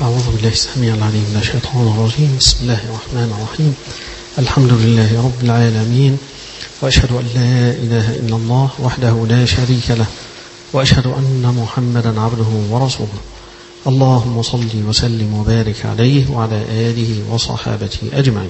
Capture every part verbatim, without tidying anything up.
أعوذ بالله السميع العليم من الشيطان الرجيم. بسم الله الرحمن الرحيم. الحمد لله رب العالمين، وأشهد أن لا إله إلا الله وحده لا شريك له، وأشهد أن محمدا عبده ورسوله. اللهم صل وسلم وبارك عليه وعلى آله وصحابته أجمعين.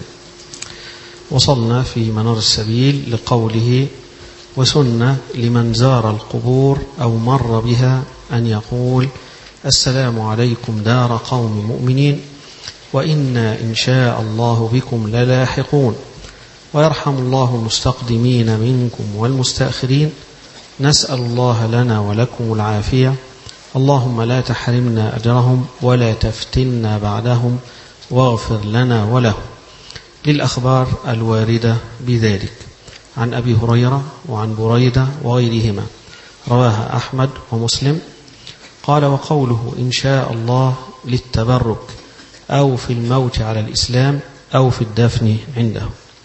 وصلنا في منار السبيل لقوله: وسنة لمن زار القبور أو مر بها أن يقول: السلام عليكم دار قوم مؤمنين، وإنا إن شاء الله بكم للاحقون، ويرحم الله المستقدمين منكم والمستأخرين، نسأل الله لنا ولكم العافية، اللهم لا تحرمنا أجرهم ولا تفتنا بعدهم، واغفر لنا ولهم. للأخبار الواردة بذلك عن أبي هريرة وعن بريدة وغيرهما، رواها أحمد ومسلم. قال: وقوله إن شاء الله للتبرك أو في الموت على الإسلام أو في الدفن عنده.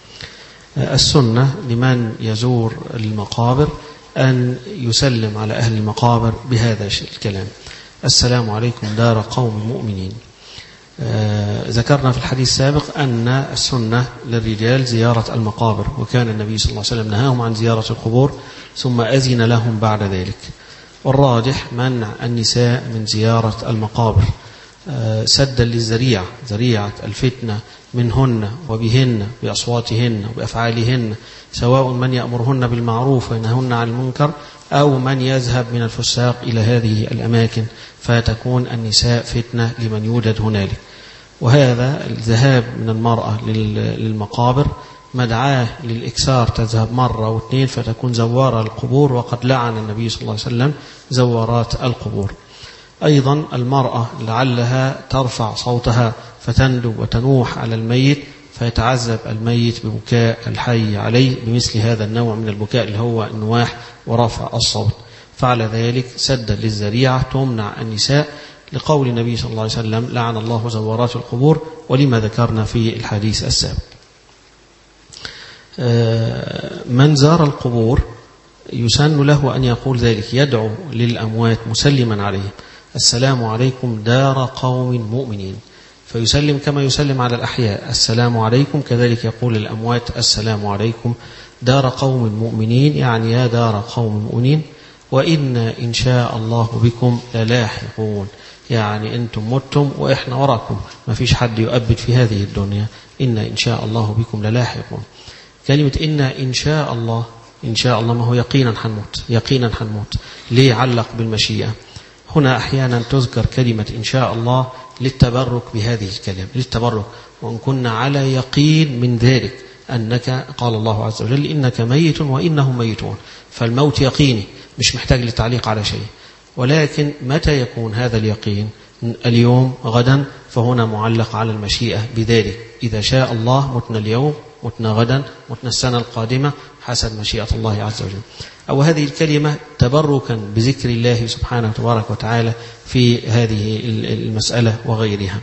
السنة لمن يزور المقابر أن يسلم على أهل المقابر بهذا الكلام: السلام عليكم دار قوم مؤمنين. آه ذكرنا في الحديث السابق أن السنة للرجال زيارة المقابر، وكان النبي صلى الله عليه وسلم نهاهم عن زيارة القبور ثم أذن لهم بعد ذلك. والراجح منع النساء من زيارة المقابر آه سدا للذريعة، ذريعة الفتنة منهن وبهن بأصواتهن وبأفعالهن، سواء من يأمرهن بالمعروف وينهن عن المنكر أو من يذهب من الفساق إلى هذه الأماكن، فتكون النساء فتنة لمن يوجد هنالك. وهذا الذهاب من المرأة للمقابر مدعاة للإكثار، تذهب مرة واثنين فتكون زوارة القبور، وقد لعن النبي صلى الله عليه وسلم زوارات القبور. أيضا المرأة لعلها ترفع صوتها فتندب وتنوح على الميت، فيتعذب الميت ببكاء الحي عليه بمثل هذا النوع من البكاء اللي هو النواح ورفع الصوت، فعلى ذلك سدا للذريعة تمنع النساء، لقول النبي صلى الله عليه وسلم: لعن الله زوارات القبور، ولما ذكرنا في الحديث السابق. من زار القبور يسن له أن يقول ذلك، يدعو للأموات مسلما عليهم: السلام عليكم دار قوم مؤمنين، فيسلم كما يسلم على الأحياء: السلام عليكم. كذلك يقول للأموات: السلام عليكم دار قوم مؤمنين، يعني يا دار قوم مؤمنين، وإنا إن شاء الله بكم للاحقون، يعني أنتم متم وإحنا وراكم، ما فيش حد يؤبد في هذه الدنيا، إنا إن شاء الله بكم للاحقون. كلمة إنا إن شاء الله، إن شاء الله ما هو يقينا حنموت، يقينا حنموت. ليه علق بالمشيئة؟ هنا أحيانا تذكر كلمة إن شاء الله للتبرك بهذه الكلام، للتبرك، وإن كنا على يقين من ذلك أنك، قال الله عز وجل: إنك ميت وإنهم ميتون، فالموت يقيني مش محتاج لتعليق على شيء. ولكن متى يكون هذا اليقين؟ اليوم، غدا، فهنا معلق على المشيئة بذلك: إذا شاء الله متنا اليوم، متنا غدا، متنا السنة القادمة، حسب مشيئة الله عز وجل. أو هذه الكلمة تبركا بذكر الله سبحانه تبارك وتعالى في هذه المسألة وغيرها.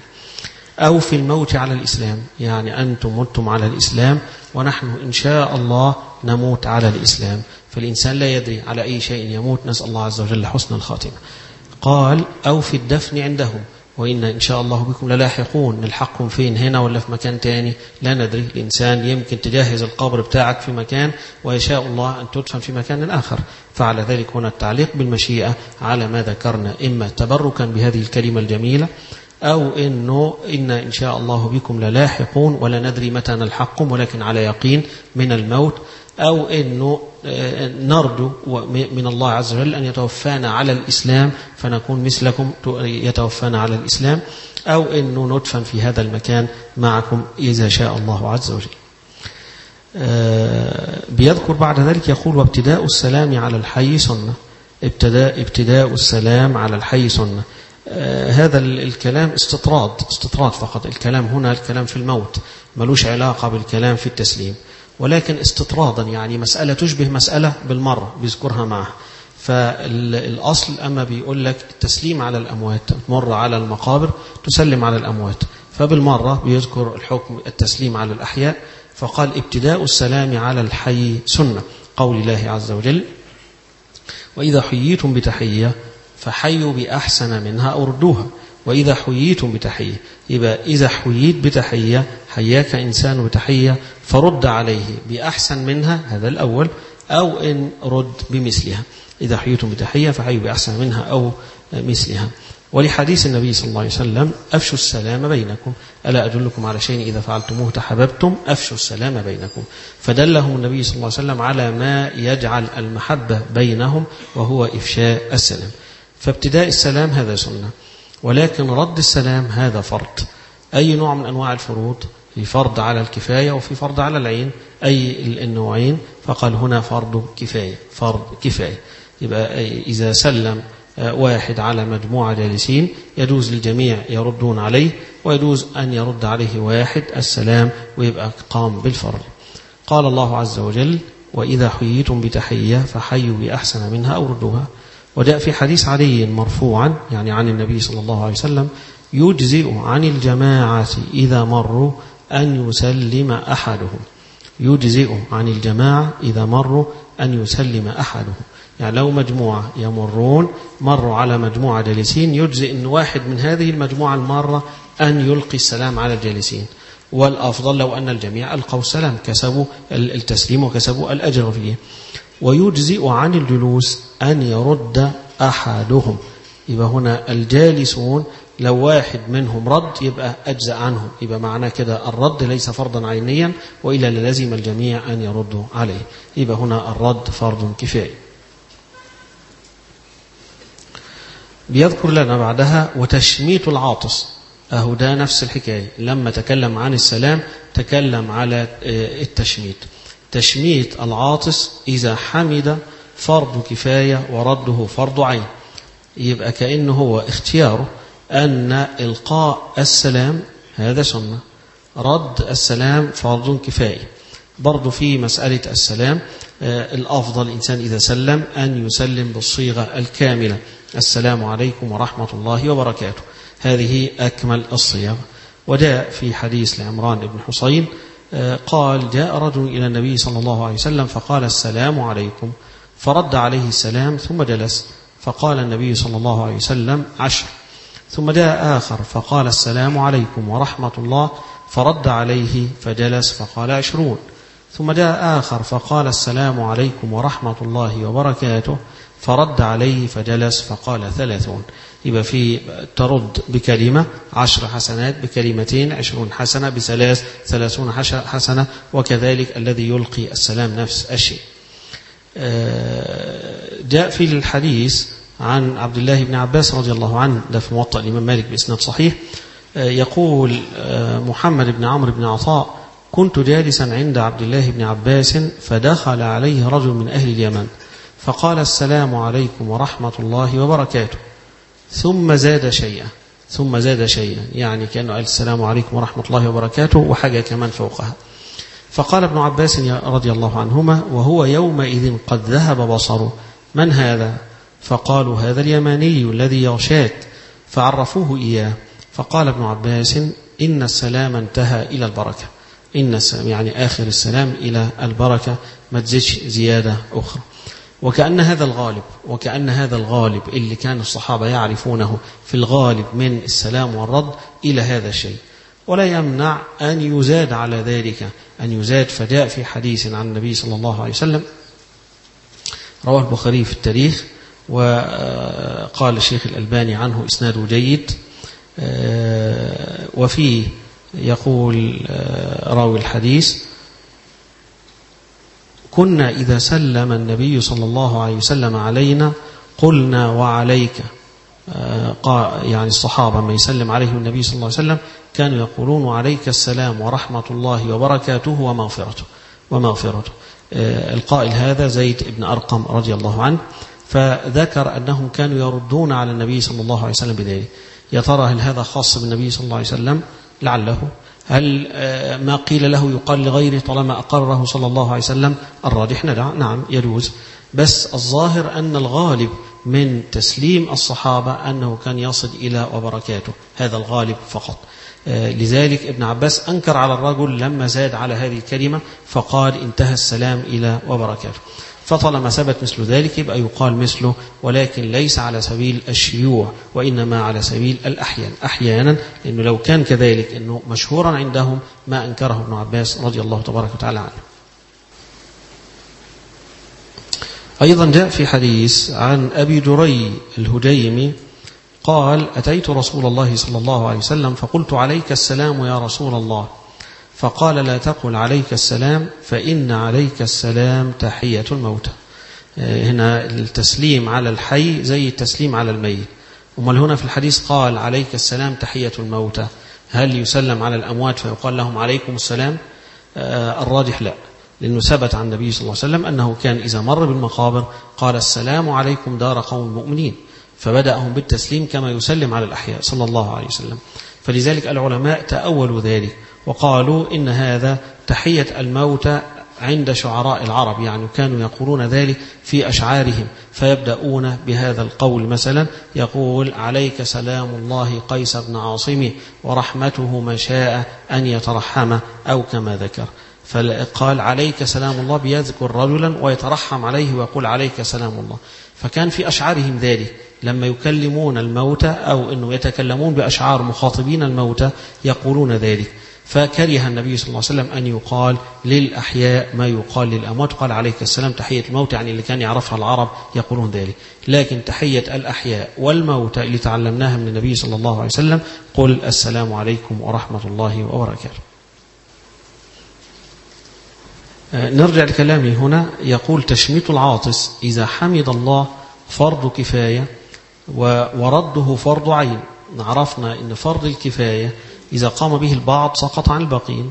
أو في الموت على الإسلام، يعني أنتم متم على الإسلام ونحن إن شاء الله نموت على الإسلام، فالإنسان لا يدري على أي شيء يموت، نسأل الله عز وجل حسن الخاتمة. قال: أو في الدفن عندهم، وإن إن شاء الله بكم للاحقون، نلحقكم فين، هنا ولا في مكان تاني؟ لا ندري. الإنسان يمكن تجهز القبر بتاعك في مكان ويشاء الله أن تدفن في مكان آخر، فعلى ذلك هنا التعليق بالمشيئة على ما ذكرنا، إما تبركا بهذه الكلمة الجميلة، أو إنه إنا إن شاء الله بكم للاحقون، ولا ندري متى نلحقكم ولكن على يقين من الموت، أو إنه نرجو من الله عز وجل أن يتوفانا على الإسلام فنكون مثلكم يتوفانا على الإسلام، أو إنه ندفن في هذا المكان معكم إذا شاء الله عز وجل. بيذكر بعد ذلك يقول: وابتداء السلام على الحي سنة. ابتداء ابتداء السلام على الحي سنة. هذا الكلام استطراد، استطراد فقط. الكلام هنا الكلام في الموت، ملوش علاقة بالكلام في التسليم، ولكن استطرادا، يعني مسألة تشبه مسألة بالمرة بيذكرها معها. فالأصل أما بيقول لك التسليم على الأموات، تمر على المقابر تسلم على الأموات، فبالمرة بيذكر الحكم التسليم على الأحياء، فقال: ابتداء السلام على الحي سنة، قول الله عز وجل: وإذا حييتم بتحية فحيوا بأحسن منها أو ردوها، وإذا حييتم بتحية، يبقى إذا حييت بتحية حياك إنسان بتحية فرد عليه بأحسن منها، هذا الأول، أو إن رد بمثلها. إذا حييتم بتحية فحيوا بأحسن منها أو مثلها. ولحديث النبي صلى الله عليه وسلم أفشوا السلام بينكم، ألا أدلكم على شيء إذا فعلتموه تحاببتم، أفشوا السلام بينكم. فدلهم النبي صلى الله عليه وسلم على ما يجعل المحبة بينهم وهو إفشاء السلام. فابتداء السلام هذا سنة، ولكن رد السلام هذا فرض. أي نوع من أنواع الفروض؟ في فرض على الكفاية وفي فرض على العين، أي النوعين. فقال هنا فرض كفاية، فرض كفاية. يبقى إذا سلم واحد على مجموعة جالسين يجوز للجميع يردون عليه، ويجوز أن يرد عليه واحد السلام ويبقى قام بالفرض. قال الله عز وجل وإذا حييتم بتحية فحيوا بأحسن منها أو ردوها. وجاء في حديث علي مرفوعا يعني عن النبي صلى الله عليه وسلم يجزئ عن الجماعة إذا مروا أن يسلم أحدهم، يجزئ عن الجماعة إذا مروا أن يسلم أحدهم. يعني لو مجموعة يمرون مروا على مجموعة جالسين يجزئ أن واحد من هذه المجموعة المارة أن يلقي السلام على الجالسين، والأفضل لو أن الجميع ألقوا السلام كسبوا التسليم وكسبوا الأجر فيه. ويجزئ عن الجلوس أن يرد أحدهم، يبقى هنا الجالسون لو واحد منهم رد يبقى أجزأ عنهم، يبقى معناه كده الرد ليس فرضا عينيا وإلا لازم الجميع أن يردوا عليه، يبقى هنا الرد فرض كفاية. بيذكر لنا بعدها وتشميت العاطس، أهو ده نفس الحكاية، لما تكلم عن السلام تكلم على التشميت. تشميت العاطس إذا حمد فرض كفاية ورده فرض عين، يبقى كأنه هو اختياره أن إلقاء السلام هذا سنة، رد السلام فرض كفاية. برضو في مسألة السلام الأفضل الإنسان إذا سلم أن يسلم بالصيغة الكاملة، السلام عليكم ورحمة الله وبركاته، هذه أكمل الصيغ. وجاء في حديث لعمران بن حصين قال جاء رجل إلى النبي صلى الله عليه وسلم فقال السلام عليكم، فرد عليه السلام ثم جلس، فقال النبي صلى الله عليه وسلم عشر. ثم جاء آخر فقال السلام عليكم ورحمة الله، فرد عليه فجلس فقال عشرون. ثم جاء آخر فقال السلام عليكم ورحمة الله وبركاته، فرد عليه فجلس فقال ثلاثون. يبقى في ترد بكلمة عشر حسنات، بكلمتين عشرون حسنة، بثلاث ثلاثون حسنة، وكذلك الذي يلقي السلام نفس الشيء. جاء في الحديث عن عبد الله بن عباس رضي الله عنه، ده في موطأ الإمام مالك بإسناد صحيح، يقول محمد بن عمرو بن عطاء كنت جالسا عند عبد الله بن عباس فدخل عليه رجل من أهل اليمن فقال السلام عليكم ورحمة الله وبركاته، ثم زاد شيئا، ثم زاد شيئا يعني كأنه قال السلام عليكم ورحمة الله وبركاته وحاجة كمان فوقها. فقال ابن عباس رضي الله عنهما وهو يومئذ قد ذهب بصره من هذا؟ فقالوا هذا اليماني الذي يغشاك، فعرفوه إياه. فقال ابن عباس إن السلام انتهى إلى البركة، إن السلام يعني آخر السلام إلى البركة، ما تزيدش زيادة أخرى. وكأن هذا الغالب، وكأن هذا الغالب اللي كان الصحابة يعرفونه في الغالب من السلام والرد إلى هذا الشيء، ولا يمنع أن يزاد على ذلك، أن يزاد. فجاء في حديث عن النبي صلى الله عليه وسلم رواه البخاري في التاريخ، وقال الشيخ الألباني عنه إسناده جيد، وفيه يقول راوي الحديث كنا إذا سلم النبي صلى الله عليه وسلم علينا قلنا وعليك، يعني الصحابة ما يسلم عليهم النبي صلى الله عليه وسلم كانوا يقولون وعليك السلام ورحمة الله وبركاته ومغفرته ومغفرته. القائل هذا زيد بن أرقم رضي الله عنه، فذكر أنهم كانوا يردون على النبي صلى الله عليه وسلم بذلك. يا ترى هل هذا خاص بالنبي صلى الله عليه وسلم؟ لعله. هل ما قيل له يقال لغيره طالما أقره صلى الله عليه وسلم؟ الراجح نعم يجوز، بس الظاهر أن الغالب من تسليم الصحابة أنه كان يصل إلى وبركاته، هذا الغالب فقط. لذلك ابن عباس أنكر على الرجل لما زاد على هذه الكلمة فقال انتهى السلام إلى وبركاته. فطالما ثبت مثل ذلك يبقى يقال مثله، ولكن ليس على سبيل الشيوع وإنما على سبيل الأحيان أحيانا، لأنه لو كان كذلك أنه مشهورا عندهم ما أنكره ابن عباس رضي الله تبارك وتعالى عنه. أيضا جاء في حديث عن أبي دري الهجيمي قال: أتيت رسول الله صلى الله عليه وسلم فقلت: عليك السلام يا رسول الله. فقال: لا تقل عليك السلام، فإن عليك السلام تحية الموتى. هنا التسليم على الحي زي التسليم على الميت. أمال هنا في الحديث قال: عليك السلام تحية الموتى، هل يسلم على الأموات فيقال لهم عليكم السلام؟ آه الراجح لا، لأنه ثبت عن النبي صلى الله عليه وسلم أنه كان إذا مر بالمقابر قال: السلام عليكم دار قوم مؤمنين، فبدأهم بالتسليم كما يسلم على الأحياء صلى الله عليه وسلم. فلذلك العلماء تأولوا ذلك وقالوا إن هذا تحية الموتى عند شعراء العرب، يعني كانوا يقولون ذلك في أشعارهم، فيبدأون بهذا القول مثلا يقول: عليك سلام الله قيس بن عاصم ورحمته ما شاء أن يترحم، أو كما ذكر. فقال عليك سلام الله بيذكر رجلا ويترحم عليه ويقول عليك سلام الله. فكان في أشعارهم ذلك لما يكلمون الموتى أو أنه يتكلمون بأشعار مخاطبين الموتى يقولون ذلك. فكره النبي صلى الله عليه وسلم أن يقال للأحياء ما يقال للأموات، قال عليك السلام تحية الموت، يعني اللي كان يعرفها العرب يقولون ذلك. لكن تحية الأحياء والموتى اللي تعلمناها من النبي صلى الله عليه وسلم: قل السلام عليكم ورحمة الله وبركاته. نرجع لكلامي هنا. يقول: تشميت العاطس إذا حمد الله فرض كفاية ورده فرض عين. عرفنا أن فرض الكفاية إذا قام به البعض سقط عن الباقين،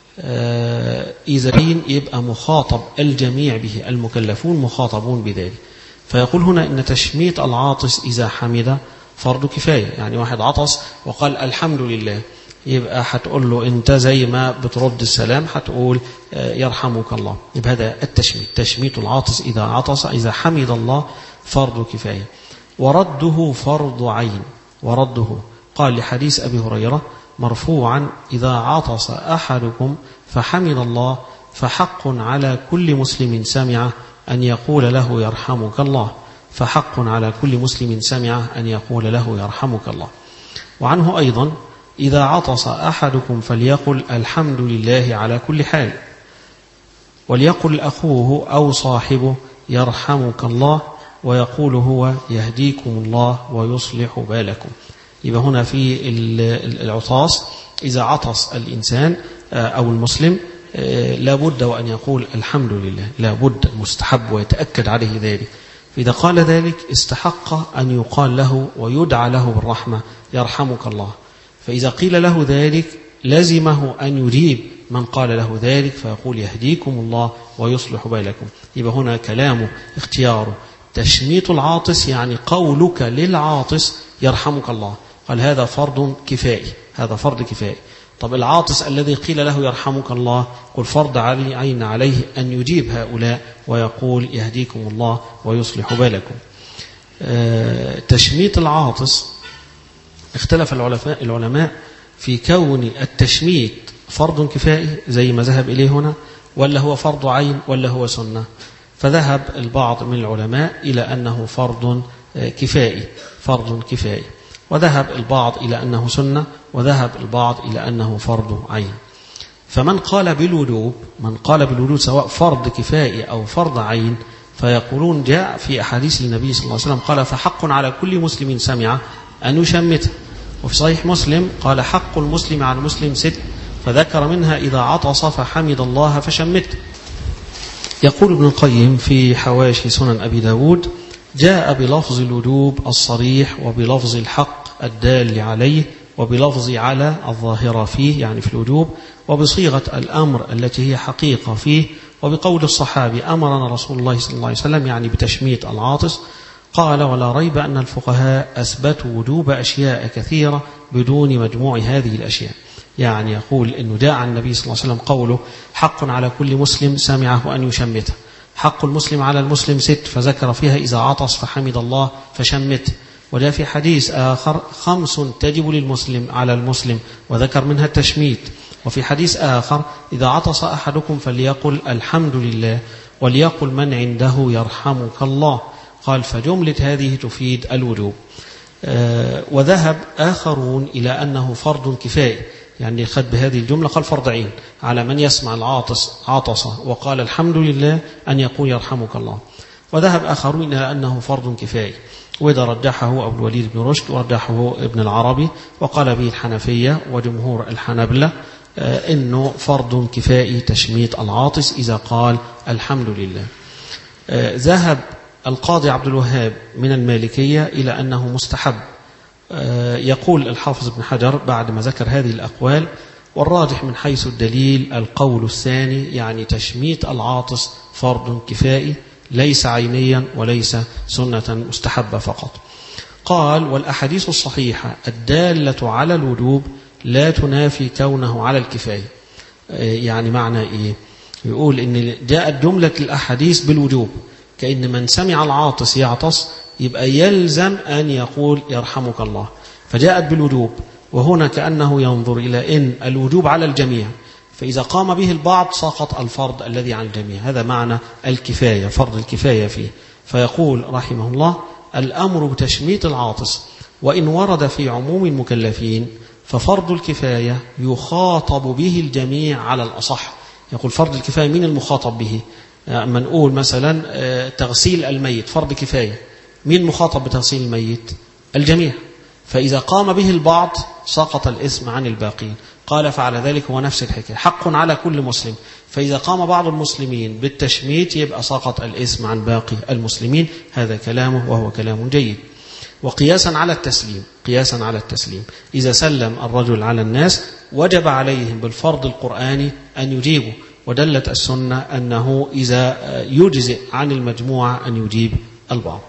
إذا يبقى مخاطب الجميع به، المكلفون مخاطبون بذلك. فيقول هنا إن تشميت العاطس إذا حمد فرض كفاية، يعني واحد عطس وقال الحمد لله، يبقى هتقول له أنت زي ما بترد السلام هتقول يرحمك الله. يبقى هذا التشميت، تشميت العاطس إذا عطس إذا حمد الله فرض كفاية. ورده فرض عين. ورده قال لحديث أبي هريرة مرفوعا: إذا عطس أحدكم فحمد الله فحق على كل مسلم سمع أن يقول له يرحمك الله. فحق على كل مسلم سمع أن يقول له يرحمك الله. وعنه أيضا: إذا عطس أحدكم فليقل الحمد لله على كل حال، وليقل أخوه أو صاحبه يرحمك الله، ويقول هو يهديكم الله ويصلح بالكم. يبقى هنا في العطاس إذا عطس الإنسان أو المسلم لابد وأن يقول الحمد لله، لابد مستحب ويتأكد عليه ذلك. فإذا قال ذلك استحق أن يقال له ويدعى له بالرحمة يرحمك الله. فإذا قيل له ذلك لزمه أن يجيب من قال له ذلك فيقول يهديكم الله ويصلح بالكم. يبقى هنا كلامه اختياره. تشميت العاطس يعني قولك للعاطس يرحمك الله، قال هذا فرض كفائي، هذا فرض كفائي. طب العاطس الذي قيل له يرحمك الله قل فرض علي عين عليه أن يجيب هؤلاء ويقول يهديكم الله ويصلح بالكم. آه تشميت العاطس اختلف العلماء في كون التشميت فرض كفائي زي ما ذهب إليه هنا، ولا هو فرض عين، ولا هو سنة. فذهب البعض من العلماء إلى أنه فرض كفائي، فرض كفائي، وذهب البعض إلى أنه سنة، وذهب البعض إلى أنه فرض عين. فمن قال بالوجوب، من قال بالوجوب سواء فرض كفائي أو فرض عين، فيقولون جاء في أحاديث النبي صلى الله عليه وسلم قال فحق على كل مسلم سمع أن يشمته. وفي صحيح مسلم قال حق المسلم على المسلم ست، فذكر منها إذا عطس فحمد الله فشمته. يقول ابن القيم في حواشي سنن أبي داود: جاء بلفظ الوجوب الصريح وبلفظ الحق الدال عليه وبلفظ على الظاهرة فيه يعني في الوجوب، وبصيغة الأمر التي هي حقيقة فيه، وبقول الصحابي أمرنا رسول الله صلى الله عليه وسلم يعني بتشميت العاطس. قال: ولا ريب أن الفقهاء أثبتوا وجوب أشياء كثيرة بدون مجموع هذه الأشياء. يعني يقول أنه جاء عن النبي صلى الله عليه وسلم قوله حق على كل مسلم سمعه أن يشمته، حق المسلم على المسلم ست، فذكر فيها إذا عطس فحمد الله فشمته. وجاء في حديث آخر خمس تجب للمسلم على المسلم، وذكر منها التشميت. وفي حديث آخر إذا عطس أحدكم فليقل الحمد لله، وليقل من عنده يرحمك الله. قال فجملة هذه تفيد الوجوب. وذهب آخرون إلى أنه فرض كفائي، يعني خد بهذه الجملة قال فرض عين على من يسمع العاطس عطس وقال الحمد لله أن يقول يرحمك الله. وذهب آخرون إلى أنه فرض كفائي، وإذا رجحه أبو الوليد بن رشد ورجحه ابن العربي، وقال به الحنفية وجمهور الحنابلة إنه فرض كفائي تشميت العاطس إذا قال الحمد لله. ذهب القاضي عبد الوهاب من المالكية إلى أنه مستحب. يقول الحافظ ابن حجر بعد ما ذكر هذه الأقوال: والراجح من حيث الدليل القول الثاني، يعني تشميت العاطس فرض كفائي ليس عينيا وليس سنة مستحبة فقط. قال: والأحاديث الصحيحة الدالة على الوجوب لا تنافي كونه على الكفاية. يعني معنى إيه؟ يقول إن جاءت جملة الأحاديث بالوجوب، كأن من سمع العاطس يعطس يبقى يلزم أن يقول يرحمك الله، فجاءت بالوجوب. وهنا كأنه ينظر إلى أن الوجوب على الجميع، فإذا قام به البعض سقط الفرض الذي على الجميع. هذا معنى الكفاية، فرض الكفاية فيه. فيقول رحمه الله: الأمر بتشميت العاطس وإن ورد في عموم المكلفين ففرض الكفاية يخاطب به الجميع على الأصح. يقول فرض الكفاية من المخاطب به؟ أما نقول مثلا تغسيل الميت فرض كفاية، مين مخاطب بتغسيل الميت؟ الجميع. فإذا قام به البعض سقط الإثم عن الباقين. قال: فعلى ذلك هو نفس الحكاية، حق على كل مسلم. فإذا قام بعض المسلمين بالتشميت يبقى سقط الإثم عن باقي المسلمين. هذا كلامه وهو كلام جيد. وقياسا على التسليم، قياسا على التسليم إذا سلم الرجل على الناس وجب عليهم بالفرض القرآني أن يجيبوا، ودلت السنة أنه إذا يجزئ عن المجموعة أن يجيب البعض.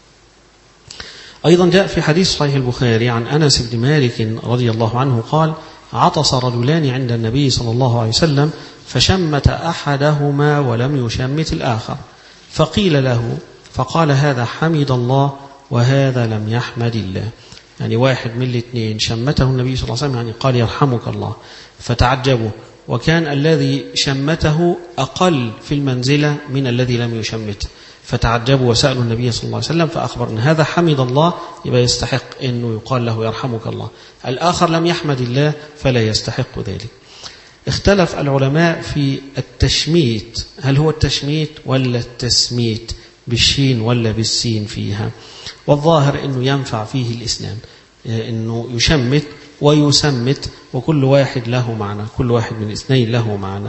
أيضا جاء في حديث صحيح البخاري عن أنس بن مالك رضي الله عنه قال: عطس رجلان عند النبي صلى الله عليه وسلم فشمت أحدهما ولم يشمت الآخر، فقيل له فقال: هذا حمد الله وهذا لم يحمد الله. يعني واحد من الاثنين شمته النبي صلى الله عليه وسلم، يعني قال يرحمك الله، فتعجبوا، وكان الذي شمته أقل في المنزلة من الذي لم يشمته، فتعجبوا وسألوا النبي صلى الله عليه وسلم فأخبر أن هذا حمد الله يبقى يستحق أنه يقال له يرحمك الله، الآخر لم يحمد الله فلا يستحق ذلك. اختلف العلماء في التشميت، هل هو التشميت ولا التسميت، بالشين ولا بالسين فيها؟ والظاهر أنه ينفع فيه الإسلام، أنه يشمت ويسمت، وكل واحد له معنى، كل واحد من الاثنين له معنى.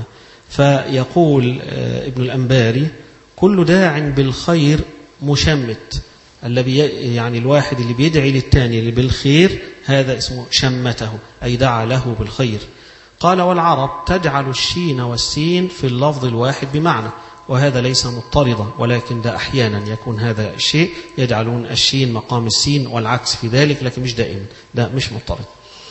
فيقول ابن الأنباري: كل داع بالخير مشمت، الذي يعني الواحد اللي بيدعي للثاني اللي بالخير هذا اسمه شمته، أي دعا له بالخير. قال: والعرب تجعل الشين والسين في اللفظ الواحد بمعنى، وهذا ليس مضطردا، ولكن ده أحيانا يكون هذا الشيء يجعلون الشين مقام السين والعكس في ذلك، لكن مش دائما، ده مش مضطرد.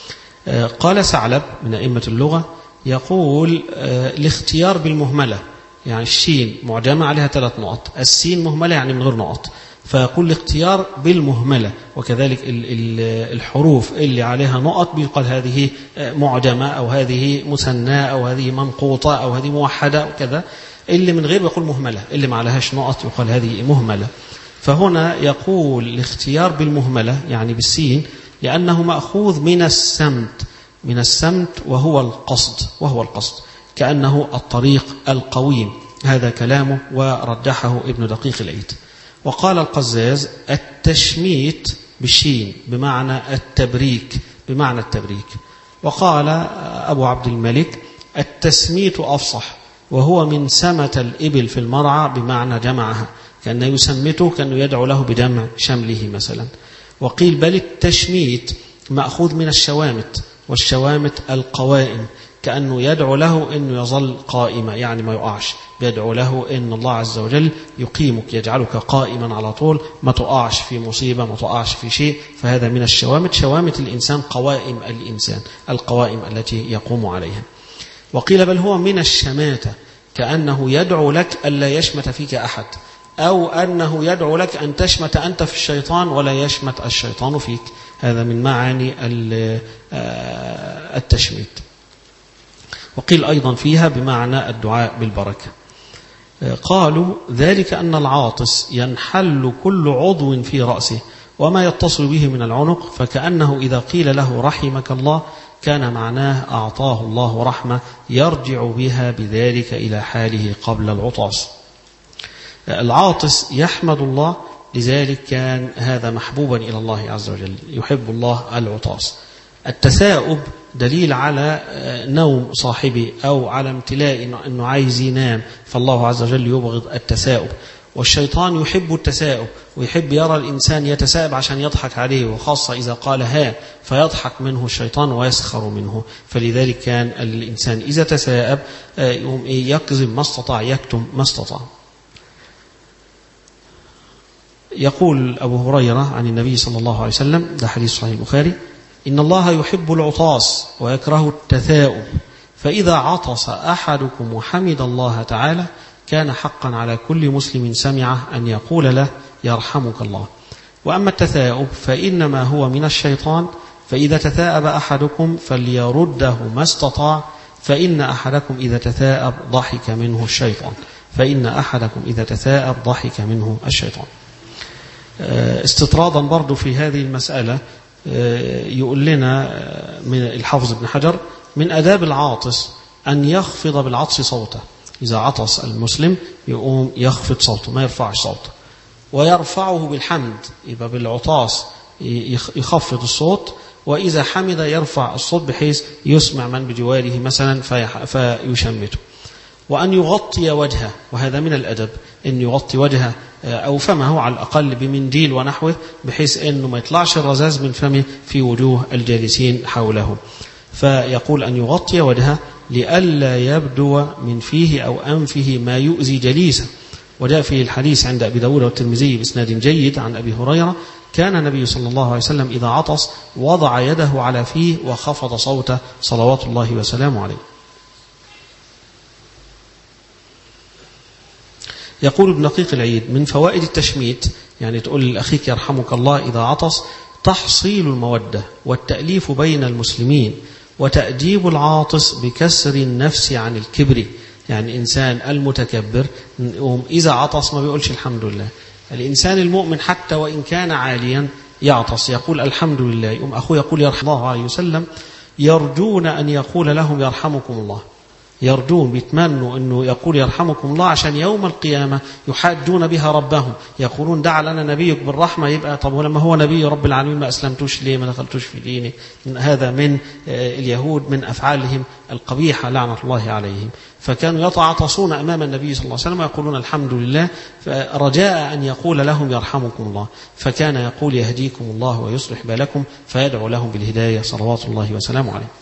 قال ثعلب من أئمة اللغة يقول: الاختيار بالمهملة، يعني الشين معجمة عليها ثلاث نقط، السين مهملة يعني من غير نقط، فيقول الاختيار بالمهملة. وكذلك الحروف اللي عليها نقط بيقال هذه معجمة أو هذه مثنى أو هذه منقوطة أو هذه موحدة وكذا. اللي من غير يقول مهملة، اللي ما عليهاش نقط يقال هذه مهملة. فهنا يقول الاختيار بالمهملة يعني بالسين، لأنه مأخوذ من السمت، من السمت وهو القصد، وهو القصد كأنه الطريق القويم. هذا كلامه ورجحه ابن دقيق العيد. وقال القزاز: التشميت بالشين بمعنى التبريك، بمعنى التبريك. وقال أبو عبد الملك: التسميت أفصح، وهو من سمت الإبل في المرعى بمعنى جمعها، كأنه يسمته كأنه يدعو له بجمع شمله مثلا. وقيل بل التشميت مأخوذ من الشوامت، والشوامت القوائم، كأنه يدعو له أنه يظل قائمة، يعني ما يقعش، يدعو له أن الله عز وجل يقيمك، يجعلك قائما على طول، ما تقعش في مصيبة، ما تقعش في شيء. فهذا من الشوامت، شوامت الإنسان قوائم الإنسان، القوائم التي يقوم عليها. وقيل بل هو من الشماتة، كأنه يدعو لك ألا يشمت فيك أحد، أو أنه يدعو لك أن تشمت أنت في الشيطان ولا يشمت الشيطان فيك. هذا من معاني التشميت. وقيل أيضا فيها بمعنى الدعاء بالبركة. قالوا ذلك أن العاطس ينحل كل عضو في رأسه وما يتصل به من العنق، فكأنه إذا قيل له رحمك الله كان معناه أعطاه الله رحمة يرجع بها بذلك إلى حاله قبل العطاس. العاطس يحمد الله، لذلك كان هذا محبوبا إلى الله عز وجل، يحب الله العطاس. التثاؤب دليل على نوم صاحبه أو على امتلاء أنه عايز ينام، فالله عز وجل يبغض التثاؤب. والشيطان يحب التثاؤب ويحب يرى الإنسان يتثاءب عشان يضحك عليه، وخاصة إذا قال ها فيضحك منه الشيطان ويسخر منه. فلذلك كان الإنسان إذا تثاءب يقوم يكذب ما استطاع، يكتم ما استطاع. يقول أبو هريرة عن النبي صلى الله عليه وسلم، ده حديث صحيح البخاري: إن الله يحب العطاس ويكره التثاؤب، فإذا عطس أحدكم وحمد الله تعالى كان حقا على كل مسلم سمعه أن يقول له يرحمك الله. وأما التثاؤب فإنما هو من الشيطان، فإذا تثاءب أحدكم فليرده ما استطاع، فإن أحدكم إذا تثاءب ضحك منه الشيطان فإن أحدكم إذا تثاءب ضحك منه الشيطان. استطرادا برضو في هذه المسألة يقول لنا من الحافظ ابن حجر: من أداب العاطس أن يخفض بالعطس صوته. إذا عطس المسلم يقوم يخفض صوته، ما يرفعش صوته، ويرفعه بالحمد، يبقى بالعطاس يخفض الصوت، وإذا حمد يرفع الصوت بحيث يسمع من بجواره مثلا فيشمته. وأن يغطي وجهه، وهذا من الأدب، أن يغطي وجهه أو فمه على الأقل بمنديل ونحوه، بحيث أنه ما يطلعش الرذاذ من فمه في وجوه الجالسين حوله. فيقول أن يغطي وجهه لئلا يبدو من فيه أو أنفه ما يؤذي جليسه. وجاء في الحديث عند أبي داود والترمذي بإسناد جيد عن أبي هريرة: كان النبي صلى الله عليه وسلم إذا عطس وضع يده على فيه وخفض صوته صلوات الله وسلامه عليه. يقول ابن دقيق العيد: من فوائد التشميت، يعني تقول لأخيك يرحمك الله إذا عطس، تحصيل المودة والتأليف بين المسلمين، وتأديب العاطس بكسر النفس عن الكبر. يعني إنسان المتكبر إذا عطس ما بيقولش الحمد لله. الإنسان المؤمن حتى وإن كان عاليا يعطس يقول الحمد لله. يقوم أخوه يقول يرحم الله عليه وسلم: يرجون أن يقول لهم يرحمكم الله. يرجون بيتمنوا أنه يقول يرحمكم الله عشان يوم القيامة يحاجون بها ربهم، يقولون دع لنا نبيك بالرحمة. يبقى طب ولما هو نبي رب العالمين ما أسلمتوش ليه، ما دخلتوش في دينه؟ هذا من اليهود، من أفعالهم القبيحة لعنة الله عليهم. فكانوا يتعاطسون أمام النبي صلى الله عليه وسلم ويقولون الحمد لله، رجاء أن يقول لهم يرحمكم الله. فكان يقول يهديكم الله ويصلح بالكم، فيدعو لهم بالهداية صلوات الله وسلامه عليه.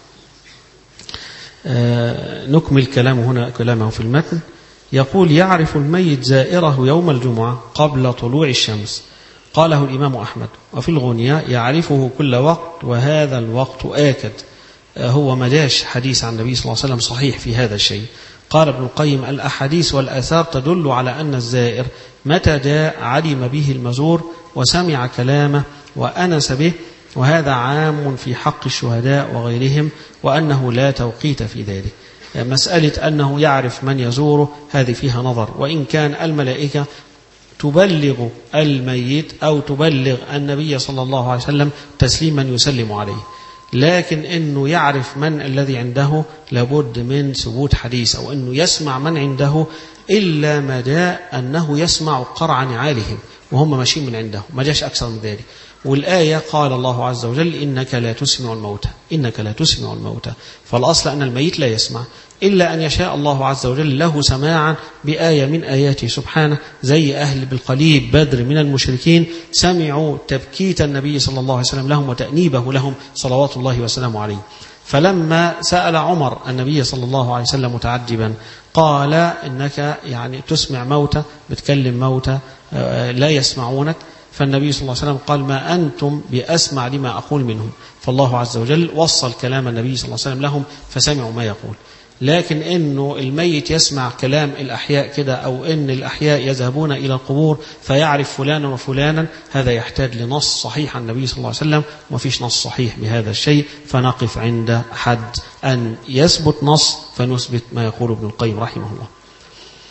آه نكمل كلامه هنا، كلامه في المتن. يقول: يعرف الميت زائره يوم الجمعة قبل طلوع الشمس. قاله الإمام أحمد. وفي الغنية: يعرفه كل وقت وهذا الوقت آكد. آه هو مجاش حديث عن النبي صلى الله عليه وسلم صحيح في هذا الشيء. قال ابن القيم: الأحاديث والآثار تدل على أن الزائر متى جاء علم به المزور وسمع كلامه وأنس به، وهذا عام في حق الشهداء وغيرهم، وأنه لا توقيت في ذلك. مسألة أنه يعرف من يزوره هذه فيها نظر، وإن كان الملائكة تبلغ الميت أو تبلغ النبي صلى الله عليه وسلم تسليما يسلم عليه، لكن أنه يعرف من الذي عنده لابد من ثبوت حديث، أو أنه يسمع من عنده، إلا ما جاء أنه يسمع قرع نعالهم وهم ماشيين من عنده، ما جاش أكثر من ذلك. والآية قال الله عز وجل: إنك لا تسمع الموتى، إنك لا تسمع الموتى. فالأصل أن الميت لا يسمع إلا أن يشاء الله عز وجل له سماعا بآية من آياته سبحانه، زي أهل بالقليب بدر من المشركين سمعوا تبكيت النبي صلى الله عليه وسلم لهم وتأنيبه لهم صلوات الله وسلامه عليه. فلما سأل عمر النبي صلى الله عليه وسلم متعجبا قال: إنك يعني تسمع موتى، بتكلم موتى لا يسمعونك. فالنبي صلى الله عليه وسلم قال: ما أنتم بأسمع لما أقول منهم. فالله عز وجل وصل كلام النبي صلى الله عليه وسلم لهم فسمعوا ما يقول. لكن إنه الميت يسمع كلام الأحياء كده، أو إن الأحياء يذهبون إلى القبور فيعرف فلانا وفلانا، هذا يحتاج لنص صحيح عن النبي صلى الله عليه وسلم، وما فيش نص صحيح بهذا الشيء، فنقف عند حد أن يثبت نص فنثبت ما يقول ابن القيم رحمه الله.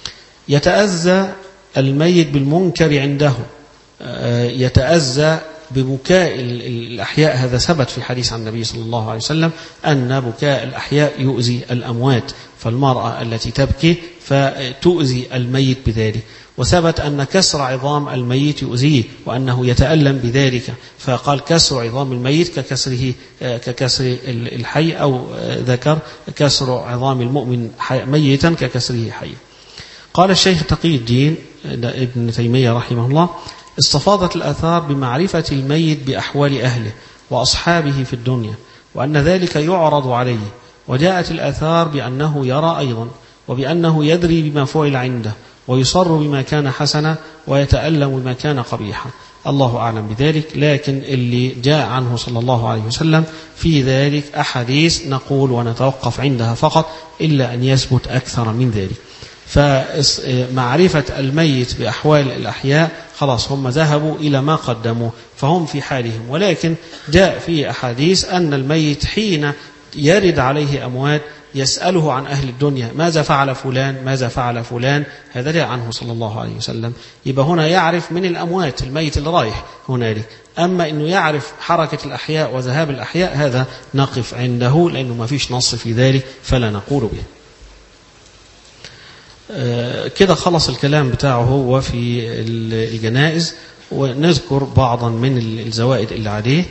يتأذى الميت بالمنكر عنده، يتأذى ببكاء الأحياء. هذا ثبت في حديث عن النبي صلى الله عليه وسلم أن بكاء الأحياء يؤذي الأموات، فالمرأة التي تبكي فتؤذي الميت بذلك. وثبت أن كسر عظام الميت يؤذيه وأنه يتألم بذلك، فقال كسر عظام الميت ككسره ككسر الحي، أو ذكر كسر عظام المؤمن ميتا ككسره حي. قال الشيخ تقي الدين ابن تيمية رحمه الله: استفاضت الآثار بمعرفة الميت بأحوال أهله وأصحابه في الدنيا، وأن ذلك يعرض عليه، وجاءت الآثار بأنه يرى أيضا، وبأنه يدري بما فعل عنده، ويصر بما كان حسنا، ويتألم بما كان قبيحا. الله أعلم بذلك، لكن اللي جاء عنه صلى الله عليه وسلم في ذلك أحاديث نقول ونتوقف عندها فقط، إلا أن يثبت أكثر من ذلك. فمعرفة الميت بأحوال الأحياء خلاص هم ذهبوا إلى ما قدموا، فهم في حالهم. ولكن جاء في أحاديث أن الميت حين يرد عليه أموات يسأله عن أهل الدنيا: ماذا فعل فلان، ماذا فعل فلان. هذا جاء عنه صلى الله عليه وسلم. يبقى هنا يعرف من الأموات الميت اللي رايح هنالك. أما أنه يعرف حركة الأحياء وذهاب الأحياء هذا نقف عنده، لأنه ما فيش نص في ذلك فلا نقول به. كده خلص الكلام بتاعه هو في الجنائز، ونذكر بعضا من الزوائد اللي عليه.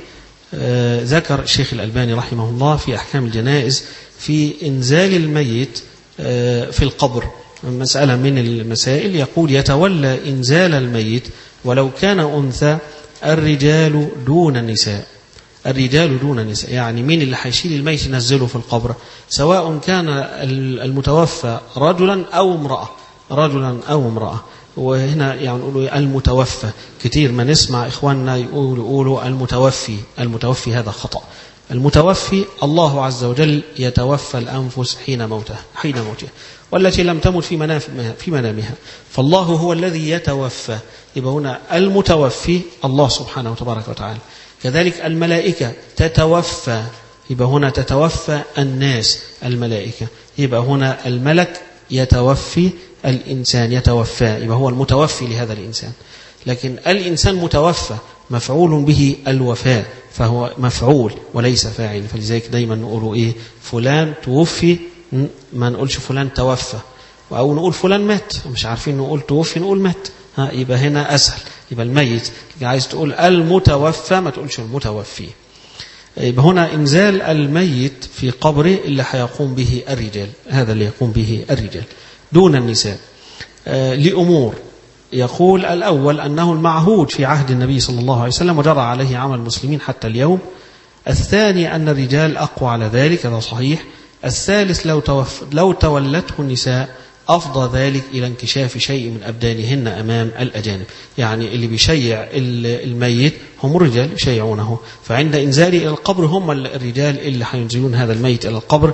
ذكر الشيخ الألباني رحمه الله في أحكام الجنائز في إنزال الميت في القبر مسألة من المسائل، يقول: يتولى إنزال الميت ولو كان أنثى الرجال دون النساء. الرجال دون النساء يعني مين اللي هيشيل الميت ينزله في القبر، سواء كان المتوفى رجلا أو امرأة، رجلا أو امرأة. وهنا يعني نقولوا المتوفى، كتير ما نسمع إخواننا يقولوا, يقولوا المتوفي. المتوفي هذا خطأ. المتوفي الله عز وجل يتوفى الأنفس حين موتها حين موتها والتي لم تمت في منامها في منامها فالله هو الذي يتوفى. يبقى هنا المتوفي الله سبحانه وتبارك وتعالى. كذلك الملائكة تتوفى، يبقى هنا تتوفى الناس الملائكة. يبقى هنا الملك يتوفي الإنسان، يتوفى، يبقى هو المتوفي لهذا الإنسان. لكن الإنسان متوفى مفعول به الوفاء، فهو مفعول وليس فاعل. فلذلك دايما نقول إيه؟ فلان توفي، ما نقولش فلان توفى. أو نقول فلان مات، مش عارفين نقول توفي نقول مات. ها يبقى هنا أسهل. يبقى الميت عايز تقول المتوفى ما تقولش المتوفي. يبقى هنا إنزال الميت في قبره اللي هيقوم به الرجال، هذا اللي يقوم به الرجال دون النساء آه لأمور. يقول: الأول أنه المعهود في عهد النبي صلى الله عليه وسلم وجرى عليه عمل المسلمين حتى اليوم. الثاني أن الرجال أقوى على ذلك، هذا صحيح. الثالث لو, توف... لو تولته النساء أفضى ذلك إلى انكشاف شيء من أبدانهن أمام الأجانب. يعني اللي بيشيع الميت هم الرجال يشيعونه، فعند إنزاله إلى القبر هم الرجال اللي حينزلون هذا الميت إلى القبر،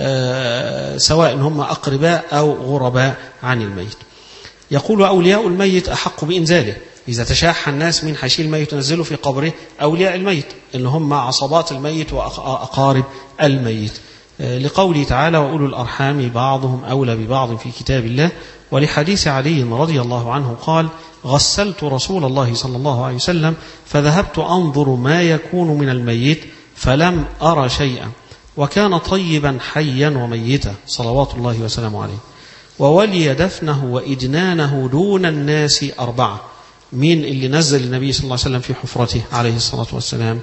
آه سواء هم أقرباء أو غرباء عن الميت. يقول: أولياء الميت أحق بإنزاله. إذا تشاح الناس من حيشيل الميت ينزله في قبره أولياء الميت اللي هم عصبات الميت وأقارب الميت، لقوله تعالى: وأولو الأرحام بعضهم أولى ببعض في كتاب الله. ولحديث علي رضي الله عنه قال: غسلت رسول الله صلى الله عليه وسلم فذهبت أنظر ما يكون من الميت فلم أرى شيئا، وكان طيبا حيا وميتا صلوات الله وسلامه عليه. وولي دفنه وإجنانه دون الناس أربعة. مين اللي نزل النبي صلى الله عليه وسلم في حفرته عليه الصلاة والسلام؟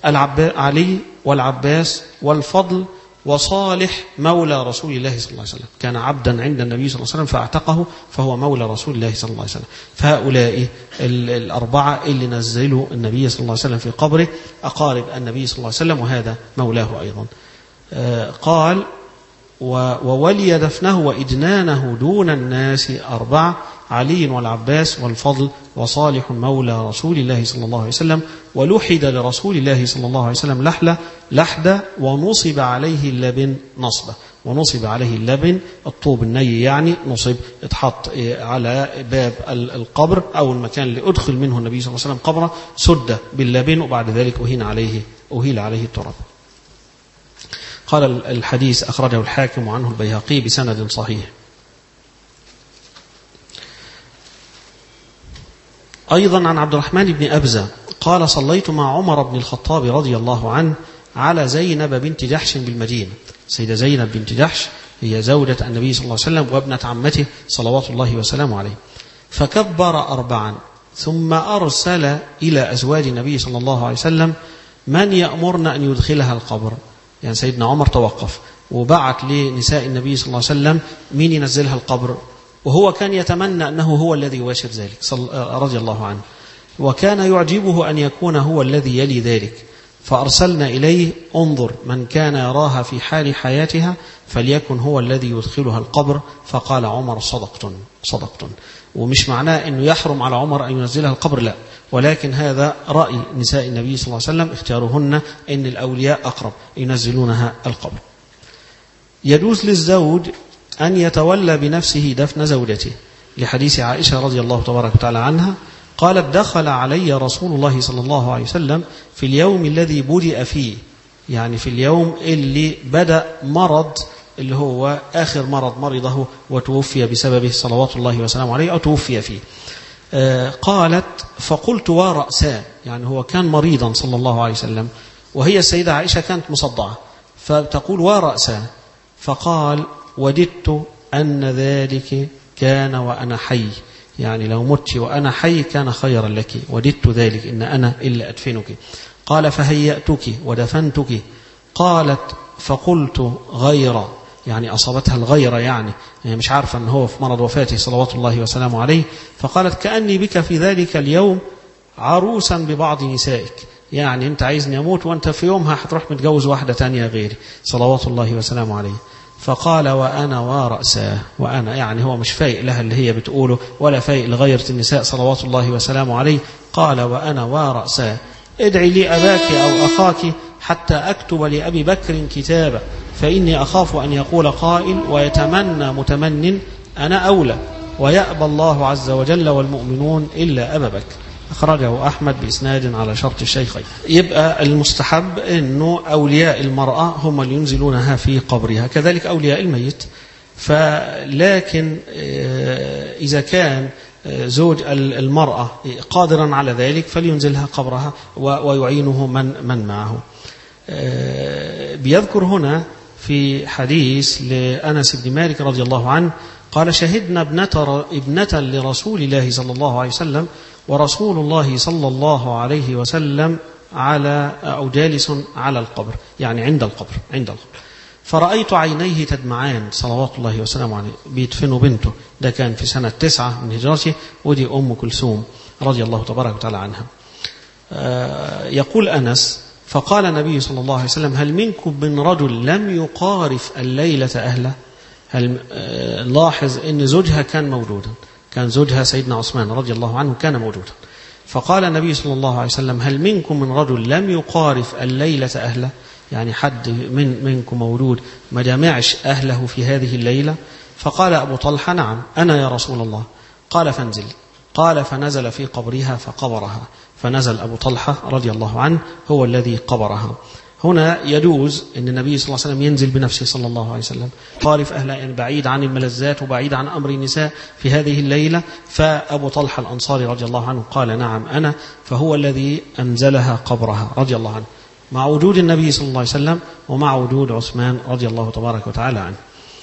علي والعباس والفضل وصالح مولى رسول الله صلى الله عليه وسلم. كان عبدا عند النبي صلى الله عليه وسلم فاعتقه، فهو مولى رسول الله صلى الله عليه وسلم. فهؤلاء الأربعة اللي نزلوا النبي صلى الله عليه وسلم في قبره أقارب النبي صلى الله عليه وسلم، وهذا مولاه أيضا. قال: وولي دفنه وإجنانه دون الناس أربعة: علي والعباس والفضل وصالح مولى رسول الله صلى الله عليه وسلم. ولحد لرسول الله صلى الله عليه وسلم لحلة لحدة ونصب عليه اللبن نصبة. ونصب عليه اللبن الطوب الني، يعني نصب اتحط على باب القبر أو المكان اللي أدخل منه النبي صلى الله عليه وسلم قبره، سد باللبن، وبعد ذلك أهين عليه أهيل عليه التراب. قال: الحديث أخرجه الحاكم عنه البيهقي بسند صحيح. أيضا عن عبد الرحمن بن أبزة قال صليت مع عمر بن الخطاب رضي الله عنه على زينب بنت جحش بالمدينة. سيدة زينب بنت جحش هي زوجة النبي صلى الله عليه وسلم وابنة عمته صلوات الله وسلامه عليه. فكبر أربعا ثم أرسل إلى أزواج النبي صلى الله عليه وسلم من يأمرنا أن يدخلها القبر. يعني سيدنا عمر توقف وبعت لنساء النبي صلى الله عليه وسلم مين ينزلها القبر، وهو كان يتمنى أنه هو الذي يباشر ذلك رضي الله عنه، وكان يعجبه أن يكون هو الذي يلي ذلك. فأرسلنا إليه انظر من كان يراها في حال حياتها فليكن هو الذي يدخلها القبر. فقال عمر صدقتن صدقتن. ومش معناه أنه يحرم على عمر أن ينزلها القبر، لا، ولكن هذا رأي نساء النبي صلى الله عليه وسلم اختيارهن أن الأولياء أقرب ينزلونها القبر. يجوز للزوج أن يتولى بنفسه دفن زوجته لحديث عائشة رضي الله تبارك وتعالى عنها قالت دخل علي رسول الله صلى الله عليه وسلم في اليوم الذي بدأ فيه، يعني في اليوم اللي بدأ مرض اللي هو آخر مرض مرضه وتوفي بسببه صلوات الله وسلامه عليه أو توفي فيه. آه قالت فقلت ورأسا، يعني هو كان مريضا صلى الله عليه وسلم وهي السيدة عائشة كانت مصدعة، فتقول ورأسا. فقال وددت أن ذلك كان وأنا حي، يعني لو مت وأنا حي كان خيرا لك، وددت ذلك إن أنا إلا أدفنك. قال فهيأتك ودفنتك. قالت فقلت غير، يعني أصابتها الغيرة، يعني, يعني مش عارفة أنه هو في مرض وفاته صلوات الله وسلامه عليه. فقالت كأني بك في ذلك اليوم عروسا ببعض نسائك، يعني أنت عايزني أموت وأنت في يومها هتروح متجوز واحدة تانية غيري صلوات الله وسلامه عليه. فقال وأنا ورأساه، وأنا يعني هو مش فايق لها اللي هي بتقوله ولا فايق لغيرة النساء صلوات الله وسلامه عليه. قال وأنا ورأساه ادعي لي أباك أو أخاك حتى أكتب لأبي بكر كتابا فإني أخاف أن يقول قائل ويتمنى متمن أنا أولى ويأبى الله عز وجل والمؤمنون إلا أبا بكر. أخرجه أحمد بإسناد على شرط الشيخين. يبقى المستحب أنه أولياء المرأة هم اللي ينزلونها في قبرها، كذلك أولياء الميت. فلكن إذا كان زوج المرأة قادرا على ذلك فلينزلها قبرها ويعينه من من معه. بيذكر هنا في حديث لأنس بن مالك رضي الله عنه قال شهدنا ابنة, ابنة لرسول الله صلى الله عليه وسلم ورسول الله صلى الله عليه وسلم على أو جالس على القبر، يعني عند القبر عند القبر فرأيت عينيه تدمعان صلوات الله وسلامه عليه. بيدفنوا بنته، ده كان في سنة تسعة من هجرته، ودي أم كلثوم رضي الله تبارك وتعالى عنها. يقول أنس فقال النبي صلى الله عليه وسلم هل منكم من رجل لم يقارف الليلة أهله؟ هل لاحظ أن زوجها كان موجودا، كان زوجها سيدنا عثمان رضي الله عنه كان موجودا. فقال النبي صلى الله عليه وسلم هل منكم من رجل لم يقارف الليلة أهله، يعني حد من منكم مولود ما جامعش أهله في هذه الليلة؟ فقال أبو طلحة نعم أنا يا رسول الله. قال فانزل. قال فنزل في قبرها فقبرها، فنزل أبو طلحة رضي الله عنه هو الذي قبرها. هنا يجوز أن النبي صلى الله عليه وسلم ينزل بنفسه صلى الله عليه وسلم قارف أهله، يعني بعيد عن الملذات وبعيد عن أمر النساء في هذه الليلة. فأبو طلحة الأنصاري رضي الله عنه قال نعم أنا، فهو الذي أنزلها قبرها رضي الله عنه مع وجود النبي صلى الله عليه وسلم ومع وجود عثمان رضي الله تبارك وتعالى عنه.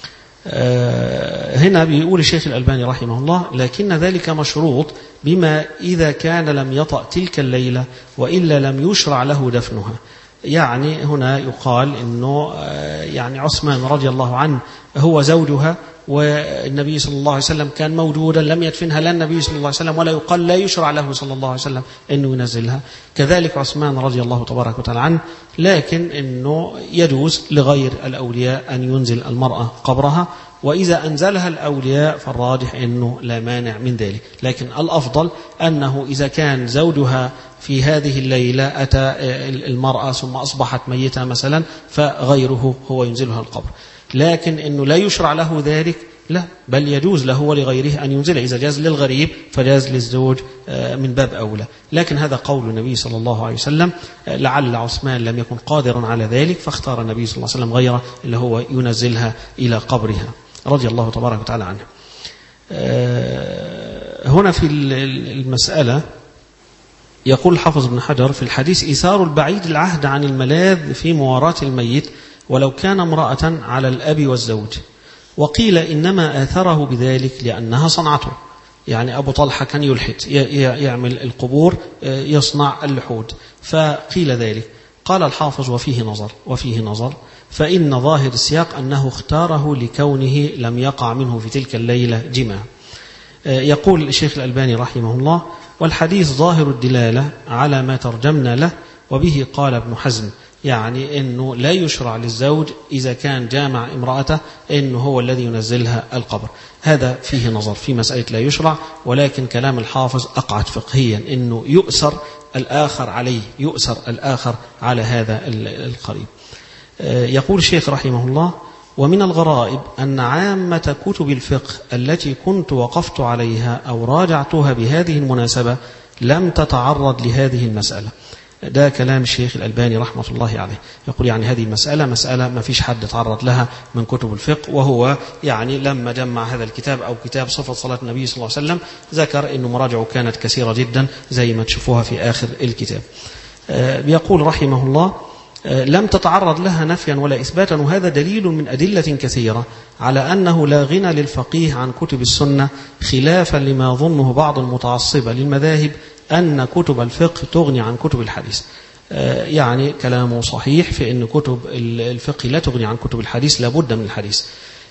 هنا بيقول الشيخ الألباني رحمه الله لكن ذلك مشروط بما إذا كان لم يطأ تلك الليلة وإلا لم يشرع له دفنها. يعني هنا يقال إنه يعني عثمان رضي الله عنه هو زوجها والنبي صلى الله عليه وسلم كان موجودا لم يدفنها لا النبي صلى الله عليه وسلم ولا يقال لا يشرع له صلى الله عليه وسلم أنه ينزلها. كذلك عثمان رضي الله تبارك وتعالى عنه، لكن أنه يجوز لغير الأولياء أن ينزل المرأة قبرها، وإذا أنزلها الأولياء فالراجح أنه لا مانع من ذلك. لكن الأفضل أنه إذا كان زوجها في هذه الليلة أتى المرأة ثم أصبحت ميتة مثلا فغيره هو ينزلها القبر. لكن أنه لا يشرع له ذلك لا، بل يجوز له ولغيره أن ينزله. إذا جاز للغريب فجاز للزوج من باب أولى. لكن هذا قول النبي صلى الله عليه وسلم، لعل عثمان لم يكن قادرا على ذلك فاختار النبي صلى الله عليه وسلم غيره اللي هو ينزلها إلى قبرها رضي الله تبارك وتعالى عنه. هنا في المسألة يقول الحافظ ابن حجر في الحديث: إيثار البعيد العهد عن الملاذ في مواراة الميت ولو كان امرأة على الأب والزوج. وقيل إنما آثره بذلك لأنها صنعته، يعني أبو طلحة كان يلحد يعمل القبور، يصنع اللحود، فقيل ذلك. قال الحافظ: وفيه نظر وفيه نظر فإن ظاهر السياق أنه اختاره لكونه لم يقع منه في تلك الليلة جماع. يقول الشيخ الألباني رحمه الله: والحديث ظاهر الدلالة على ما ترجمنا له، وبه قال ابن حزم، يعني أنه لا يشرع للزوج إذا كان جامع امرأته أنه هو الذي ينزلها القبر. هذا فيه نظر في مسألة لا يشرع، ولكن كلام الحافظ أقعد فقهيا أنه يؤثر الآخر عليه، يؤثر الآخر على هذا القريب. يقول الشيخ رحمه الله: ومن الغرائب أن عامة كتب الفقه التي كنت وقفت عليها أو راجعتها بهذه المناسبة لم تتعرض لهذه المسألة. ده كلام الشيخ الألباني رحمة الله عليه. يقول يعني هذه المسألة مسألة ما فيش حد تعرض لها من كتب الفقه، وهو يعني لما جمع هذا الكتاب أو كتاب صفة صلاة النبي صلى الله عليه وسلم ذكر أن مراجعه كانت كثيرة جدا زي ما تشوفوها في آخر الكتاب. بيقول رحمه الله: لم تتعرض لها نفيا ولا إثباتا، وهذا دليل من أدلة كثيرة على أنه لا غنى للفقيه عن كتب السنة، خلافا لما ظنه بعض المتعصبة للمذاهب أن كتب الفقه تغني عن كتب الحديث. يعني كلامه صحيح في أن كتب الفقه لا تغني عن كتب الحديث، لابد من الحديث،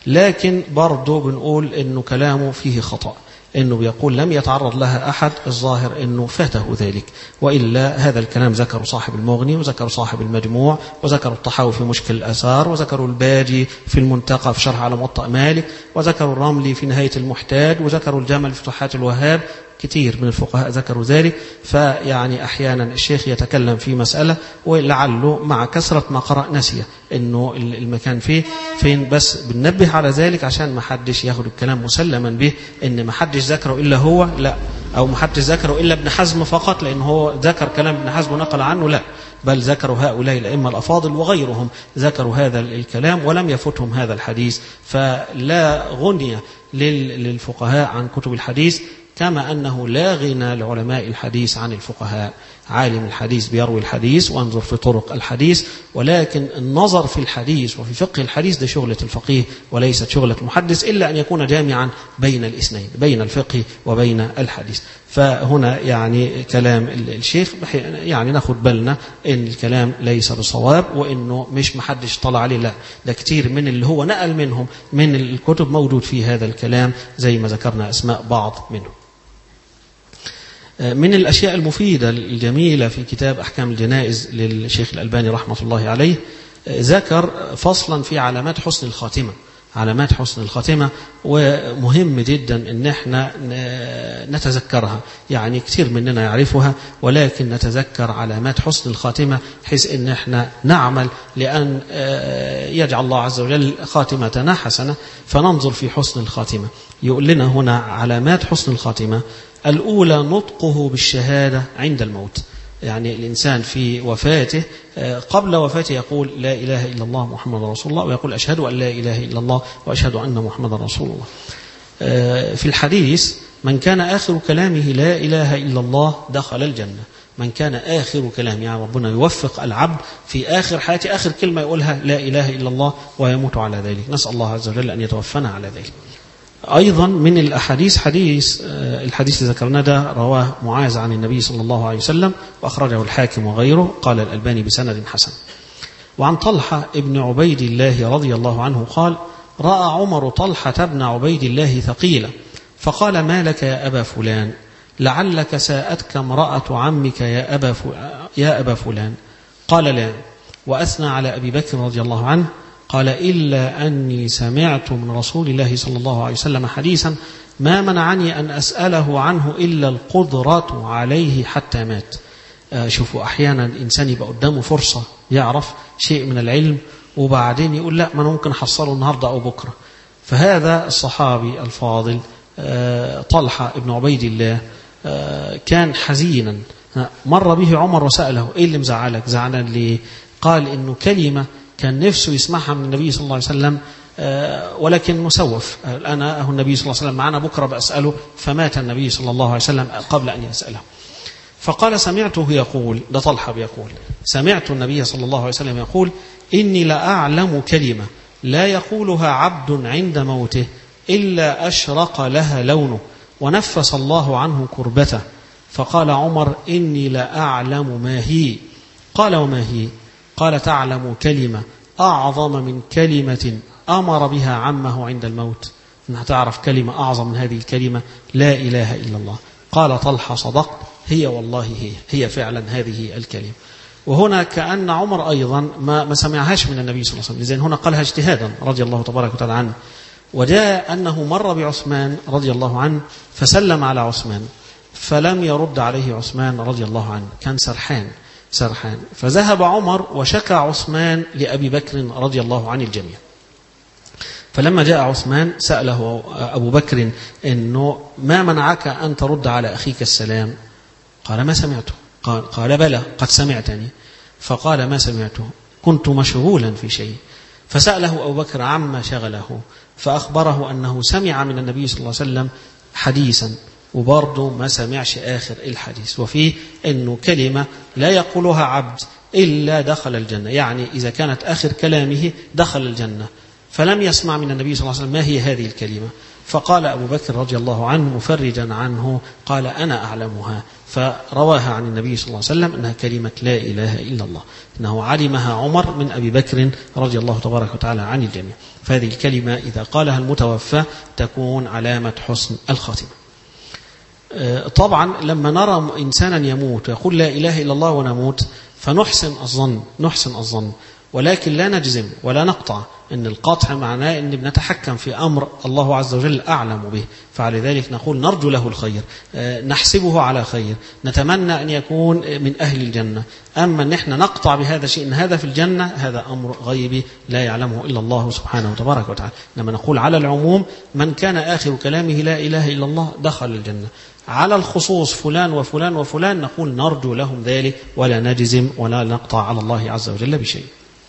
لكن برضو بنقول أنه كلامه فيه خطأ، أنه بيقول لم يتعرض لها أحد، الظاهر أنه فاته ذلك، وإلا هذا الكلام ذكر صاحب المغني، وذكر صاحب المجموع، وذكر الطحاوي في مشكل الآثار، وذكر الباجي في المنتقى في شرح على موطأ مالك، وذكر الرملي في نهاية المحتاج، وذكر الجمل في فتوحات الوهاب. كثير من الفقهاء ذكروا ذلك. فيعني أحيانا الشيخ يتكلم في مسألة ولعله مع كثرة ما قرأ نسيه إنه المكان فيه فين، بس بننبه على ذلك عشان ما حدش ياخد الكلام مسلما به إن ما حدش ذكره إلا هو، لا، أو ما حدش ذكره إلا ابن حزم فقط لأنه هو ذكر كلام ابن حزم ونقل عنه، لا، بل ذكروا هؤلاء الأئمة الأفاضل وغيرهم ذكروا هذا الكلام ولم يفتهم هذا الحديث. فلا غني للفقهاء عن كتب الحديث، كما أنه لا غنى لعلماء الحديث عن الفقهاء. عالم الحديث بيروي الحديث وانظر في طرق الحديث، ولكن النظر في الحديث وفي فقه الحديث ده شغلة الفقيه وليست شغلة المحدث، إلا أن يكون جامعا بين الاثنين، بين الفقه وبين الحديث. فهنا يعني كلام الشيخ يعني ناخد بالنا إن الكلام ليس بصواب، وإنه مش محدش طلع عليه، لا، ده كتير من اللي هو نقل منهم من الكتب موجود في هذا الكلام زي ما ذكرنا أسماء بعض منهم. من الأشياء المفيدة الجميلة في كتاب أحكام الجنائز للشيخ الألباني رحمة الله عليه، ذكر فصلا في علامات حسن الخاتمة. علامات حسن الخاتمة ومهم جدا ان احنا نتذكرها، يعني كثير مننا يعرفها ولكن نتذكر علامات حسن الخاتمة حيث ان احنا نعمل لأن يجعل الله عز وجل خاتمتنا حسنة، فننظر في حسن الخاتمة. يقول لنا هنا علامات حسن الخاتمة: الأولى نطقه بالشهادة عند الموت، يعني الإنسان في وفاته قبل وفاته يقول لا إله إلا الله محمد رسول الله، ويقول أشهد أن لا إله إلا الله وأشهد أن محمد رسول الله. في الحديث: من كان آخر كلامه لا إله إلا الله دخل الجنة. من كان آخر كلام، يعني ربنا يوفق العبد في آخر حياته آخر كلمة يقولها لا إله إلا الله ويموت على ذلك. نسأل الله عز وجل أن يتوفنا على ذلك. أيضا من الأحاديث حديث الحديث اللي ذكرناه ده رواه معاذ عن النبي صلى الله عليه وسلم وأخرجه الحاكم وغيره، قال الألباني بسند حسن. وعن طلحة ابن عبيد الله رضي الله عنه قال: رأى عمر طلحة بن عبيد الله ثقيلا فقال: ما لك يا أبا فلان؟ لعلك ساءتك امرأة عمك يا أبا يا أبا فلان. قال: لا. وأثنى على أبي بكر رضي الله عنه، قال: إلا أني سمعت من رسول الله صلى الله عليه وسلم حديثا ما منعني أن أسأله عنه إلا القدرة عليه حتى مات. شوفوا أحيانا الإنسان يبقى قدامه فرصة يعرف شيء من العلم وبعدين يقول لا، ما أنا ممكن أحصله النهاردة أو بكرة. فهذا الصحابي الفاضل طلحة ابن عبيد الله كان حزينا، مر به عمر وسأله: إيه اللي مزعلك؟ زعلان ليه؟ قال إنه كلمة كان نفسه يسمعها من النبي صلى الله عليه وسلم ولكن مسوف. أنا أهو النبي صلى الله عليه وسلم معنا بكرة بأسأله، فمات النبي صلى الله عليه وسلم قبل أن يسأله. فقال سمعته يقول، ده طلحة بيقول، سمعت النبي صلى الله عليه وسلم يقول: إني لأعلم كلمة لا يقولها عبد عند موته إلا أشرق لها لونه ونفس الله عنه كربته. فقال عمر: إني لأعلم ما هي. قال: وما هي؟ قال: تعلم كلمة أعظم من كلمة أمر بها عمه عند الموت. إنها تعرف كلمة أعظم من هذه الكلمة، لا إله إلا الله. قال طلحة: صدقت، هي والله هي هي فعلا هذه الكلمة. وهنا كأن عمر أيضا ما, ما سمعهاش من النبي صلى الله عليه وسلم، لذلك هنا قالها اجتهادا رضي الله تبارك وتعالى عنه. وجاء أنه مر بعثمان رضي الله عنه فسلم على عثمان فلم يرد عليه عثمان رضي الله عنه، كان سرحان سرحان. فذهب عمر وشكى عثمان لأبي بكر رضي الله عن الجميع. فلما جاء عثمان سأله أبو بكر إنه ما منعك أن ترد على أخيك السلام؟ قال: ما سمعته. قال, قال: بلى قد سمعتني. فقال: ما سمعته، كنت مشغولا في شيء. فسأله أبو بكر عما شغله، فأخبره أنه سمع من النبي صلى الله عليه وسلم حديثا وبرضه ما سمعش آخر الحديث، وفيه أنه كلمة لا يقولها عبد إلا دخل الجنة، يعني إذا كانت آخر كلامه دخل الجنة. فلم يسمع من النبي صلى الله عليه وسلم ما هي هذه الكلمة. فقال أبو بكر رضي الله عنه مفرجا عنه، قال: أنا أعلمها. فرواها عن النبي صلى الله عليه وسلم أنها كلمة لا إله إلا الله، إنه علمها عمر من أبي بكر رضي الله تبارك وتعالى عن الجميع. فهذه الكلمة إذا قالها المتوفى تكون علامة حسن الخاتمة. طبعا لما نرى إنسانا يموت ويقول لا إله إلا الله ونموت فنحسن الظن نحسن الظن ولكن لا نجزم ولا نقطع. إن القطع معناه إن بنتحكم في أمر الله عز وجل أعلم به، فعلى ذلك نقول نرجو له الخير، نحسبه على خير، نتمنى أن يكون من أهل الجنة. أما أن احنا نقطع بهذا شيء إن هذا في الجنة، هذا أمر غيبي لا يعلمه إلا الله سبحانه وتبارك وتعالى. لما نقول على العموم من كان آخر كلامه لا إله إلا الله دخل الجنة. على الخصوص فلان وفلان وفلان نقول نرجو لهم ذلك ولا نجزم ولا نقطع على الله عز وجل بشيء.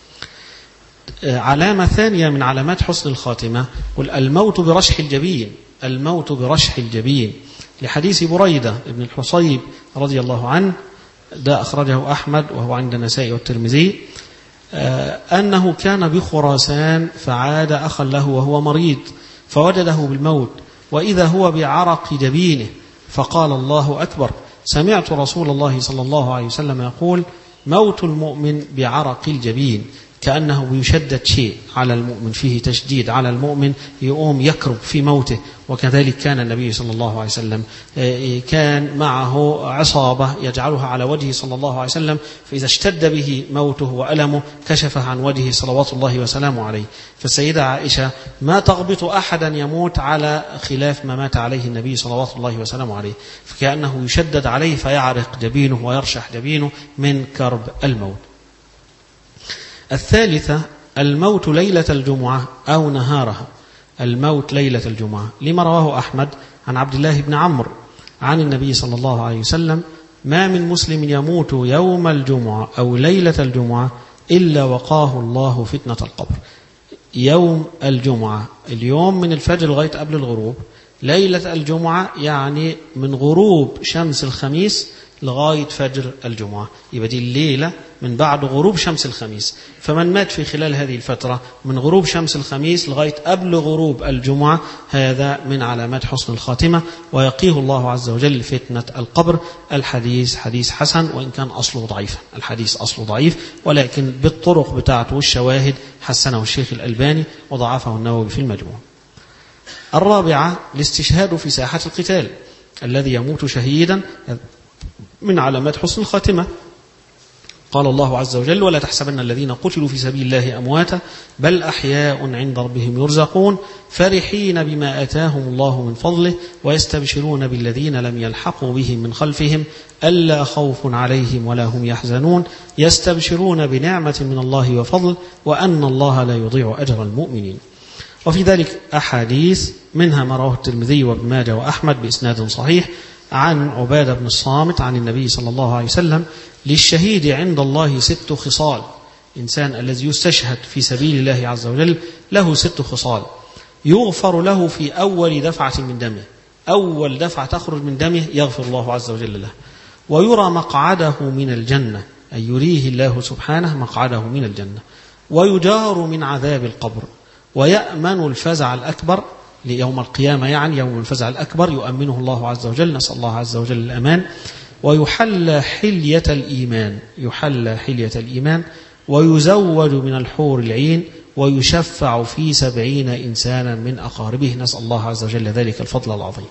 علامة ثانية من علامات حسن الخاتمة قل الموت برشح الجبين، الموت برشح الجبين، لحديث بريدة ابن الحصيب رضي الله عنه، ده أخرجه أحمد وهو عند النسائي والترمذي، أنه كان بخراسان فعاد أخا له وهو مريض فوجده بالموت وإذا هو بعرق جبينه فقال: الله أكبر. سمعت رسول الله صلى الله عليه وسلم يقول: موت المؤمن بعرق الجبين، كأنه يشدد شيء على المؤمن، فيه تشديد على المؤمن يقوم يكرب في موته. وكذلك كان النبي صلى الله عليه وسلم كان معه عصابة يجعلها على وجهه صلى الله عليه وسلم، فإذا اشتد به موته وألمه كشفه عن وجهه صلوات الله وسلامه عليه. فالسيدة عائشة ما تغبط أحدا يموت على خلاف ما مات عليه النبي صلوات الله وسلامه عليه، فكأنه يشدد عليه فيعرق جبينه ويرشح جبينه من كرب الموت. الثالثة الموت ليلة الجمعة أو نهارها، الموت ليلة الجمعة، لما رواه أحمد عن عبد الله بن عمرو عن النبي صلى الله عليه وسلم: ما من مسلم يموت يوم الجمعة أو ليلة الجمعة إلا وقاه الله فتنة القبر. يوم الجمعة اليوم من الفجر لغاية قبل الغروب، ليلة الجمعة يعني من غروب شمس الخميس لغاية فجر الجمعة، يبقى دي الليلة من بعد غروب شمس الخميس. فمن مات في خلال هذه الفترة من غروب شمس الخميس لغاية قبل غروب الجمعة هذا من علامات حسن الخاتمة، ويقيه الله عز وجل فتنة القبر. الحديث حديث حسن وإن كان أصله ضعيف، الحديث أصله ضعيف ولكن بالطرق بتاعته والشواهد حسنه الشيخ الألباني وضعفه النووي في المجموع. الرابعة الاستشهاد في ساحة القتال، الذي يموت شهيدا من علامات حسن الخاتمة. قال الله عز وجل: ولا تحسبن الذين قتلوا في سبيل الله أمواتا بل أحياء عند ربهم يرزقون فرحين بما آتاهم الله من فضله ويستبشرون بالذين لم يلحقوا بهم من خلفهم ألا خوف عليهم ولا هم يحزنون يستبشرون بنعمة من الله وفضل وأن الله لا يضيع أجر المؤمنين. وفي ذلك أحاديث منها ما رواه الترمذي وابن ماجه وأحمد بإسناد صحيح عن عبادة بن الصامت عن النبي صلى الله عليه وسلم: للشهيد عند الله ست خصال، إنسان الذي يستشهد في سبيل الله عز وجل له ست خصال: يغفر له في أول دفعة من دمه، أول دفعة تخرج من دمه يغفر الله عز وجل له، ويرى مقعده من الجنة، أي يريه الله سبحانه مقعده من الجنة، ويجار من عذاب القبر، ويأمن الفزع الأكبر ليوم القيامة، يعني يوم الفزع الأكبر يؤمنه الله عز وجل، نسأل الله عز وجل الأمان. ويحل حلية الإيمان، يحل حلية الإيمان، ويزوج من الحور العين، ويشفع في سبعين إنسانا من أقاربه، نسأل الله عز وجل ذلك الفضل العظيم.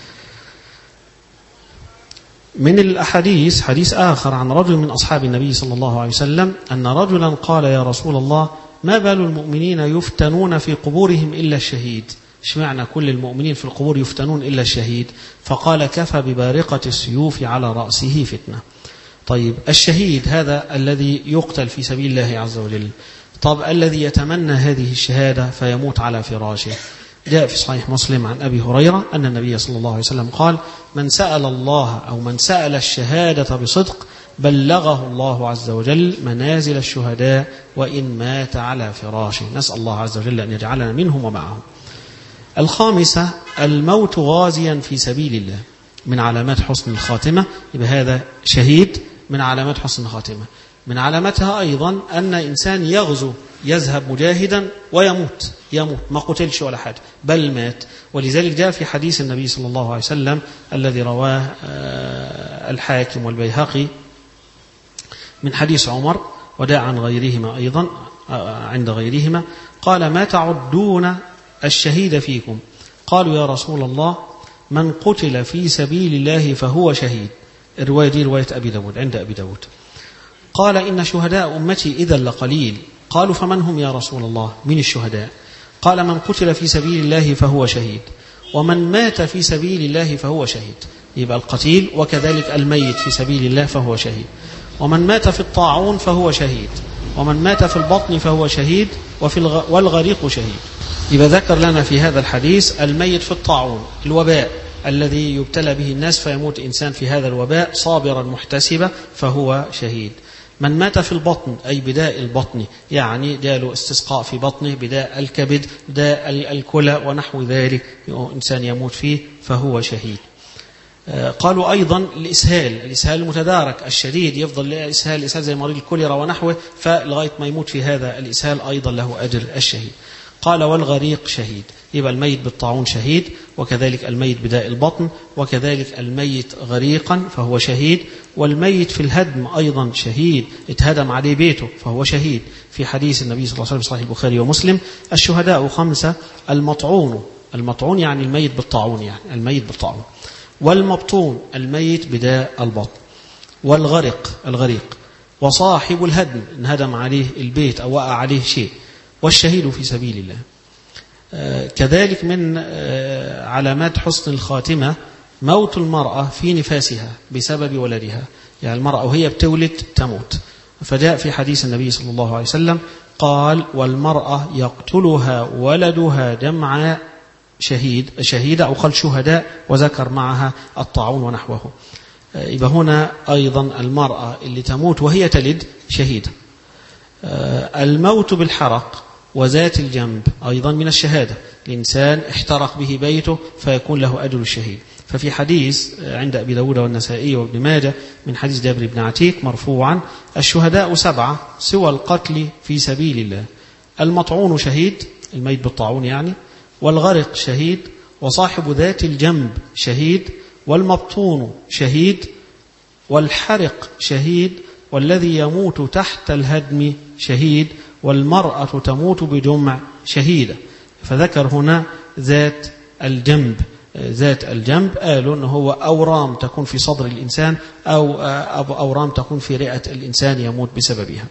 من الأحاديث حديث آخر عن رجل من أصحاب النبي صلى الله عليه وسلم أن رجلا قال: يا رسول الله، ما بال المؤمنين يفتنون في قبورهم إلا الشهيد؟ اشمعنى كل المؤمنين في القبور يفتنون إلا الشهيد؟ فقال: كفى ببارقة السيوف على رأسه فتنة. طيب، الشهيد هذا الذي يقتل في سبيل الله عز وجل. طب الذي يتمنى هذه الشهادة فيموت على فراشه، جاء في صحيح مسلم عن أبي هريرة أن النبي صلى الله عليه وسلم قال: من سأل الله أو من سأل الشهادة بصدق بلغه الله عز وجل منازل الشهداء وإن مات على فراشه، نسأل الله عز وجل أن يجعلنا منهم ومعهم. الخامسة: الموت غازيا في سبيل الله، من علامات حسن الخاتمة، يبقى هذا شهيد من علامات حسن الخاتمة. من علامتها أيضا أن إنسان يغزو، يذهب مجاهدا ويموت، يموت ما قتلش ولا حاجة بل مات. ولذلك جاء في حديث النبي صلى الله عليه وسلم الذي رواه الحاكم والبيهقي من حديث عمر، وداء عن غيرهما أيضا عند غيرهما، قال: ما تعدون الشهيد فيكم؟ قالوا: يا رسول الله، من قتل في سبيل الله فهو شهيد. الرواية دي رواية أبي داود عند أبي داود. قال: إن شهداء أمتي إذا لقليل. قالوا: فمن هم يا رسول الله؟ من الشهداء؟ قال: من قتل في سبيل الله فهو شهيد، ومن مات في سبيل الله فهو شهيد. يبقى القتيل وكذلك الميت في سبيل الله فهو شهيد، ومن مات في الطاعون فهو شهيد، ومن مات في البطن فهو شهيد، وفي الغ... والغريق شهيد. يبقى ذكر لنا في هذا الحديث الميت في الطاعون، الوباء الذي يبتلى به الناس فيموت إنسان في هذا الوباء صابرا محتسبا فهو شهيد. من مات في البطن أي بداء البطن، يعني جاله استسقاء في بطنه، بداء الكبد، بداء الكلى ونحو ذلك، إنسان يموت فيه فهو شهيد. قالوا أيضا الإسهال، الإسهال المتدارك الشديد، يفضل إسهال الإسهال زي مريض الكوليرا ونحوه، فلغاية ما يموت في هذا الإسهال أيضا له أجر الشهيد. قال: والغريق شهيد. يبقى الميت بالطاعون شهيد، وكذلك الميت بداء البطن، وكذلك الميت غريقا فهو شهيد، والميت في الهدم أيضا شهيد، اتهدم عليه بيته فهو شهيد. في حديث النبي صلى الله عليه وسلم صحيح البخاري ومسلم: الشهداء خمسة: المطعون، المطعون يعني الميت بالطاعون، يعني الميت بالطاعون، والمبطون الميت بداء البطن، والغرق الغريق، وصاحب الهدم انهدم عليه البيت أو وقع عليه شيء، والشهيد في سبيل الله. آه كذلك من آه علامات حسن الخاتمة موت المرأة في نفاسها بسبب ولدها، يعني المرأة وهي بتولد تموت. فجاء في حديث النبي صلى الله عليه وسلم قال: والمرأة يقتلها ولدها جمعاء شهيد شهيدة، أو قال شهداء، وذكر معها الطاعون ونحوه. آه يبقى هنا أيضا المرأة اللي تموت وهي تلد شهيدة. آه الموت بالحرق وذات الجنب أيضا من الشهادة، الإنسان احترق به بيته فيكون له أجر الشهيد. ففي حديث عند أبي داود والنسائي وابن ماجه من حديث جابر بن عتيك مرفوعا: الشهداء سبعة سوى القتل في سبيل الله: المطعون شهيد، الميت بالطاعون يعني، والغرق شهيد، وصاحب ذات الجنب شهيد، والمبطون شهيد، والحرق شهيد، والذي يموت تحت الهدم شهيد، والمرأة تموت بجمع شهيدة. فذكر هنا ذات الجنب، ذات الجنب قالوا أنه هو أورام تكون في صدر الإنسان أو أورام تكون في رئة الإنسان يموت بسببها.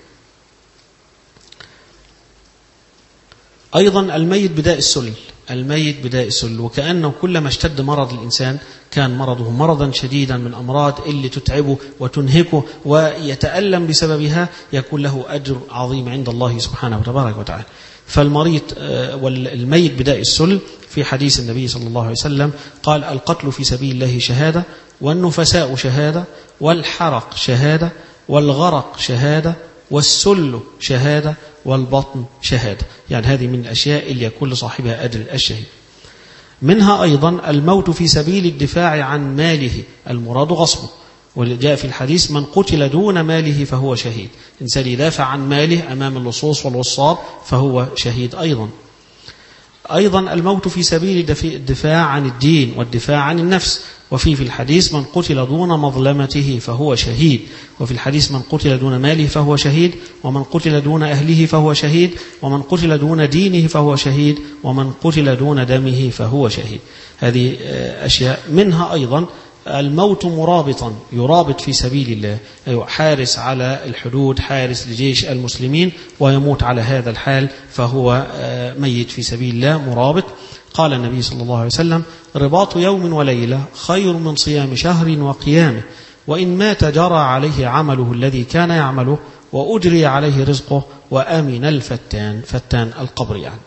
أيضا الميت بداء السل، الميت بداء السل، وكأنه كلما اشتد مرض الإنسان كان مرضه مرضا شديدا من أمراض اللي تتعبه وتنهكه ويتألم بسببها، يكون له أجر عظيم عند الله سبحانه وتبارك وتعالى. فالمريض والميت بداء السل في حديث النبي صلى الله عليه وسلم قال: القتل في سبيل الله شهادة، والنفساء شهادة، والحرق شهادة، والغرق شهادة، والسل شهادة، والبطن شهادة. يعني هذه من الأشياء اللي يكون لصاحبها أجر الشهيد. منها أيضا الموت في سبيل الدفاع عن ماله، المراد غصبه، وجاء في الحديث من قتل دون ماله فهو شهيد. إنسان يدافع عن ماله أمام اللصوص والوصاب فهو شهيد أيضا. أيضا الموت في سبيل الدفاع عن الدين والدفاع عن النفس. وفي في الحديث من قتل دون مظلمته فهو شهيد. وفي الحديث من قتل دون ماله فهو شهيد، ومن قتل دون أهله فهو شهيد، ومن قتل دون دينه فهو شهيد، ومن قتل دون دمه فهو شهيد. هذه أشياء. منها أيضا الموت مرابطا، يرابط في سبيل الله، أيوة حارس على الحدود، حارس لجيش المسلمين، ويموت على هذا الحال فهو ميت في سبيل الله مرابط. قال النبي صلى الله عليه وسلم: رباط يوم وليلة خير من صيام شهر وقيامه، وإن مات جرى عليه عمله الذي كان يعمله، وأجري عليه رزقه، وأمن الفتان، فتان القبر يعني.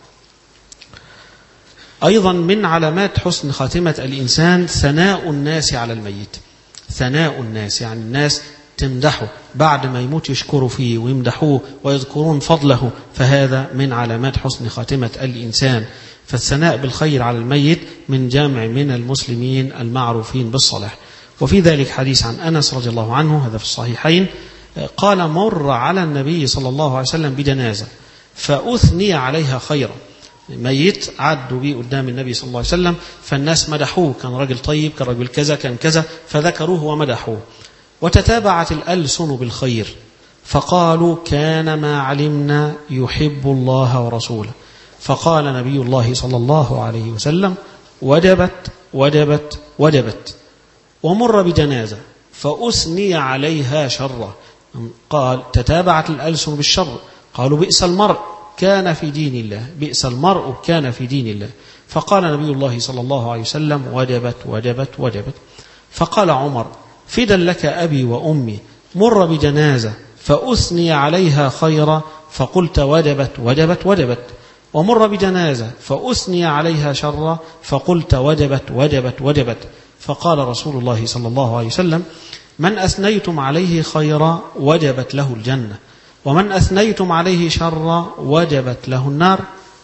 أيضا من علامات حسن خاتمة الإنسان ثناء الناس على الميت. ثناء الناس يعني الناس تمدحه بعد ما يموت، يشكروا فيه ويمدحوه ويذكرون فضله، فهذا من علامات حسن خاتمة الإنسان. فالثناء بالخير على الميت من جامع من المسلمين المعروفين بالصلاح. وفي ذلك حديث عن أنس رضي الله عنه، هذا في الصحيحين، قال: مر على النبي صلى الله عليه وسلم بجنازة فأثني عليها خيرا. ميت عدوا بيه قدام النبي صلى الله عليه وسلم، فالناس مدحوه، كان رجل طيب، كان رجل كذا، كان كذا، فذكروه ومدحوه. وتتابعت الألسن بالخير، فقالوا: كان ما علمنا يحب الله ورسوله. فقال نبي الله صلى الله عليه وسلم: وجبت وجبت وجبت. ومر بجنازة فأثني عليها شرا، قال: تتابعت الألسن بالشر، قالوا: بئس المرء كان في دين الله، بئس المرء كان في دين الله. فقال نبي الله صلى الله عليه وسلم: وجبت وجبت وجبت. فقال عمر: فدا لك أبي وأمي، مر بجنازة فأثني عليها خيرا فقلت وجبت وجبت وجبت، ومر بجنازة فأثني عليها شرا فقلت وجبت وجبت وجبت. فقال رسول الله صلى الله عليه وسلم: من أثنيتم عليه خيرا وجبت له الجنة، ومن أثنيتم عليه شرا وجبت له النار.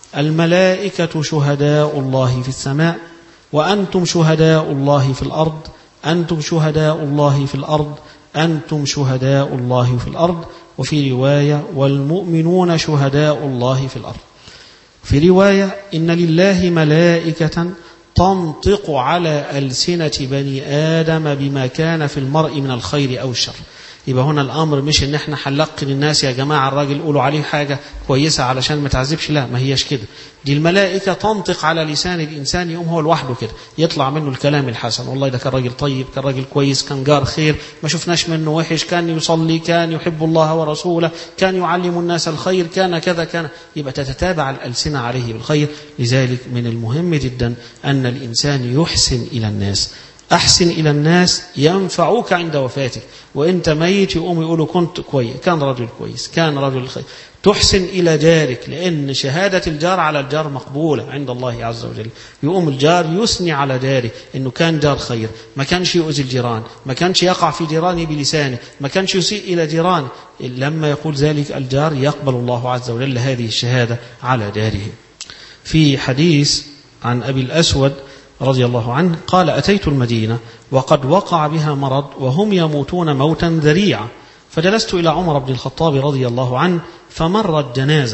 الملائكة شهداء الله في السماء، وأنتم شهداء الله في الأرض، أنتم شهداء الله في الأرض، أنتم شهداء الله في الأرض. وفي رواية: والمؤمنون شهداء الله في الأرض. في رواية: إن لله ملائكة تنطق على ألسنة بني آدم بما كان في المرء من الخير أو الشر. يبقى هنا الأمر مش إن احنا حنلقن الناس يا جماعة الراجل قولوا عليه حاجة كويسة علشان ما تعذبش، لا، ما هيش كده. دي الملائكة تنطق على لسان الإنسان، يقوم هو لوحده كده يطلع منه الكلام الحسن، والله ده كان راجل طيب، كان راجل كويس، كان جار خير، ما شفناش منه وحش، كان يصلي، كان يحب الله ورسوله، كان يعلم الناس الخير، كان كذا كان. يبقى تتتابع الألسنة عليه بالخير. لذلك من المهم جدا أن الإنسان يحسن إلى الناس. أحسن إلى الناس ينفعوك عند وفاتك، وإنت ميت يقوم يقولوا كنت كويس، كان رجل كويس، كان رجل خير. تحسن إلى جارك، لأن شهادة الجار على الجار مقبولة عند الله عز وجل. يقوم الجار يثني على جاره إنه كان جار خير، ما كانش يؤذي الجيران، ما كانش يقع في جيرانه بلسانه، ما كانش يسيء إلى جيرانه. لما يقول ذلك الجار يقبل الله عز وجل هذه الشهادة على جاره. في حديث عن أبي الأسود رضي الله عنه قال: أتيت المدينة وقد وقع بها مرض وهم يموتون موتا ذريعا، فجلست إلى عمر بن الخطاب رضي الله عنه فمرت جنازة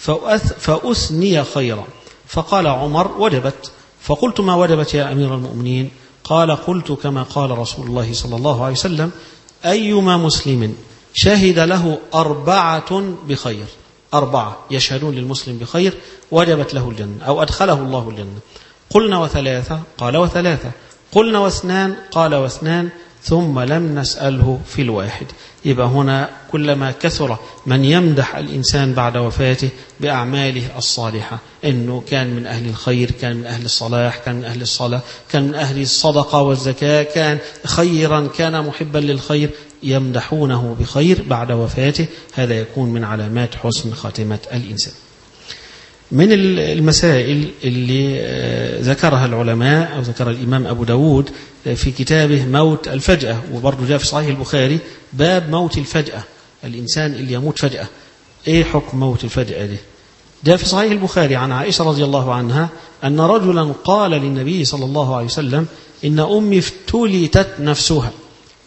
فأثني خيرا، فقال عمر: وجبت. فقلت: ما وجبت يا أمير المؤمنين؟ قال: قلت كما قال رسول الله صلى الله عليه وسلم: أيما مسلم شهد له أربعة بخير، أربعة يشهدون للمسلم بخير، وجبت له الجنة أو أدخله الله الجنة. قلنا: وثلاثة؟ قال: وثلاثة. قلنا: واثنان؟ قال: واثنان. ثم لم نسأله في الواحد. يبقى هنا كلما كثر من يمدح الإنسان بعد وفاته بأعماله الصالحة، إنه كان من أهل الخير، كان من أهل الصلاح، كان من أهل الصلاة، كان من أهل الصدقة والزكاة، كان خيرا، كان محبا للخير، يمدحونه بخير بعد وفاته، هذا يكون من علامات حسن خاتمة الإنسان. من المسائل اللي ذكرها العلماء أو ذكر الإمام أبو داود في كتابه موت الفجأة، وبرضه جاء في صحيح البخاري باب موت الفجأة، الإنسان اللي يموت فجأة، إيه حكم موت الفجأة دي؟ جاء في صحيح البخاري عن عائشة رضي الله عنها أن رجلا قال للنبي صلى الله عليه وسلم: إن أمي افتلتت نفسها،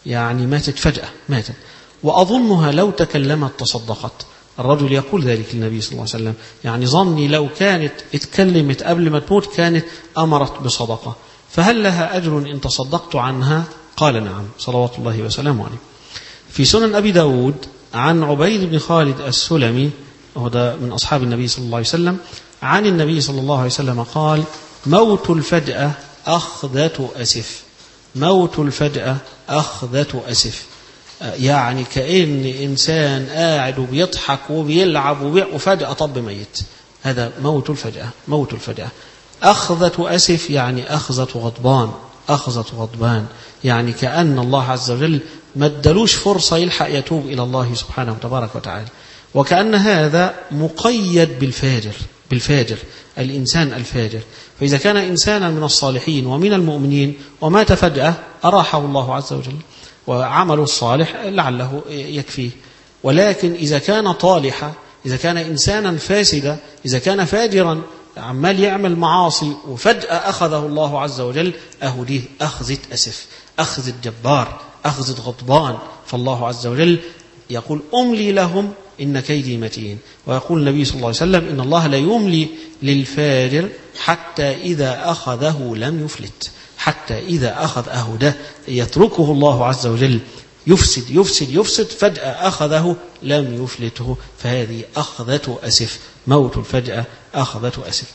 يعني ماتت فجأة ماتت، وأظنها لو تكلمت تصدقت. الرجل يقول ذلك للنبي صلى الله عليه وسلم، يعني ظني لو كانت اتكلمت قبل ما تموت كانت أمرت بصدقة، فهل لها أجر إن تصدقت عنها؟ قال نعم صلوات الله وسلامه عليه. في سنن أبي داود عن عبيد بن خالد السلمي، وهذا من أصحاب النبي صلى الله عليه وسلم، عن النبي صلى الله عليه وسلم قال: موت الفجأة أخذة أسف. موت الفجأة أخذة أسف، يعني كأن إنسان قاعد وبيضحك وبيلعب وفجأة طب ميت. هذا موت الفجأة. موت الفجأة أخذة أسف، يعني أخذة غضبان. أخذة غضبان يعني كأن الله عز وجل ما ادالوش فرصة يلحق يتوب إلى الله سبحانه وتبارك وتعالى. وكأن هذا مقيد بالفاجر، بالفاجر الإنسان الفاجر. فإذا كان إنسانا من الصالحين ومن المؤمنين ومات فجأة أراحه الله عز وجل وعمله الصالح لعله يكفيه. ولكن إذا كان طالحا، إذا كان إنسانا فاسدا، إذا كان فاجرا عمال يعمل معاصي وفجأة أخذه الله عز وجل، أهديه أخذة أسف، أخذة جبار، أخذة غضبان. فالله عز وجل يقول: أملي لهم إن كيدي متين. ويقول النبي صلى الله عليه وسلم: إن الله لا يملي للفاجر حتى إذا أخذه لم يفلت. حتى إذا أخذ أهده يتركه الله عز وجل يفسد يفسد يفسد، فجأة أخذه لم يفلته. فهذه أخذة أسف. موت الفجأة أخذة أسف.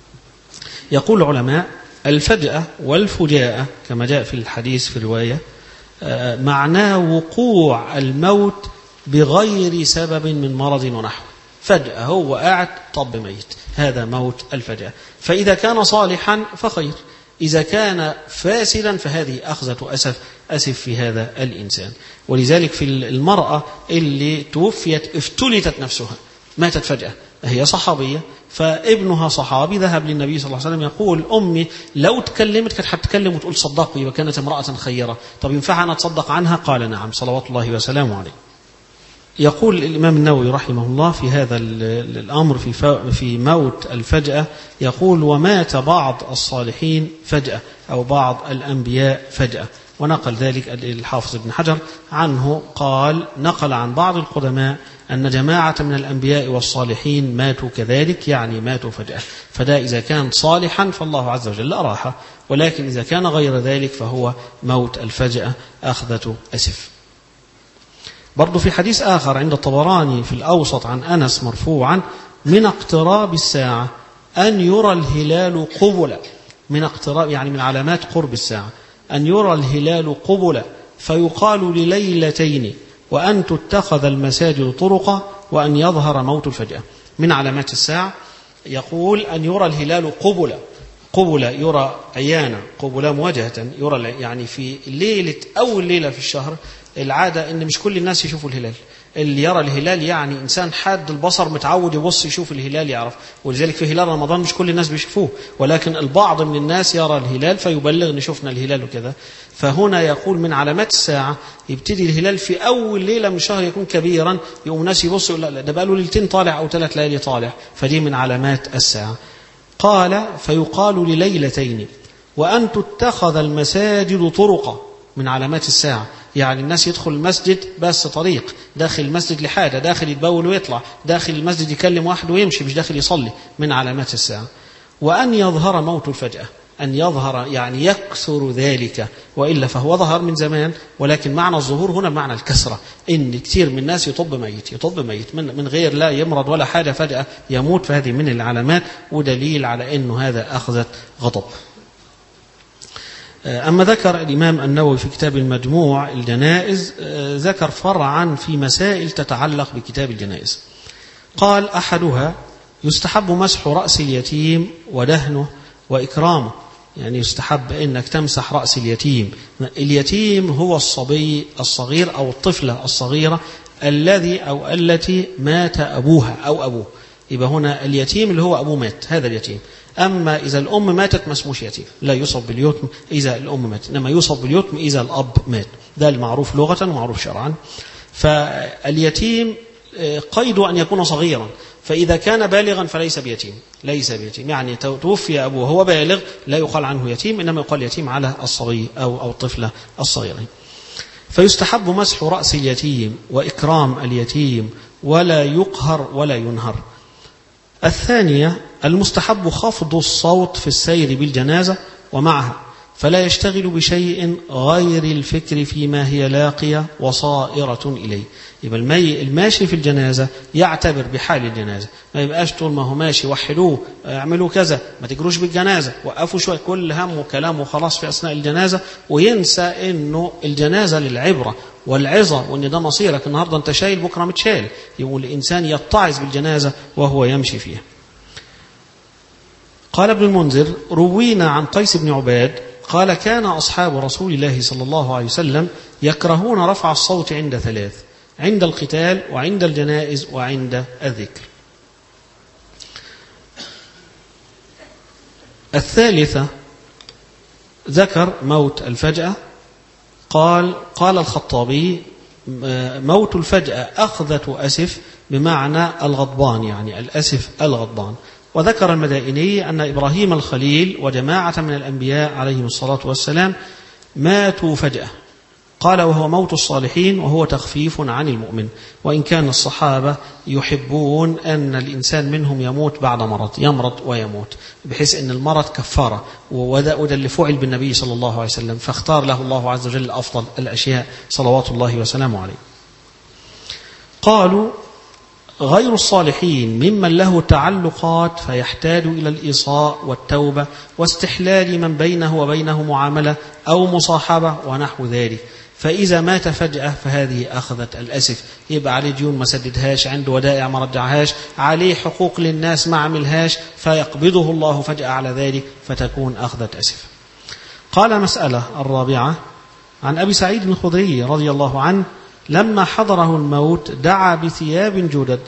يقول العلماء: الفجأة والفجاءة كما جاء في الحديث في رواية معناه وقوع الموت بغير سبب من مرض ونحو. فجأة هو قاعد طب ميت، هذا موت الفجأة. فإذا كان صالحا فخير، إذا كان فاسدا فهذه أخذة أسف أسف في هذا الإنسان. ولذلك في المرأة اللي توفيت افتلتت نفسها، ماتت فجأة، هي صحابية فابنها صحابي، ذهب للنبي صلى الله عليه وسلم يقول: أمي لو تكلمت كانت هتتكلم وتقول صدقي وكانت امرأة خيرة، طب ينفع أن أتصدق عنها؟ قال نعم صلوات الله وسلامه عليه. يقول الإمام النووي رحمه الله في هذا الأمر في في موت الفجأة، يقول: ومات بعض الصالحين فجأة أو بعض الأنبياء فجأة. ونقل ذلك الحافظ ابن حجر عنه، قال: نقل عن بعض القدماء أن جماعة من الأنبياء والصالحين ماتوا كذلك، يعني ماتوا فجأة. فده إذا كان صالحا فالله عز وجل أراحه، ولكن إذا كان غير ذلك فهو موت الفجأة أخذة أسف. برضو في حديث آخر عند الطبراني في الأوسط عن أنس مرفوعا: من اقتراب الساعة أن يرى الهلال قبلا. من اقتراب يعني من علامات قرب الساعة أن يرى الهلال قبلا، فيقال لليلتين وأن تتخذ المساجد طرقا وأن يظهر موت الفجأة. من علامات الساعة يقول أن يرى الهلال قبلا. قبلا يرى عيانا، قبلا مواجهة، يرى يعني في ليلة أول ليلة في الشهر. العادة أن مش كل الناس يشوفوا الهلال، اللي يرى الهلال يعني إنسان حاد البصر متعود يبص يشوف الهلال يعرف. ولذلك في هلال رمضان مش كل الناس بيشوفوه، ولكن البعض من الناس يرى الهلال فيبلغ أن شفنا الهلال وكذا. فهنا يقول من علامات الساعة يبتدي الهلال في أول ليلة من الشهر يكون كبيرا، يقوم الناس يبصوا لا لا ده بقى له ليلتين طالع أو ثلاث ليالي طالع، فدي من علامات الساعة. قال: فيقال لليلتين وأن تتخذ المساجد طرقا. من علامات الساعة يعني الناس يدخل المسجد بس طريق، داخل المسجد لحاجة، داخل يتبول ويطلع، داخل المسجد يكلم واحد ويمشي، مش داخل يصلي. من علامات الساعة. وأن يظهر موت الفجأة، أن يظهر يعني يكثر ذلك، وإلا فهو ظهر من زمان، ولكن معنى الظهور هنا بمعنى الكثرة، إن كثير من الناس يطب ميت يطب ميت من, من غير لا يمرض ولا حاجة، فجأة يموت. فهذه من العلامات ودليل على أنه هذا أخذت غضب. أما ذكر الإمام النووي في كتاب المجموع الجنائز، ذكر فرعا في مسائل تتعلق بكتاب الجنائز. قال: أحدها يستحب مسح رأس اليتيم ودهنه وإكرامه. يعني يستحب أنك تمسح رأس اليتيم. اليتيم هو الصبي الصغير أو الطفلة الصغيرة الذي أو التي مات أبوها أو أبوه. يبقى هنا اليتيم اللي هو أبوه مات، هذا اليتيم. أما إذا الأم ماتت ما اسموش يتيم، لا يصب باليتم إذا الأم ماتت، إنما يصب باليتم إذا الأب مات. ده المعروف لغة ومعروف شرعا. فاليتيم قيد أن يكون صغيرا، فإذا كان بالغا فليس بيتيم، ليس بيتيم. يعني توفي أبوه هو بالغ لا يقال عنه يتيم، إنما يقال يتيم على الصبي أو أو الطفلة الصغيرة. فيستحب مسح رأس اليتيم وإكرام اليتيم ولا يقهر ولا ينهر. الثانية المستحب خفض الصوت في السير بالجنازة ومعها، فلا يشتغل بشيء غير الفكر فيما هي لاقية وصائرة إليه. يبقى الماشي في الجنازة يعتبر بحال الجنازة، ما يبقاش طول ما هو ماشي وحدوه اعملوا كذا ما تجروش بالجنازة وقفوا شوية، كل هم وكلام وخلاص في أثناء الجنازة، وينسى إنه الجنازة للعبرة والعظة، وإن ده مصيرك النهاردة أنت شايل بكرة متشال. يقول الإنسان يتعظ بالجنازة وهو يمشي فيها. قال ابن المنذر: روينا عن قيس بن عباد قال: كان أصحاب رسول الله صلى الله عليه وسلم يكرهون رفع الصوت عند ثلاث: عند القتال وعند الجنائز وعند الذكر. الثالثة ذكر موت الفجأة. قال قال الخطابي: موت الفجأة أخذة أسف بمعنى الغضبان، يعني الأسف الغضبان. وذكر المدائني أن إبراهيم الخليل وجماعة من الأنبياء عليهم الصلاة والسلام ماتوا فجأة. قال: وهو موت الصالحين، وهو تخفيف عن المؤمن، وإن كان الصحابة يحبون أن الإنسان منهم يموت بعد مرض، يمرض ويموت، بحيث أن المرض كفارة، وده اللي فعل بالنبي صلى الله عليه وسلم، فاختار له الله عز وجل أفضل الأشياء صلوات الله وسلامه عليه. قالوا: غير الصالحين ممن له تعلقات فيحتاج إلى الإيصاء والتوبة واستحلال من بينه وبينه معاملة أو مصاحبة ونحو ذلك، فإذا مات فجأة فهذه أخذت الأسف، يبقى عليه ديون ما سددهاش، عنده ودائع ما رجعهاش، عليه حقوق للناس ما عملهاش، فيقبضه الله فجأة على ذلك فتكون أخذت أسف. قال: مسألة الرابعة عن أبي سعيد الخدري رضي الله عنه: لما حضره الموت دعا بثياب جدد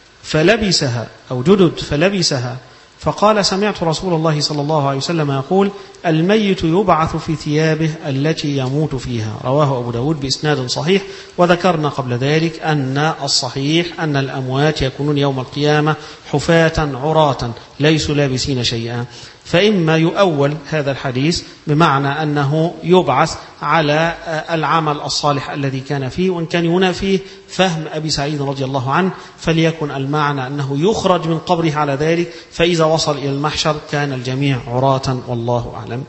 فلبسها أو جدد فلبسها، فقال: سمعت رسول الله صلى الله عليه وسلم يقول: الميت يبعث في ثيابه التي يموت فيها. رواه أبو داود بإسناد صحيح. وذكرنا قبل ذلك أن الصحيح أن الأموات يكونون يوم القيامة حفاة عراة ليسوا لابسين شيئا، فإما يؤول هذا الحديث بمعنى أنه يبعث على العمل الصالح الذي كان فيه، وإن كان ينافيه فهم أبي سعيد رضي الله عنه، فليكن المعنى أنه يخرج من قبره على ذلك، فإذا وصل إلى المحشر كان الجميع عراة والله أعلم.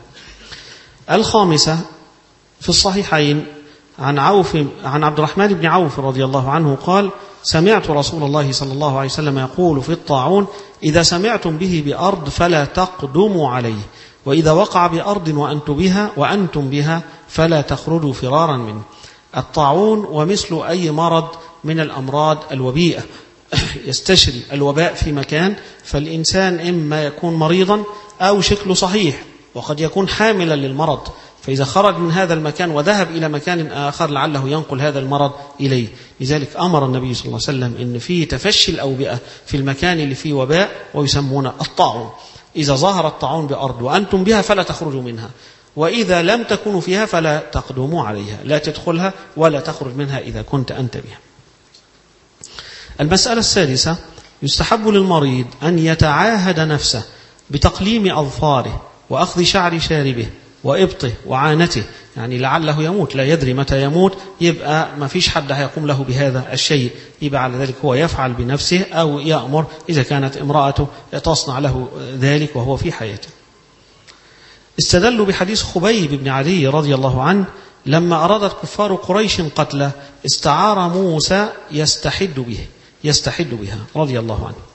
الخامسة في الصحيحين عن عوف عن عبد الرحمن بن عوف رضي الله عنه قال: سمعت رسول الله صلى الله عليه وسلم يقول في الطاعون: إذا سمعتم به بأرض فلا تقدموا عليه، وإذا وقع بأرض وأنتم بها وأنتم بها فلا تخرجوا فرارا منه. الطاعون ومثل أي مرض من الأمراض الوبيئة يستشري الوباء في مكان، فالإنسان إما يكون مريضا أو شكله صحيح، وقد يكون حاملا للمرض، فإذا خرج من هذا المكان وذهب إلى مكان آخر لعله ينقل هذا المرض إليه. لذلك أمر النبي صلى الله عليه وسلم إن فيه تفشي الأوبئة في المكان اللي فيه وباء ويسمونه الطاعون. إذا ظهر الطاعون بأرض وأنتم بها فلا تخرجوا منها، وإذا لم تكونوا فيها فلا تقدموا عليها، لا تدخلها ولا تخرج منها إذا كنت أنت بها. المسألة السادسة: يستحب للمريض أن يتعاهد نفسه بتقليم أظفاره وأخذ شعر شاربه وإبطه وعانته، يعني لعله يموت لا يدري متى يموت، يبقى ما فيش حد هيقوم له بهذا الشيء، يبقى على ذلك هو يفعل بنفسه أو يأمر إذا كانت امرأته تصنع له ذلك وهو في حياته. استدلوا بحديث خبيب بن علي رضي الله عنه: لما أرادت كفار قريش قتله استعار موسى يستحد به يستحد بها رضي الله عنه.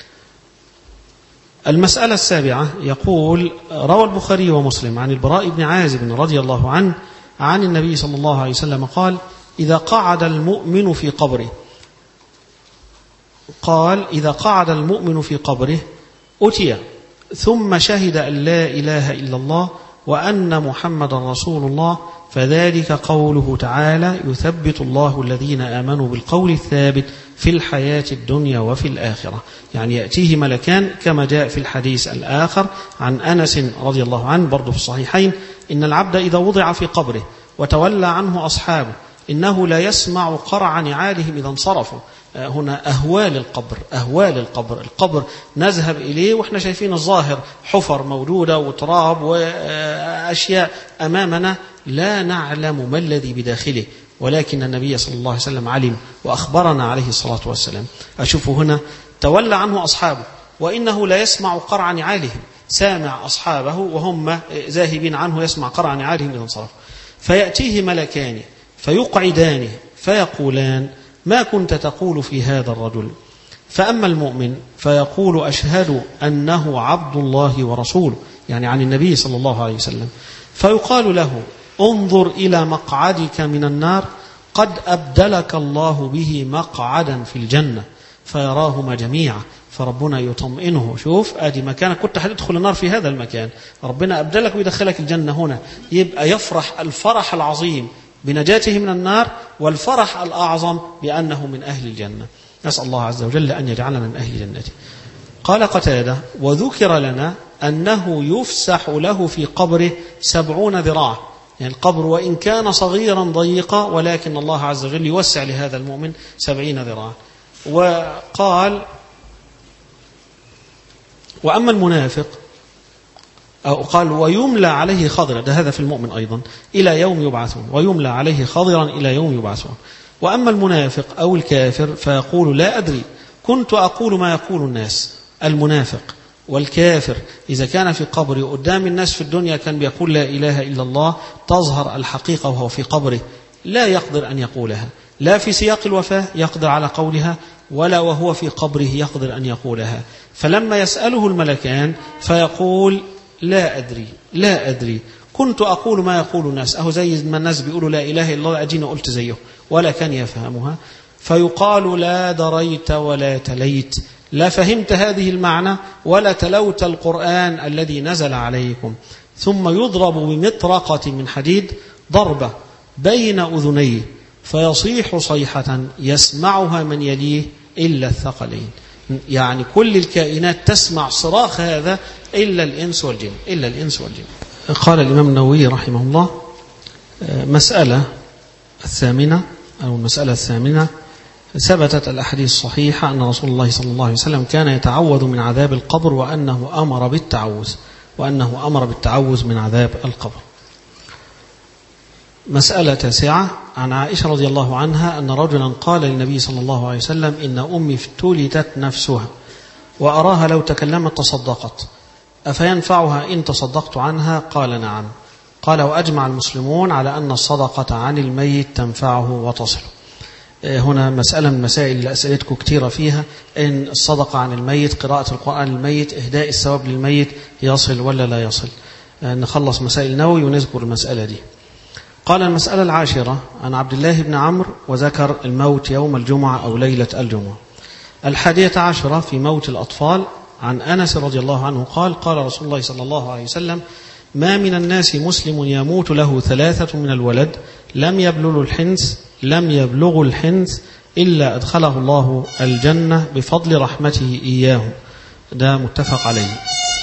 المسألة السابعة يقول: روى البخاري ومسلم عن البراء بن عازب رضي الله عنه عن النبي صلى الله عليه وسلم قال: إذا قعد المؤمن في قبره قال إذا قعد المؤمن في قبره أتي ثم شهد أن لا إله إلا الله وأن محمد رسول الله، فذلك قوله تعالى: يثبت الله الذين آمنوا بالقول الثابت في الحياة الدنيا وفي الآخرة. يعني يأتيه ملكان كما جاء في الحديث الآخر عن أنس رضي الله عنه برضو في الصحيحين: إن العبد إذا وضع في قبره وتولى عنه أصحابه إنه لا يسمع قرع نعالهم إذا انصرفوا. هنا أهوال القبر أهوال القبر القبر نذهب إليه وإحنا شايفين الظاهر، حفر موجودة وتراب وأشياء أمامنا، لا نعلم ما الذي بداخله، ولكن النبي صلى الله عليه وسلم علم وأخبرنا عليه الصلاة والسلام. أشوفوا هنا تولى عنه أصحابه، وإنه لا يسمع قرع نعالهم، سامع أصحابه وهم ذاهبين عنه يسمع قرع نعالهم إذا انصرف. فيأتيه ملكان فيقعدانه فيقولان: ما كنت تقول في هذا الرجل؟ فأما المؤمن فيقول: أشهد أنه عبد الله ورسوله، يعني عن النبي صلى الله عليه وسلم. فيقال له: انظر إلى مقعدك من النار، قد أبدلك الله به مقعدا في الجنة. فيراهما جميعا، فربنا يطمئنه. شوف ادي مكانك، كنت هتدخل النار في هذا المكان، ربنا أبدلك ويدخلك الجنة هنا. يبقى يفرح الفرح العظيم بنجاته من النار، والفرح الأعظم بأنه من أهل الجنة. نسأل الله عز وجل أن يجعلنا من أهل جنته. قال قتادة: وذكر لنا أنه يفسح له في قبره سبعون ذراع، يعني القبر وإن كان صغيرا ضيقا ولكن الله عز وجل يوسع لهذا المؤمن سبعين ذراع. وقال: وأما المنافق، أو قال: ويملى عليه خضرا، ده هذا في المؤمن أيضا، إلى يوم يبعثون، ويملى عليه خضرا إلى يوم يبعثون. وأما المنافق أو الكافر فيقول: لا أدري، كنت أقول ما يقول الناس. المنافق والكافر إذا كان في قبره قدام الناس في الدنيا كان بيقول لا إله إلا الله، تظهر الحقيقة وهو في قبره لا يقدر أن يقولها، لا في سياق الوفاة يقدر على قولها، ولا وهو في قبره يقدر أن يقولها. فلما يسأله الملكان فيقول: لا أدري لا أدري، كنت أقول ما يقول الناس. أهو زي ما الناس بيقولوا لا إله إلا الله، أجينا قلت زيه، ولا كان يفهمها. فيقال: لا دريت ولا تليت، لا فهمت هذه المعنى ولا تلوت القرآن الذي نزل عليكم. ثم يضرب بمطرقة من حديد ضربة بين أذنيه، فيصيح صيحة يسمعها من يليه إلا الثقلين، يعني كل الكائنات تسمع صراخ هذا إلا الإنس والجن، إلا الإنس والجن. قال الإمام النووي رحمه الله: مسألة الثامنة أو المسألة الثامنة، ثبتت الأحاديث الصحيحة أن رسول الله صلى الله عليه وسلم كان يتعوذ من عذاب القبر، وأنه أمر بالتعوذ وأنه أمر بالتعوذ من عذاب القبر. مسألة تاسعة، عن عائشة رضي الله عنها أن رجلا قال للنبي صلى الله عليه وسلم: إن أمي افتلتت نفسها وأراها لو تكلمت تصدقت، أفينفعها إن تصدقت عنها؟ قال: نعم. قال: وأجمع المسلمون على أن الصدقة عن الميت تنفعه وتصل. هنا مسألة من مسائل اللي أسئلتكم كثيرة فيها، إن الصدقة عن الميت، قراءة القرآن للميت، إهداء الثواب للميت يصل ولا لا يصل. نخلص مسائل النووي ونذكر المسألة دي. قال: المسألة العاشرة، عن عبد الله بن عمرو، وذكر الموت يوم الجمعة أو ليلة الجمعة. الحادية عشرة في موت الأطفال، عن أنس رضي الله عنه قال: قال رسول الله صلى الله عليه وسلم: ما من الناس مسلم يموت له ثلاثة من الولد لم يبلغوا الحنث لم يبلغوا الحنث إلا أدخله الله الجنة بفضل رحمته إياه. ده متفق عليه.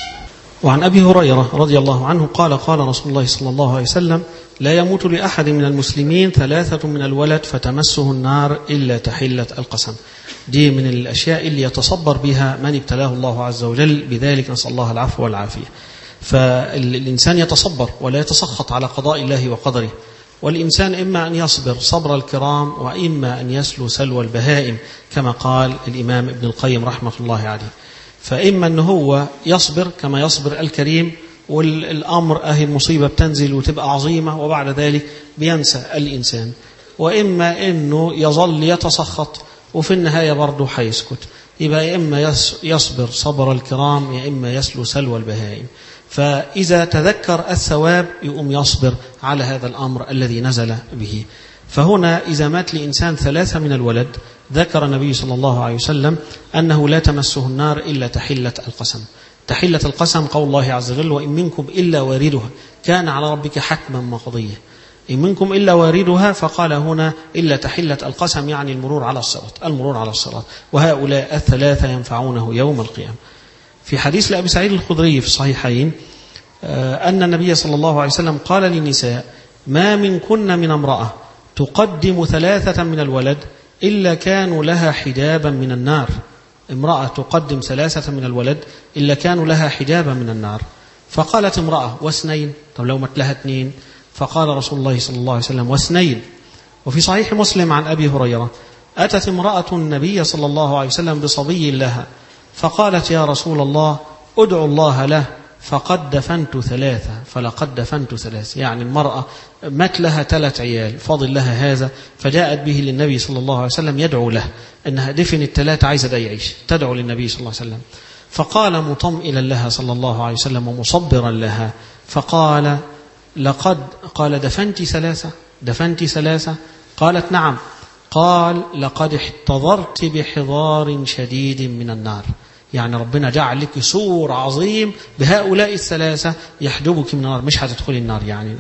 وعن أبي هريرة رضي الله عنه قال: قال رسول الله صلى الله عليه وسلم: لا يموت لأحد من المسلمين ثلاثة من الولد فتمسه النار إلا تحلة القسم. دي من الأشياء اللي يتصبر بها من ابتلاه الله عز وجل بذلك، نسأل الله العفو والعافية. فالإنسان يتصبر ولا يتسخط على قضاء الله وقدره، والإنسان إما أن يصبر صبر الكرام، وإما أن يسلو سلوى البهائم كما قال الإمام ابن القيم رحمة الله عليه. فإما أنه هو يصبر كما يصبر الكريم، والأمر أهي المصيبة بتنزل وتبقى عظيمة وبعد ذلك بينسى الإنسان، وإما أنه يظل يتسخط وفي النهاية برضه حيسكت. يبقى إما يصبر صبر الكرام، يا إما يسلو سلوى البهائم. فإذا تذكر الثواب يقوم يصبر على هذا الأمر الذي نزل به. فهنا إذا مات لإنسان ثلاثة من الولد، ذكر النبي صلى الله عليه وسلم أنه لا تمسه النار إلا تحلة القسم. تحلة القسم قول الله عز وجل: وإن منكم إلا واردها كان على ربك حتما مقضيا. إن منكم إلا واردها، فقال هنا إلا تحلة القسم، يعني المرور على الصراط، المرور على الصراط. وهؤلاء الثلاثة ينفعونه يوم القيامة. في حديث لأبي سعيد الخدري في الصحيحين أن النبي صلى الله عليه وسلم قال للنساء: ما منكن من امرأة تقدم ثلاثة من الولد إلا كانوا لها حجابا من النار. امرأة تقدم ثلاثة من الولد إلا كانوا لها حجابا من النار. فقالت امرأة: واثنين؟ طب لو مت لها اثنين؟ فقال رسول الله صلى الله عليه وسلم: واثنين. وفي صحيح مسلم عن أبي هريرة: أتت امرأة النبي صلى الله عليه وسلم بصبي لها فقالت: يا رسول الله ادعو الله له فقد دفنت ثلاثة فلقد دفنت ثلاثة. يعني المرأة مات لها ثلاث عيال فاضل لها هذا، فجاءت به للنبي صلى الله عليه وسلم يدعو له أنها دفن الثلاثة عايزة ده يعيش، تدعو للنبي صلى الله عليه وسلم. فقال مطمئلا لها صلى الله عليه وسلم ومصبرا لها، فقال: لقد قال دفنت ثلاثة دفنت ثلاثة قالت: نعم. قال: لقد احتضرت بحضار شديد من النار. يعني ربنا جعل لك سور عظيم بهؤلاء الثلاثة يحجبك من النار، مش هتدخلي النار يعني.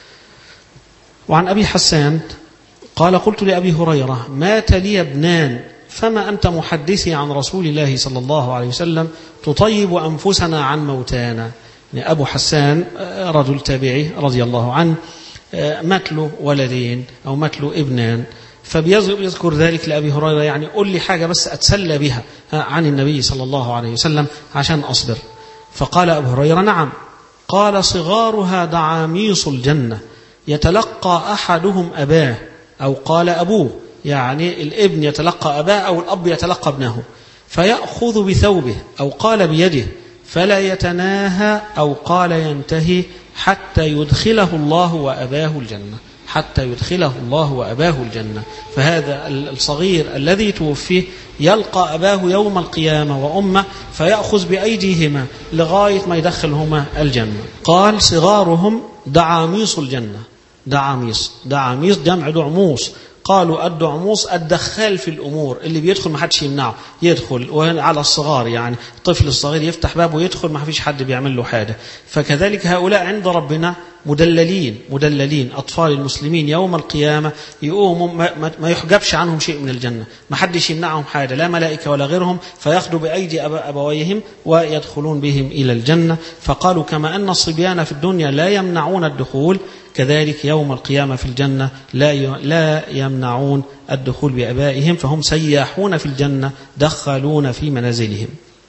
وعن أبي حسان قال: قلت لأبي هريرة: مات لي ابنان فما أنت محدثي عن رسول الله صلى الله عليه وسلم تطيب أنفسنا عن موتانا. يعني أبو حسان رجل تابعي رضي الله عنه، مات له ولدين أو مات له ابنان، فبيذكر ذلك لأبي هريرة، يعني قل لي حاجة بس أتسلى بها عن النبي صلى الله عليه وسلم عشان أصبر. فقال أبو هريرة: نعم. قال: صغارها دعاميص الجنة يتلقى أحدهم أباه، أو قال أبوه، يعني الابن يتلقى أباه أو الأب يتلقى ابنه، فيأخذ بثوبه أو قال بيده فلا يتناهى أو قال ينتهي حتى يدخله الله وأباه الجنة حتى يدخله الله وأباه الجنة. فهذا الصغير الذي توفيه يلقى أباه يوم القيامة وأمه فيأخذ بأيديهما لغاية ما يدخلهما الجنة. قال: صغارهم دعاميص الجنة. دعاميص دعاميص جمع دعموس. قالوا الدعموس الدخال في الأمور، اللي بيدخل ما حدش يمنعه يدخل، وعلى الصغار يعني الطفل الصغير يفتح بابه ويدخل ما فيش حد بيعمل له حاجة. فكذلك هؤلاء عند ربنا مدللين مدللين أطفال المسلمين يوم القيامة يقوموا ما, ما يحجبش عنهم شيء من الجنة، ما حدش يمنعهم حاجة، لا ملائكة ولا غيرهم، فياخذوا بأيدي أبويهم ويدخلون بهم إلى الجنة. فقالوا: كما أن الصبيان في الدنيا لا يمنعون الدخول، كذلك يوم القيامة في الجنة لا لا يمنعون الدخول بأبائهم، فهم سياحون في الجنة دخلون في منازلهم.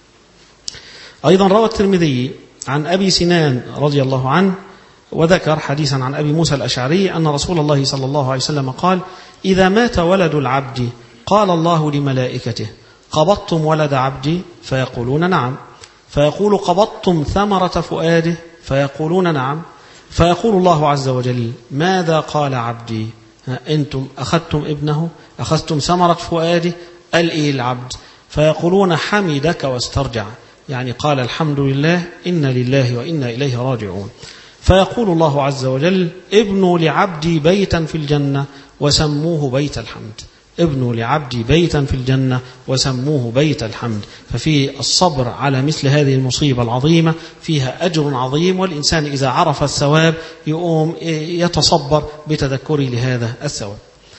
أيضا روى الترمذي عن أبي سنان رضي الله عنه وذكر حديثا عن أبي موسى الأشعري أن رسول الله صلى الله عليه وسلم قال: إذا مات ولد العبد قال الله لملائكته: قبضتم ولد عبدي؟ فيقولون: نعم. فيقول: قبضتم ثمرة فؤاده؟ فيقولون: نعم. فيقول الله عز وجل: ماذا قال عبدي؟ أنتم أخذتم ابنه، أخذتم ثمرة فؤاده، قال إيه العبد؟ فيقولون: حمدك واسترجع، يعني قال الحمد لله، إنا لله وإنا إليه راجعون. فيقول الله عز وجل: ابنوا لعبدي بيتا في الجنة وسموه بيت الحمد. ابنوا لعبدي بيتا في الجنة وسموه بيت الحمد. ففي الصبر على مثل هذه المصيبة العظيمة فيها أجر عظيم، والإنسان إذا عرف الثواب يقوم يتصبر بتذكره لهذا الثواب.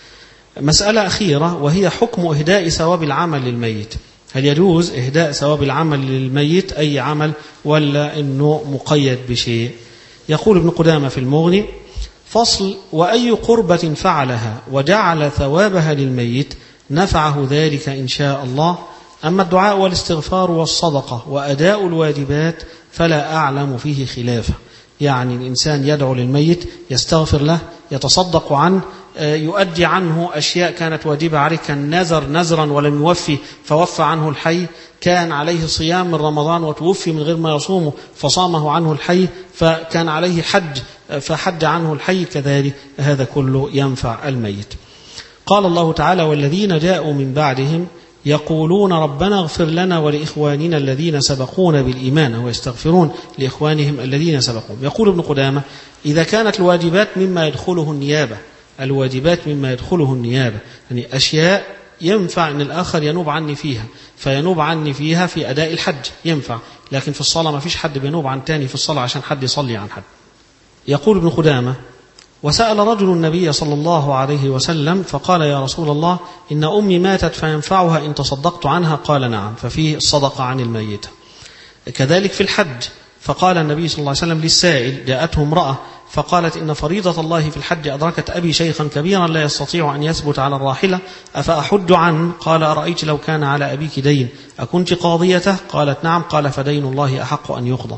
مسألة أخيرة وهي حكم إهداء ثواب العمل للميت. هل يجوز إهداء ثواب العمل للميت أي عمل ولا إنه مقيد بشيء؟ يقول ابن قدامة في المغني: فصل: وأي قربة فعلها وجعل ثوابها للميت نفعه ذلك إن شاء الله. أما الدعاء والاستغفار والصدقة وأداء الواجبات فلا أعلم فيه خلافة. يعني الإنسان يدعو للميت، يستغفر له، يتصدق عنه، يؤدي عنه أشياء كانت واجبة عليه، كان نذر نذرا ولم يوفي فوفى عنه الحي، كان عليه صيام من رمضان وتوفي من غير ما يصومه فصامه عنه الحي، فكان عليه حج فحج عنه الحي، كذلك هذا كله ينفع الميت. قال الله تعالى: والذين جاءوا من بعدهم يقولون ربنا اغفر لنا ولإخواننا الذين سبقونا بالإيمان، ويستغفرون لإخوانهم الذين سبقوهم. يقول ابن قدامة: إذا كانت الواجبات مما يدخله النيابة الواجبات مما يدخله النيابة يعني أشياء ينفع أن الآخر ينوب عني فيها، فينوب عني فيها في أداء الحج ينفع، لكن في الصلاة ما فيش حد بينوب عن تاني في الصلاة عشان حد يصلي عن حد. يقول ابن قدامة: وسأل رجل النبي صلى الله عليه وسلم فقال: يا رسول الله، إن أمي ماتت فينفعها إن تصدقت عنها؟ قال: نعم. ففيه الصدقة عن الميت. كذلك في الحج، فقال النبي صلى الله عليه وسلم للسائل: جاءته امرأة فقالت: إن فريضة الله في الحج أدركت أبي شيخا كبيرا لا يستطيع أن يثبت على الراحلة أفأحج عنه؟ قال: أرأيت لو كان على أبيك دين أكنت قاضيته؟ قالت: نعم. قال: فدين الله أحق أن يقضى.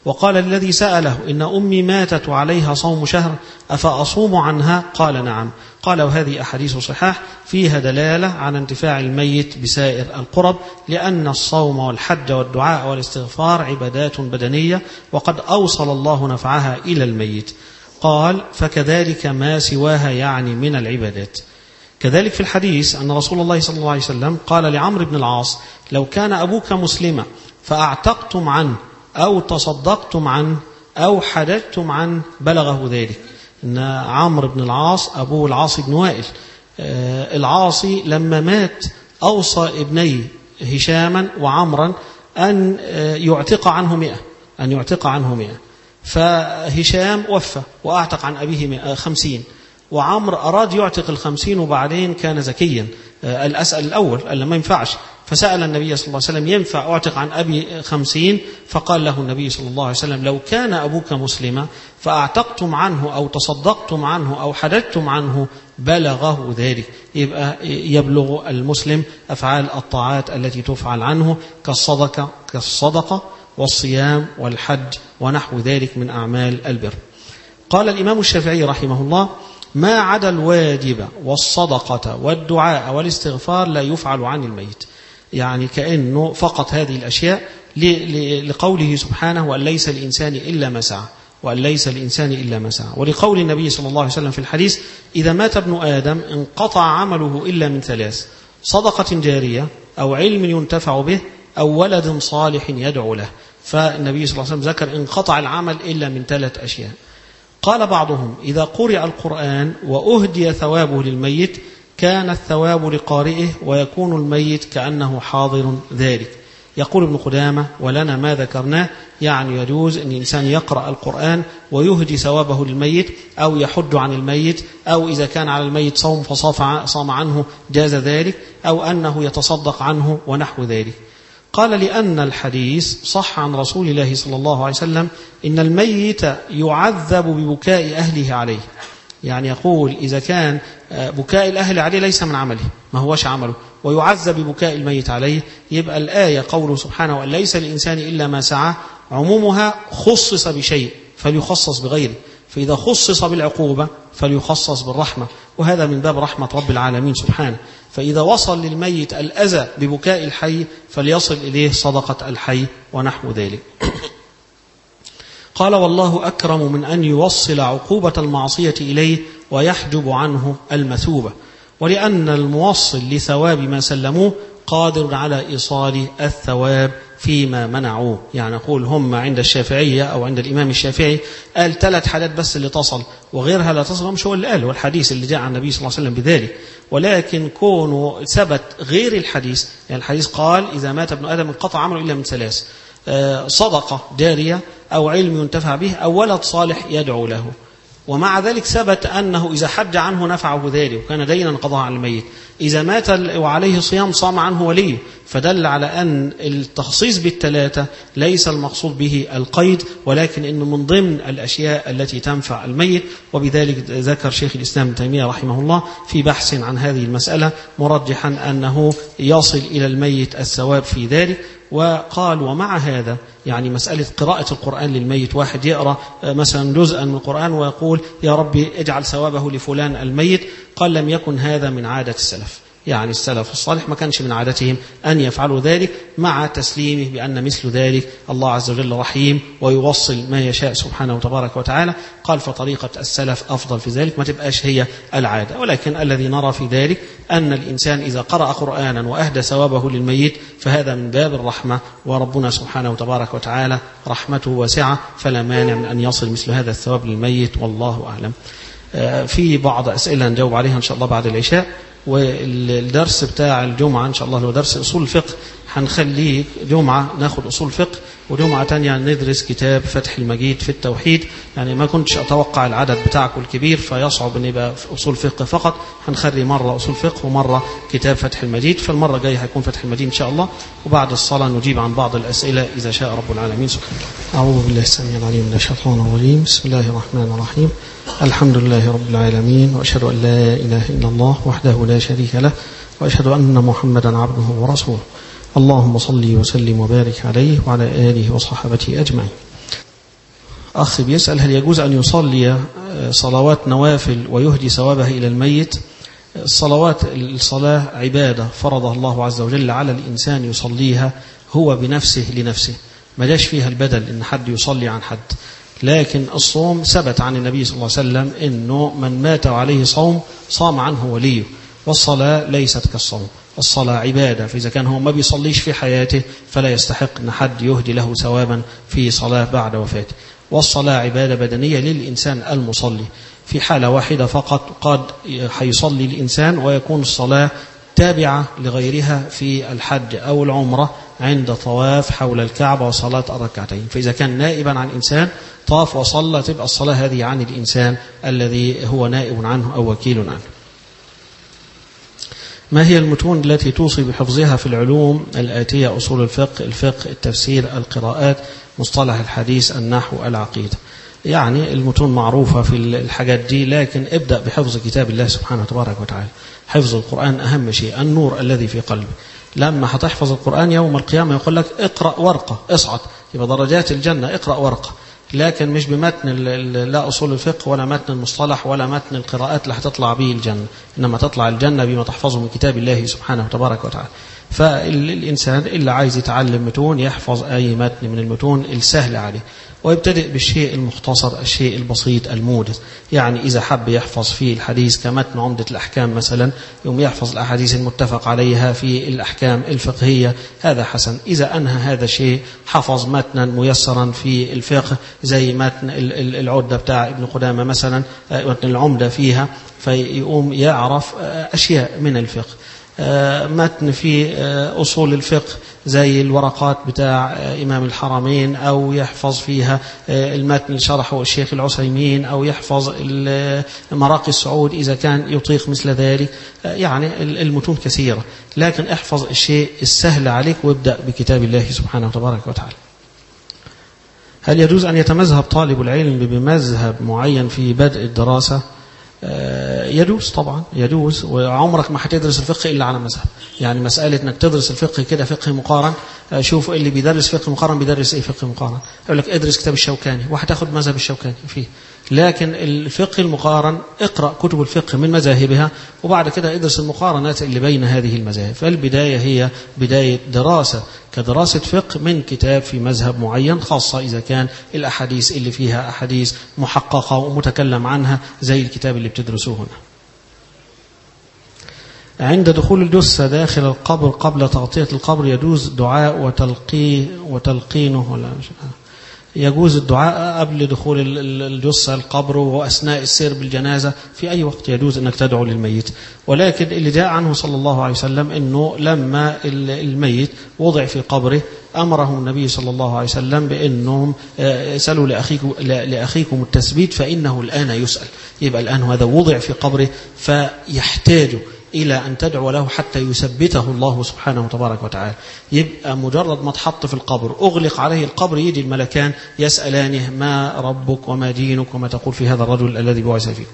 وقال الذي سأله إن أمي ماتت وعليها صوم شهر أفأصوم عنها؟ قال نعم. قال وهذه أحاديث صحاح فيها دلالة على انتفاع الميت بسائر القرب، لأن الصوم والحج والدعاء والاستغفار عبادات بدنية وقد أوصل الله نفعها إلى الميت. قال فكذلك ما سواها يعني من العبادات. كذلك في الحديث أن رسول الله صلى الله عليه وسلم قال لعمرو بن العاص لو كان أبوك مسلما فأعتقتم عنه أو تصدقتم عنه أو حددتم عنه بلغه ذلك. إن عمرو بن العاص أبوه العاص بن وائل، آه العاصي لما مات أوصى ابني هشاما وعمرا أن آه يعتق عنه مئة أن يعتق عنه مئة فهشام وفى وأعتق عن أبيه خمسين، وعمر أراد يعتق الخمسين وبعدين كان ذكيا آه الأسأل الأول قال ما ينفعش، فسأل النبي صلى الله عليه وسلم ينفع أعتق عن أبي خمسين؟ فقال له النبي صلى الله عليه وسلم لو كان أبوك مسلما فأعتقتم عنه أو تصدقتم عنه أو حددتم عنه بلغه ذلك. يبقى يبلغ المسلم أفعال الطاعات التي تفعل عنه كالصدقة كالصدقة والصيام والحج ونحو ذلك من أعمال البر. قال الإمام الشافعي رحمه الله ما عدا الواجب والصدقة والدعاء والاستغفار لا يفعل عن الميت، يعني كأنه فقط هذه الأشياء لقوله سبحانه وأن ليس الإنسان إلا ما سعى وأن ليس الإنسان إلا ما سعى، ولقول النبي صلى الله عليه وسلم في الحديث إذا مات ابن آدم انقطع عمله إلا من ثلاث: صدقة جارية أو علم ينتفع به أو ولد صالح يدعو له. فالنبي صلى الله عليه وسلم ذكر انقطع العمل إلا من ثلاث أشياء. قال بعضهم إذا قرئ القرآن وأهدي ثوابه للميت كان الثواب لقارئه ويكون الميت كأنه حاضر ذلك. يقول ابن قدامة ولنا ما ذكرناه، يعني يجوز أن الإنسان يقرأ القرآن ويهدي ثوابه للميت أو يحج عن الميت، أو إذا كان على الميت صوم فصام عنه جاز ذلك، أو أنه يتصدق عنه ونحو ذلك. قال لأن الحديث صح عن رسول الله صلى الله عليه وسلم إن الميت يعذب ببكاء أهله عليه، يعني يقول إذا كان بكاء الأهل عليه ليس من عمله ما هوش عمله ويعذب ببكاء الميت عليه، يبقى الآية قوله سبحانه وأن ليس الإنسان إلا ما سعى عمومها خصص بشيء فليخصص بغيره، فإذا خصص بالعقوبة فليخصص بالرحمة، وهذا من باب رحمة رب العالمين سبحانه. فإذا وصل للميت الأذى ببكاء الحي فليصل إليه صدقة الحي ونحو ذلك. قال والله أكرم من أن يوصل عقوبة المعصية إليه ويحجب عنه المثوبة، ولأن الموصل لثواب ما سلموه قادر على إيصال الثواب فيما منعوه. يعني نقول هم عند الشافعية أو عند الإمام الشافعي قال ثلاث حالات بس اللي تصل وغيرها لا تصل، مش هو اللي قال، والحديث اللي جاء عن النبي صلى الله عليه وسلم بذلك، ولكن كونه ثبت غير الحديث. يعني الحديث قال إذا مات ابن آدم انقطع عمله إلا من ثلاث: صدقة جارية أو علم ينتفع به أو ولد صالح يدعو له. ومع ذلك ثبت أنه إذا حج عنه نفعه ذلك وكان دينا قضاء عن الميت، إذا مات وعليه صيام صام عنه وليه، فدل على أن التخصيص بالثلاثة ليس المقصود به القيد، ولكن إنه من ضمن الأشياء التي تنفع الميت. وبذلك ذكر شيخ الإسلام ابن تيمية رحمه الله في بحث عن هذه المسألة مرجحا أنه يصل إلى الميت الثواب في ذلك. وقال ومع هذا يعني مسألة قراءة القرآن للميت، واحد يقرأ مثلا جزءا من القرآن ويقول يا ربي اجعل ثوابه لفلان الميت، قال لم يكن هذا من عادة السلف، يعني السلف الصالح ما كانش من عادتهم أن يفعلوا ذلك، مع تسليمه بأن مثل ذلك الله عز وجل رحيم ويوصل ما يشاء سبحانه وتبارك وتعالى. قال فطريقة السلف أفضل في ذلك، ما تبقاش هي العادة. ولكن الذي نرى في ذلك أن الإنسان إذا قرأ قرآنا وأهدى ثوابه للميت فهذا من باب الرحمة، وربنا سبحانه وتبارك وتعالى رحمته واسعة فلا مانع من أن يصل مثل هذا الثواب للميت، والله أعلم. في بعض أسئلة نجاوب عليها إن شاء الله بعد العشاء، والدرس بتاع الجمعة إن شاء الله لو درس أصول الفقه هنخليه جمعة ناخد أصول فقه، وجمعة تانية ندرس كتاب فتح المجيد في التوحيد. يعني ما كنتش أتوقع العدد بتاعكم الكبير فيصعب أن يبقى في أصول فقه فقط، هنخلي مرة أصول فقه ومرة كتاب فتح المجيد. فالمرة الجاية هيكون فتح المجيد إن شاء الله، وبعد الصلاة نجيب عن بعض الأسئلة إذا شاء رب العالمين سبحانه. أعوذ بالله السميع العليم من الشيطان الرجيم، بسم الله الرحمن الرحيم، الحمد لله رب العالمين، وأشهد أن لا إله إلا الله وحده لا شريك له، وأشهد أن محمدا عبده ورسوله. اللهم صل وسلم وبارك عليه وعلى آله وصحبه أجمعين. أخ بيسأل: هل يجوز أن يصلي صلوات نوافل ويهدي ثوابها إلى الميت؟ الصلوات الصلاة عبادة فرضها الله عز وجل على الإنسان يصليها هو بنفسه لنفسه، ما جاش فيها البدل إن حد يصلي عن حد. لكن الصوم ثبت عن النبي صلى الله عليه وسلم إنه من مات عليه صوم صام عنه وليه، والصلاة ليست كالصوم، الصلاة عبادة، فإذا كان هو ما بيصليش في حياته فلا يستحق أن حد يهدي له ثوابا في صلاة بعد وفاته. والصلاة عبادة بدنية للإنسان المصلي، في حالة واحدة فقط قد حيصلي الإنسان ويكون الصلاة تابعة لغيرها في الحج أو العمرة عند طواف حول الكعبة وصلاة الركعتين، فإذا كان نائبا عن إنسان طاف وصلى تبقى الصلاة هذه عن الإنسان الذي هو نائب عنه أو وكيل عنه. ما هي المتون التي توصي بحفظها في العلوم الآتية: أصول الفقه، الفقه، التفسير، القراءات، مصطلح الحديث، النحو، العقيدة؟ يعني المتون معروفة في الحاجات دي، لكن ابدأ بحفظ كتاب الله سبحانه وتبارك وتعالى. حفظ القرآن أهم شيء، النور الذي في قلبك. لما هتحفظ القرآن يوم القيامة يقول لك اقرأ ورقة اصعد، يبقى درجات الجنة اقرأ ورقة، لكن مش بمتن لا أصول الفقه ولا متن المصطلح ولا متن القراءات اللي هتطلع به الجنة، إنما تطلع الجنة بما تحفظه من كتاب الله سبحانه وتبارك وتعالى. فالإنسان اللي عايز يتعلم متون يحفظ أي متن من المتون السهل عليه، ويبتدئ بالشيء المختصر، الشيء البسيط الموجز. يعني إذا حب يحفظ فيه الحديث كمتن عمدة الأحكام مثلا، يوم يحفظ الأحاديث المتفق عليها في الأحكام الفقهية، هذا حسن. إذا أنهى هذا الشيء حفظ متنا ميسرا في الفقه زي متن العدة بتاع ابن قدامة مثلا، متن العمدة فيها، فيقوم يعرف أشياء من الفقه. متن في أصول الفقه زي الورقات بتاع إمام الحرمين، أو يحفظ فيها المتن اللي شرحه الشيخ العثيمين، أو يحفظ مراقي السعود إذا كان يطيق مثل ذلك. يعني المتون كثيرة، لكن احفظ الشيء السهل عليك وابدأ بكتاب الله سبحانه وتبارك وتعالى. هل يجوز أن يتمذهب طالب العلم بمذهب معين في بدء الدراسة؟ يجوز طبعا، يجوز، وعمرك ما هتدرس الفقه إلا على مذهب. يعني مسألة أنك تدرس الفقه كده فقه مقارن، شوف اللي بيدرس فقه مقارن بيدرس إيه فقه مقارن، يقول لك ادرس كتاب الشوكاني وهتاخد مذهب الشوكاني فيه. لكن الفقه المقارن اقرأ كتب الفقه من مذاهبها، وبعد كده ادرس المقارنات اللي بين هذه المذاهب. فالبداية هي بداية دراسة كدراسة فقه من كتاب في مذهب معين، خاصة إذا كان الأحاديث اللي فيها أحاديث محققة ومتكلم عنها زي الكتاب اللي بتدرسوه هنا. عند دخول الجثة داخل القبر قبل تغطية القبر يجوز دعاء وتلقي وتلقينه ولا مش يجوز الدعاء قبل دخول الجثة القبر وأثناء السير بالجنازة، في أي وقت يجوز أنك تدعو للميت. ولكن اللي جاء عنه صلى الله عليه وسلم أنه لما الميت وضع في قبره أمرهم النبي صلى الله عليه وسلم بأنهم سألوا لأخيكم, لأخيكم التثبيت فإنه الآن يسأل. يبقى الآن هذا وضع في قبره فيحتاج إلى أن تدعو له حتى يثبته الله سبحانه وتبارك وتعالى. يبقى مجرد ما تحط في القبر أغلق عليه القبر، يجي الملكان يسألانه ما ربك وما دينك وما تقول في هذا الرجل الذي بعث فيه.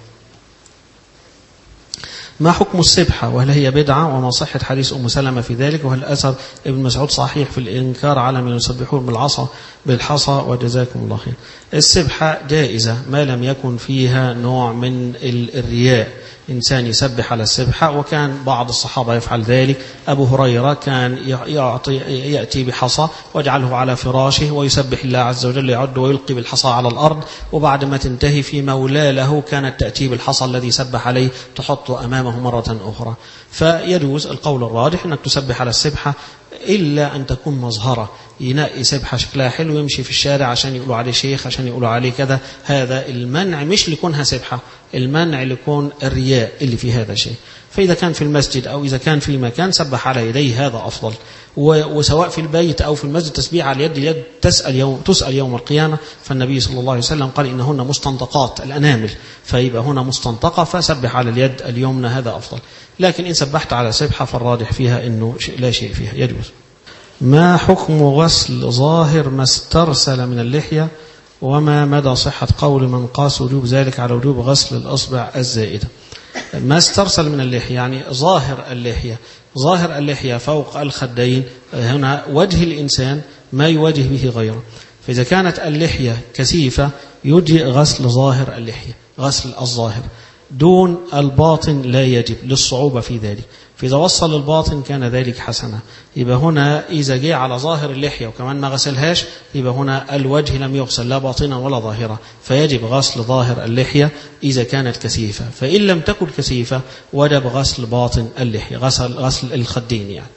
ما حكم السبحة وهل هي بدعة، وما صحة حديث أم سلمة في ذلك، وهل أثر ابن مسعود صحيح في الإنكار على من يسبحون بالعصا بالحصى، وجزاكم الله خير. السبحة جائزة ما لم يكن فيها نوع من الرياء، إنسان يسبح على السبحة، وكان بعض الصحابة يفعل ذلك. أبو هريرة كان يعطي يأتي بحصى ويجعله على فراشه ويسبح الله عز وجل، يعد ويلقي بالحصى على الأرض، وبعد ما تنتهي في مولى له كانت تأتي بالحصى الذي سبح عليه تحطه أمامه مرة أخرى. فيجوز القول الراجح أنك تسبح على السبحة، إلا أن تكون مظهرة، ينقي سبحة شكلها حلو يمشي في الشارع عشان يقولوا عليه شيخ، عشان يقولوا عليه كذا. هذا المنع مش لكونها سبحة، المنع لكون الرياء اللي في هذا الشيء. فإذا كان في المسجد أو إذا كان في مكان سبح على يديه هذا أفضل. وسواء في البيت أو في المسجد تسبيح على اليد، اليد تسأل يوم, تسأل يوم القيامة. فالنبي صلى الله عليه وسلم قال إنهن مستنطقات الأنامل، فيبقى هنا مستنطقة، فسبح على اليد اليمنى هذا أفضل. لكن إن سبحت على سبحة فالراجح فيها إنه لا شيء فيها، يجوز. ما حكم غسل ظاهر ما استرسل من اللحية، وما مدى صحة قول من قاس وجوب ذلك على وجوب غسل الأصبع الزائدة؟ ما استرسل من اللحية يعني ظاهر اللحية، ظاهر اللحية فوق الخدين، هنا وجه الإنسان ما يواجه به غيره. فإذا كانت اللحية كثيفة يجي غسل ظاهر اللحية، غسل الظاهر دون الباطن لا يجب للصعوبة في ذلك. فإذا وصل الباطن كان ذلك حسنا. يبقى هنا إذا جاء على ظاهر اللحية وكمان ما غسلهاش يبقى هنا الوجه لم يغسل لا باطنا ولا ظاهرة، فيجب غسل ظاهر اللحية إذا كانت كثيفة. فإن لم تكن كثيفة وجب غسل باطن اللحية، غسل, غسل الخدين يعني.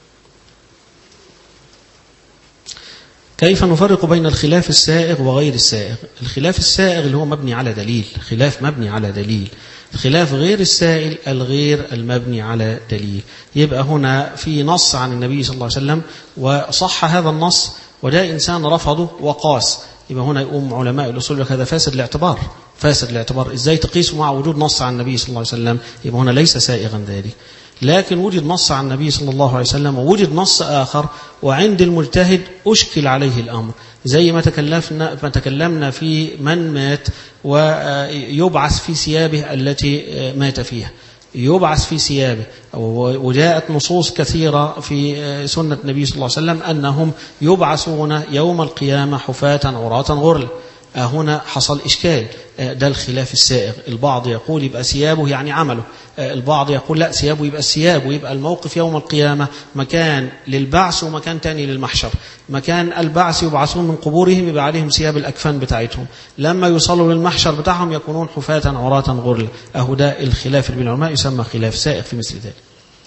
كيف نفرق بين الخلاف السائغ وغير السائغ؟ الخلاف السائغ اللي هو مبني على دليل، خلاف مبني على دليل. الخلاف غير السائل الغير المبني على دليل. يبقى هنا في نص عن النبي صلى الله عليه وسلم وصح هذا النص وجاء إنسان رفضه وقاس، يبقى هنا يقوم علماء الأصول لك هذا فاسد الاعتبار، فاسد الاعتبار. إزاي تقيس مع وجود نص عن النبي صلى الله عليه وسلم؟ يبقى هنا ليس سائغا ذلك. لكن وجد نص عن النبي صلى الله عليه وسلم ووجد نص آخر وعند المجتهد أشكل عليه الأمر، زي ما تكلمنا ما تكلمنا في من مات ويبعث في ثيابه التي مات فيها، يبعث في ثيابه. وجاءت نصوص كثيرة في سنة النبي صلى الله عليه وسلم أنهم يبعثون يوم القيامة حفاة عراة غرلا. هنا حصل إشكال، ده الخلاف السائغ. البعض يقول يبقى ثيابه يعني عمله، البعض يقول لا ثيابه يبقى الثياب، ويبقى الموقف يوم القيامة مكان للبعث ومكان تاني للمحشر. مكان البعث يبعثون من قبورهم يبقى عليهم ثياب الأكفان بتاعتهم، لما يوصلوا للمحشر بتاعهم يكونون حفاة عراة غرلا. أهو ده الخلاف بين العلماء يسمى خلاف سائغ في مثل ذلك.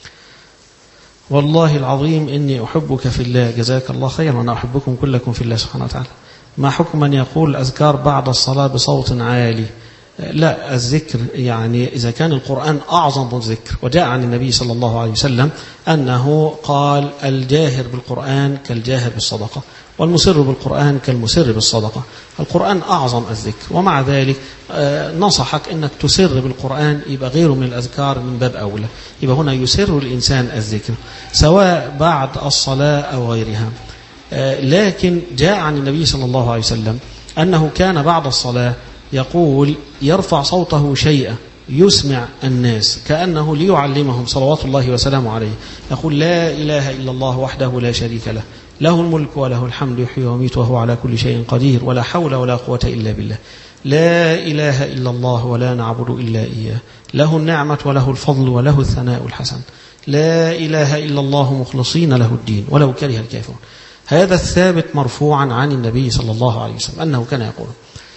والله العظيم إني أحبك في الله، جزاك الله خيرا، وأنا أحبكم كلكم في الله سبحانه وتعالى. ما حكم من يقول أذكار بعد الصلاة بصوت عالي؟ لا، الذكر يعني إذا كان القرآن أعظم الذكر، وجاء عن النبي صلى الله عليه وسلم أنه قال الجاهر بالقرآن كالجاهر بالصدقة، والمسر بالقرآن كالمسر بالصدقة. القرآن أعظم الذكر، ومع ذلك نصحك أنك تسر بالقرآن، يبقى غيره من الأذكار من باب أولى. يبقى هنا يسر الإنسان الذكر سواء بعد الصلاة أو غيرها. لكن جاء عن النبي صلى الله عليه وسلم أنه كان بعد الصلاة يقول يرفع صوته شيئا يسمع الناس كأنه ليعلمهم صلوات الله وسلامه عليه. يقول لا إله إلا الله وحده لا شريك له، له الملك وله الحمد يحيي ويميت وهو على كل شيء قدير، ولا حول ولا قوة إلا بالله. لا إله إلا الله ولا نعبد إلا إياه، له النعمة وله الفضل وله الثناء الحسن. لا إله إلا الله مخلصين له الدين ولو كره الكافرون. هذا الثابت مرفوعا عن النبي صلى الله عليه وسلم أنه كان يقول.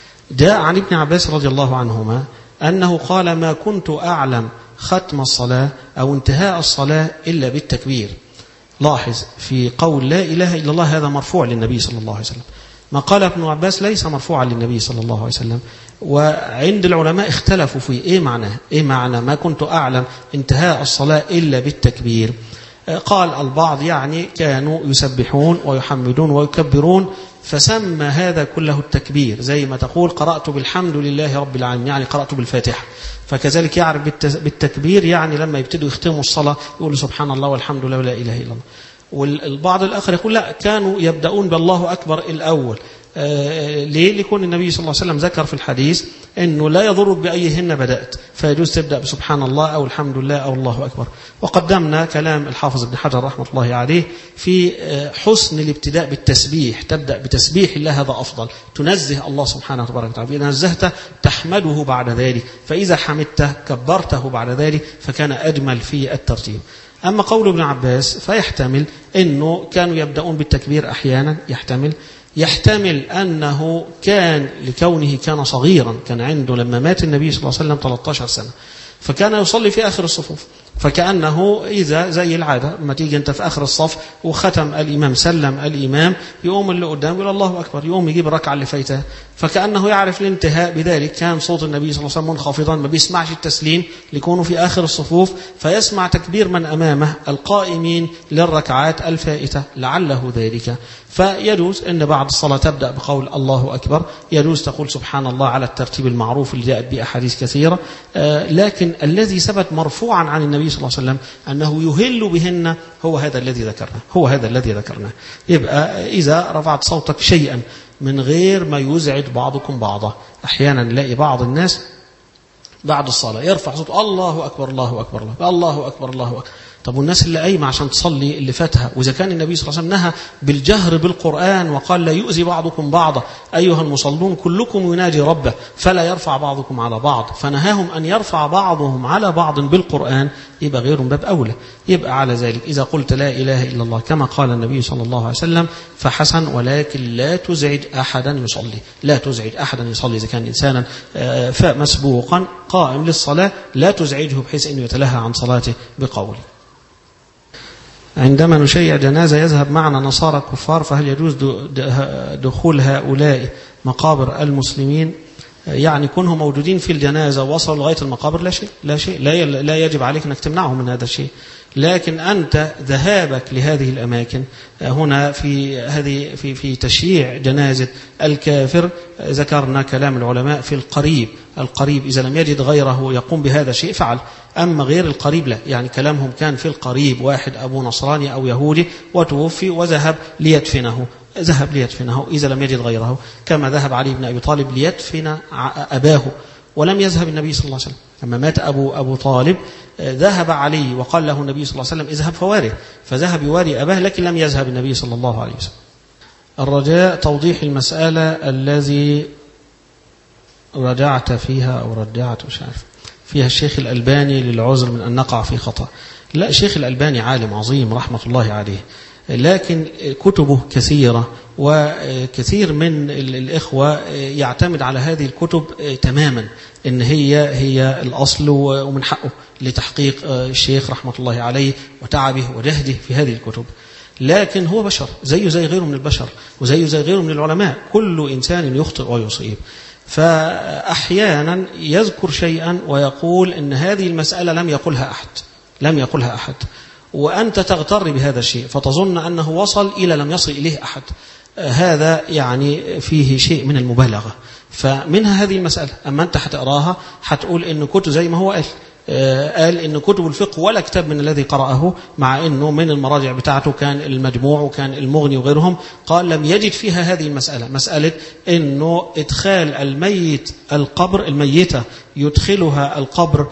جاء عن ابن عباس رضي الله عنهما أنه قال ما كنت أعلم ختم الصلاة أو انتهاء الصلاة إلا بالتكبير. لاحظ في قول لا إله إلا الله هذا مرفوع للنبي صلى الله عليه وسلم. ما قال ابن عباس ليس مرفوعا للنبي صلى الله عليه وسلم، وعند العلماء اختلفوا في إيه معناه، إيه معنى ما كنت أعلم انتهاء الصلاة إلا بالتكبير. قال البعض يعني كانوا يسبحون ويحمدون ويكبرون فسمى هذا كله التكبير، زي ما تقول قرأت بالحمد لله رب العالمين يعني قرأت بالفاتحة. فكذلك يعرف بالتكبير يعني لما يبتدوا يختموا الصلاة يقولوا سبحان الله والحمد لله ولا إله إلا الله. والبعض الآخر يقول لا، كانوا يبدأون بالله أكبر الأول. آه ليه؟ ليكون النبي صلى الله عليه وسلم ذكر في الحديث أنه لا يضرك بأيهن بدأت، فيجوز تبدأ بسبحان الله أو الحمد لله أو الله أكبر. وقدمنا كلام الحافظ ابن حجر رحمة الله عليه في حسن الابتداء بالتسبيح، تبدأ بتسبيح الله هذا أفضل، تنزه الله سبحانه وتعالى. إذا نزهته تحمده بعد ذلك، فإذا حمدته كبرته بعد ذلك، فكان أجمل في الترتيب. أما قول ابن عباس فيحتمل أنه كانوا يبدأون بالتكبير أحيانا، يحتمل يحتمل أنه كان لكونه كان صغيرا، كان عنده لما مات النبي صلى الله عليه وسلم ثلاثة عشر سنة، فكان يصلي في آخر الصفوف، فكأنه إذا زي العادة ما تيجي أنت في آخر الصف وختم الإمام سلم الإمام يقوم اللي قدام يقول الله أكبر، يقوم يجيب الركعة اللي فايتها، فكأنه يعرف الانتهاء. بذلك كان صوت النبي صلى الله عليه وسلم منخفضا، ما بيسمعش التسليم ليكونوا في آخر الصفوف، فيسمع تكبير من أمامه القائمين للركعات الفائتة لعله ذلك. فيجوز أن بعد الصلاة تبدأ بقول الله أكبر، يجوز تقول سبحان الله على الترتيب المعروف اللي جاءت به أحاديث كثيرة. آه لكن الذي ثبت مرفوعا عن النبي صلى الله عليه وسلم أنه يهل بهن هو هذا الذي ذكرناه، هو هذا الذي ذكرناه. يبقى إذا رفعت صوتك شيئا من غير ما يزعج بعضكم بعضا، أحيانا نلاقي بعض الناس بعد الصلاة يرفع صوت الله أكبر الله أكبر الله الله أكبر الله أكبر، طب والناس اللي قايمة عشان تصلي اللي فاتها، وإذا كان النبي صلى الله عليه وسلم نهى بالجهر بالقرآن وقال لا يؤذي بعضكم بعضا أيها المصلون كلكم يناجي ربه فلا يرفع بعضكم على بعض، فنهاهم أن يرفع بعضهم على بعض بالقرآن، يبقى غيرهم باب أولى. يبقى على ذلك إذا قلت لا إله إلا الله كما قال النبي صلى الله عليه وسلم فحسن، ولكن لا تزعج أحدا يصلي، لا تزعج أحدا يصلي. إذا كان إنسانا مسبوقا قائم للصلاة لا تزعجه بحيث أنه يتلهى عن صلاته بقوله. عندما نشيع جنازة يذهب معنا نصارى كفار، فهل يجوز دخول هؤلاء مقابر المسلمين؟ يعني كونهم موجودين في الجنازة ووصلوا لغاية المقابر لا شيء، لا شيء لا, لا يجب عليك أنك تمنعهم من هذا الشيء، لكن أنت ذهابك لهذه الأماكن هنا في هذه في في تشييع جنازة الكافر، ذكرنا كلام العلماء في القريب، القريب إذا لم يجد غيره يقوم بهذا الشيء فعل، أما غير القريب لا. يعني كلامهم كان في القريب واحد أبو نصراني أو يهودي وتوفي وذهب ليدفنه، ذهب ليدفنه إذا لم يجد غيره، كما ذهب علي بن أبي طالب ليدفن أباه ولم يذهب النبي صلى الله عليه وسلم. لما مات أبو, أبو طالب ذهب علي وقال له النبي صلى الله عليه وسلم اذهب فواره، فذهب يواري أباه لكن لم يذهب النبي صلى الله عليه وسلم. الرجاء توضيح المسألة الذي رجعت فيها أو رجعت مش عارف فيها الشيخ الألباني للعذر من أن نقع في خطأ. لا، الشيخ الألباني عالم عظيم رحمة الله عليه، لكن كتبه كثيرة وكثير من الإخوة يعتمد على هذه الكتب تماما إن هي هي الأصل، ومن حقه لتحقيق الشيخ رحمة الله عليه وتعبه وجهده في هذه الكتب، لكن هو بشر زيه زي غيره من البشر وزيه زي غيره من العلماء، كل إنسان يخطئ ويصيب، فأحيانا يذكر شيئا ويقول إن هذه المسألة لم يقلها أحد لم يقلها أحد وأنت تغتر بهذا الشيء فتظن أنه وصل إلى لم يصل إليه أحد، هذا يعني فيه شيء من المبالغة. فمنها هذه المسألة، أما أنت هتقراها هتقول إن كتب زي ما هو قال قال إن كتب الفقه ولا كتاب من الذي قرأه، مع إنه من المراجع بتاعته كان المجموع وكان المغني وغيرهم، قال لم يجد فيها هذه المسألة، مسألة إنه إدخال الميت القبر، الميتة يدخلها القبر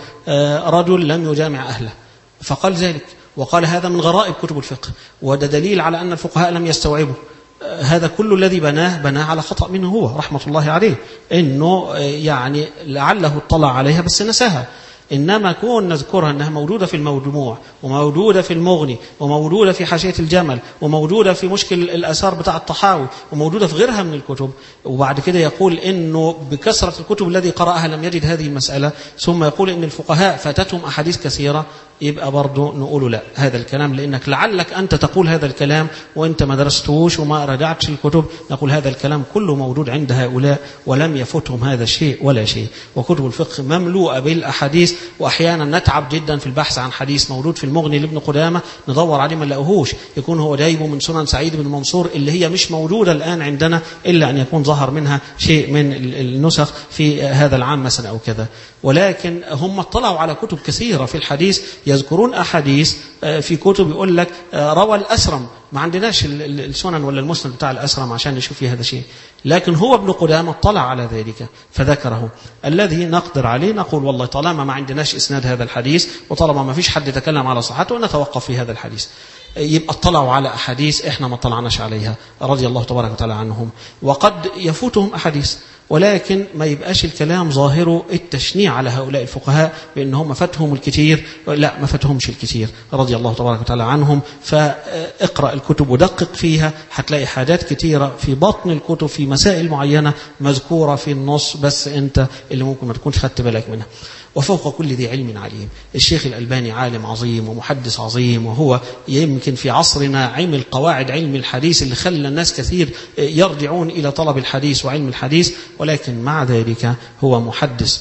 رجل لم يجامع أهله، فقال ذلك وقال هذا من غرائب كتب الفقه، وده دليل على أن الفقهاء لم يستوعبوا هذا كل الذي بناه بناه على خطأ منه هو رحمة الله عليه، إنه يعني لعله اطلع عليها بس نساها، إنما كون نذكرها أنها موجودة في الموجموع وموجودة في المغني وموجودة في حاشية الجمل وموجودة في مشكل الآثار بتاع الطحاوي وموجودة في غيرها من الكتب، وبعد كده يقول إنه بكثرة الكتب الذي قرأها لم يجد هذه المسألة، ثم يقول إن الفقهاء فاتتهم أحاديث كثيرة، يبقى برضو نقول لا هذا الكلام، لأنك لعلك أنت تقول هذا الكلام وأنت ما درستوش وما رجعتش الكتب، نقول هذا الكلام كله موجود عند هؤلاء ولم يفتهم هذا الشيء ولا شيء، وكتب الفقه مملوءة بالأحاديث، وأحيانا نتعب جدا في البحث عن حديث موجود في المغني لابن قدامة ندور عليه ما نلاقوهوش، يكون هو جايبه من سنن سعيد بن منصور اللي هي مش موجودة الآن عندنا إلا أن يكون ظهر منها شيء من النسخ في هذا العام مثلا أو كذا، ولكن هم اطلعوا على كتب كثيرة في الحديث، يذكرون أحاديث في كتب يقول لك روى الأسرم، ما عندناش السنن ولا المسند بتاع الأسرم عشان نشوف فيه هذا الشيء، لكن هو ابن قدامة اطلع على ذلك فذكره. الذي نقدر عليه نقول والله طالما ما عندناش إسناد هذا الحديث وطالما ما فيش حد يتكلم على صحته نتوقف في هذا الحديث، يبقى اطلعوا على أحاديث إحنا ما اطلعناش عليها رضي الله تبارك وتعالى عنهم، وقد يفوتهم أحاديث، ولكن ما يبقاش الكلام ظاهره التشنيع على هؤلاء الفقهاء بأنهم فاتهم الكثير، لا ما فاتهمش الكثير رضي الله تبارك وتعالى عنهم. فاقرأ الكتب ودقق فيها، هتلاقي حاجات كثيرة في بطن الكتب في مسائل معينة مذكورة في النص بس أنت اللي ممكن ما تكونش خدت بالك منها. وفوق كل ذي علم عليم، الشيخ الألباني عالم عظيم ومحدث عظيم، وهو يمكن في عصرنا عمل قواعد علم الحديث اللي خلى الناس كثير يرجعون إلى طلب الحديث وعلم الحديث، ولكن مع ذلك هو محدث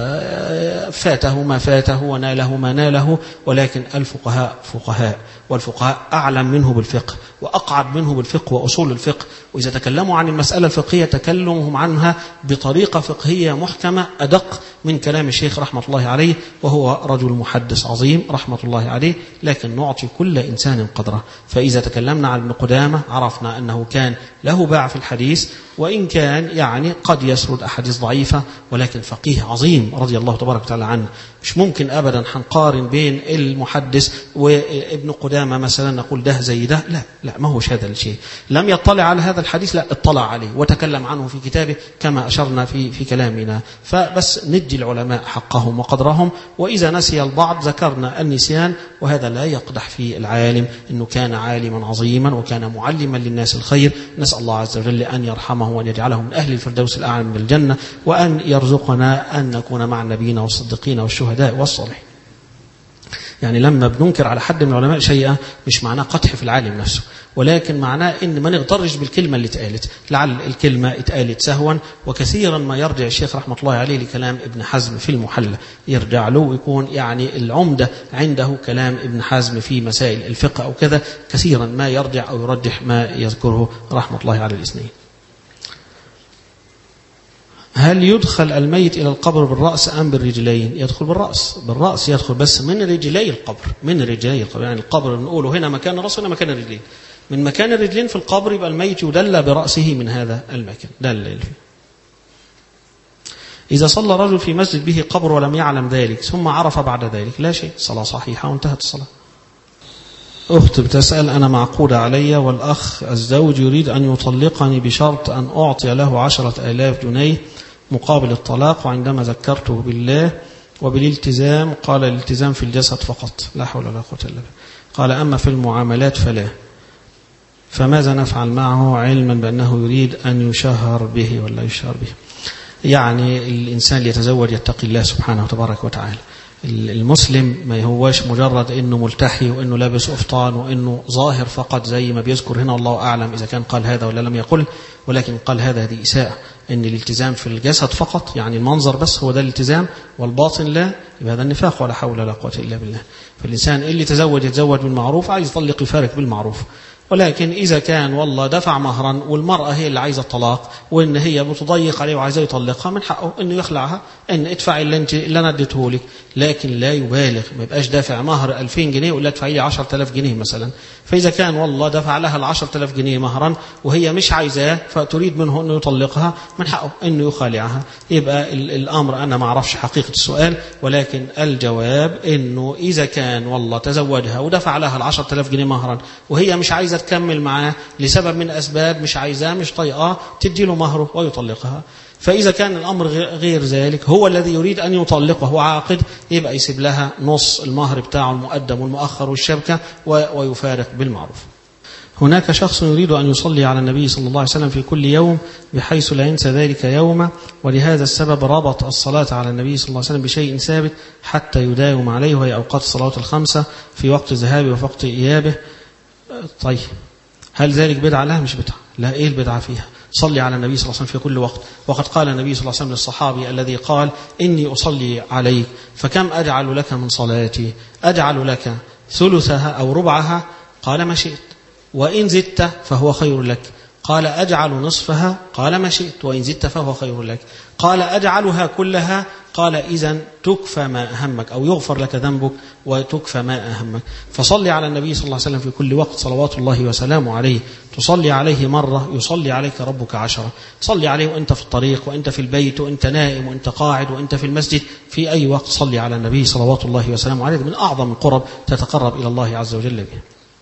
فاته ما فاته وناله ما ناله، ولكن الفقهاء فقهاء، والفقهاء أعلم منه بالفقه وأقعد منه بالفقه وأصول الفقه، وإذا تكلموا عن المسألة الفقهية تكلمهم عنها بطريقة فقهية محكمة أدق من كلام الشيخ رحمة الله عليه، وهو رجل محدث عظيم رحمة الله عليه، لكن نعطي كل إنسان قدره. فإذا تكلمنا عن ابن قدامة عرفنا أنه كان له باع في الحديث، وإن كان يعني قد يسرد أحاديث ضعيفة، ولكن فقيه عظيم رضي الله تبارك وتعالى عنه. مش ممكن أبدا هنقارن بين المحدث وابن قدامة مثلا نقول ده زي ده، لا لا، ما هوش هذا الشيء. لم يطلع على هذا الحديث، لا اطلع عليه وتكلم عنه في كتابه كما أشرنا في في كلامنا. فبس ندي العلماء حقهم وقدرهم، وإذا نسي البعض ذكرنا النسيان، وهذا لا يقدح في العالم إنه كان عالما عظيما وكان معلما للناس الخير. نسأل الله عز وجل أن يرحمه وأن يجعله من أهل الفردوس الأعلى من الجنة، وأن يرزقنا أن نكون مع النبيين والصديقين والشهداء والصالحين. يعني لما بننكر على حد من العلماء شيئا مش معناه قدح في العالم نفسه، ولكن معناه ان ما نغترش بالكلمة اللي اتقالت، لعل الكلمة اتقالت سهوا. وكثيرا ما يرجع الشيخ رحمة الله عليه لكلام ابن حزم في المحلى، يرجع له ويكون يعني العمدة عنده كلام ابن حزم في مسائل الفقه أو كذا، كثيرا ما يرجع أو يرجح ما يذكره رحمة الله على الاثنين. هل يدخل الميت إلى القبر بالرأس أم بالرجلين؟ يدخل بالرأس، بالرأس يدخل، بس من رجلي القبر، من رجلي القبر. يعني القبر نقوله هنا مكان الرأس وهنا مكان الرجلين، من مكان الرجلين في القبر يبقى الميت يدلى برأسه من هذا المكان، دل فيه. إذا صلى رجل في مسجد به قبر ولم يعلم ذلك ثم عرف بعد ذلك لا شيء، صلاة صحيحة وانتهت الصلاة. أخت بتسأل: أنا معقودة علي والأخ الزوج يريد أن يطلقني بشرط أن أعطي له عشرة آلاف جنيه مقابل الطلاق، وعندما ذكرته بالله وبالالتزام قال الالتزام في الجسد فقط، لا حول ولا قوة إلا بالله. قال أما في المعاملات فلا، فماذا نفعل معه علما بأنه يريد أن يشهر به ولا يشهر به؟ يعني الإنسان ليتزوج يتقي الله سبحانه تبارك وتعالى. المسلم ما هوش مجرد انه ملتحي وانه لابس قفطان وانه ظاهر فقط زي ما بيذكر هنا، الله اعلم اذا كان قال هذا ولا لم يقل، ولكن قال هذا هذه اساءة، ان الالتزام في الجسد فقط، يعني المنظر بس هو ده الالتزام والباطن لا، يبقى هذا النفاق ولا حول ولا قوة الا بالله. فالانسان اللي تزوج يتزوج بالمعروف، عايز يطلق يفارق بالمعروف. ولكن إذا كان والله دفع مهرا والمرأة هي اللي عايزة الطلاق وإن هي بتضيق عليه وعايزة يطلقها، من حقه إنه يخلعها، إن ادفع اللي أنت اللي أنا اديته لك، لكن لا يبالغ، ما يبقاش دافع مهر ألفين جنيه ولا ادفعي لي عشرة آلاف جنيه مثلا. فإذا كان والله دفع لها العشرة آلاف جنيه مهرا وهي مش عايزاه فتريد منه إنه يطلقها، من حقه إنه يخالعها. يبقى الأمر أنا ما أعرفش حقيقة السؤال، ولكن الجواب إنه إذا كان والله تزوجها ودفع لها العشرة آلاف جنيه مهرا وهي مش عايزة تكمل معاه لسبب من أسباب، مش عايزاه مش طيقاه، تدي له مهره ويطلقها. فإذا كان الأمر غير ذلك، هو الذي يريد أن يطلقه هو عاقد، يبقى يسيب لها نص المهر بتاعه المقدم والمؤخر والشبكة ويفارق بالمعروف. هناك شخص يريد أن يصلي على النبي صلى الله عليه وسلم في كل يوم بحيث لا ينسى ذلك يوما، ولهذا السبب ربط الصلاة على النبي صلى الله عليه وسلم بشيء ثابت حتى يداوم عليه، وهي أوقات الصلوات الخمسة في وقت ذهابه وفي وقت إيابه. طيب هل ذلك بدعة؟ لا مش بدعة. لا، إيه البدعة فيها؟ صلي على النبي صلى الله عليه وسلم في كل وقت. وقد قال النبي صلى الله عليه وسلم للصحابي الذي قال: إني أصلي عليك فكم أجعل لك من صلاتي؟ أجعل لك ثلثها أو ربعها؟ قال ما شئت، وإن زدت فهو خير لك. قال أجعل نصفها؟ قال ما شئت، وإن زدت فهو خير لك. قال أجعلها كلها؟ قال إذن تكفى ما أهمك، أو يغفر لك ذنبك وتكفى ما أهمك. فصلي على النبي صلى الله عليه وسلم في كل وقت صلوات الله وسلامه عليه. تصلي عليه مرة يصلي عليك ربك عشرة. صلي عليه وأنت في الطريق وأنت في البيت وأنت نائم وأنت قاعد وأنت في المسجد، في أي وقت صلي على النبي صلوات الله وسلامه عليه، من أعظم القرب تتقرب إلى الله عز وجل بها.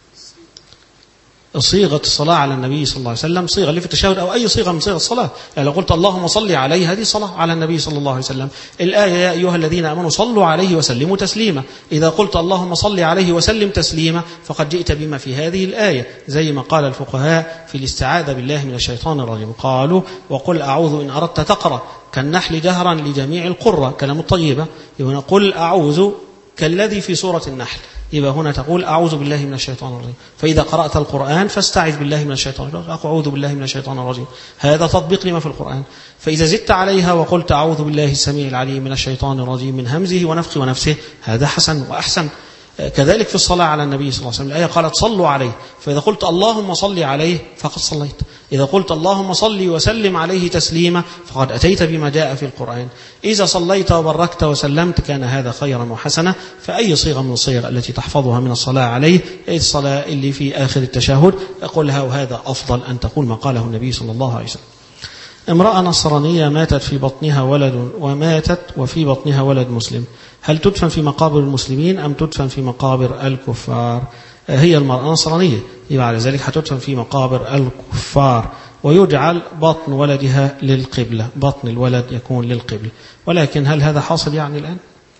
صيغة الصلاة على النبي صلى الله عليه وسلم صيغة اللي في التشهد أو أي صيغة من صيغ الصلاة. يعني لو قلت اللهم صل عليه، هذه صلاة على النبي صلى الله عليه وسلم. الآية: يا أيها الذين آمنوا صلوا عليه وسلموا تسليما. إذا قلت اللهم صل عليه وسلم تسليما فقد جئت بما في هذه الآية، زي ما قال الفقهاء في الاستعاذة بالله من الشيطان الرجيم، قالوا: وقل أعوذ إن أردت تقرأ كالنحل جهرا لجميع القرى، كلام الطيبة. يقول قل أعوذ كالذي في سورة النحل، يبقى هنا تقول أعوذ بالله من الشيطان الرجيم. فإذا قرأت القرآن فاستعذ بالله من الشيطان الرجيم، أعوذ بالله من الشيطان الرجيم، هذا تطبيق لما في القرآن. فإذا زدت عليها وقلت أعوذ بالله السميع العليم من الشيطان الرجيم من همزه ونفخه ونفسه، هذا حسن وأحسن. كذلك في الصلاة على النبي صلى الله عليه وسلم، الآية قالت صلوا عليه، فإذا قلت اللهم صل عليه فقد صليت، إذا قلت اللهم صل وسلم عليه تسليما فقد أتيت بما جاء في القرآن. إذا صليت وبركت وسلمت كان هذا خيرا وحسنا. فأي صيغة من الصيغ التي تحفظها من الصلاة عليه، الصلاة اللي في آخر التشهد أقولها، وهذا أفضل أن تقول ما قاله النبي صلى الله عليه وسلم. امرأة نصرانية ماتت في بطنها ولد وماتت وفي بطنها ولد مسلم، هل تدفن في مقابر المسلمين أم تدفن في مقابر الكفار؟ هي المرأة نصرانية، بعد ذلك هتدفن في مقابر الكفار، ويجعل بطن ولدها للقبلة، بطن الولد يكون للقبلة. ولكن هل هذا حاصل يعني الآن؟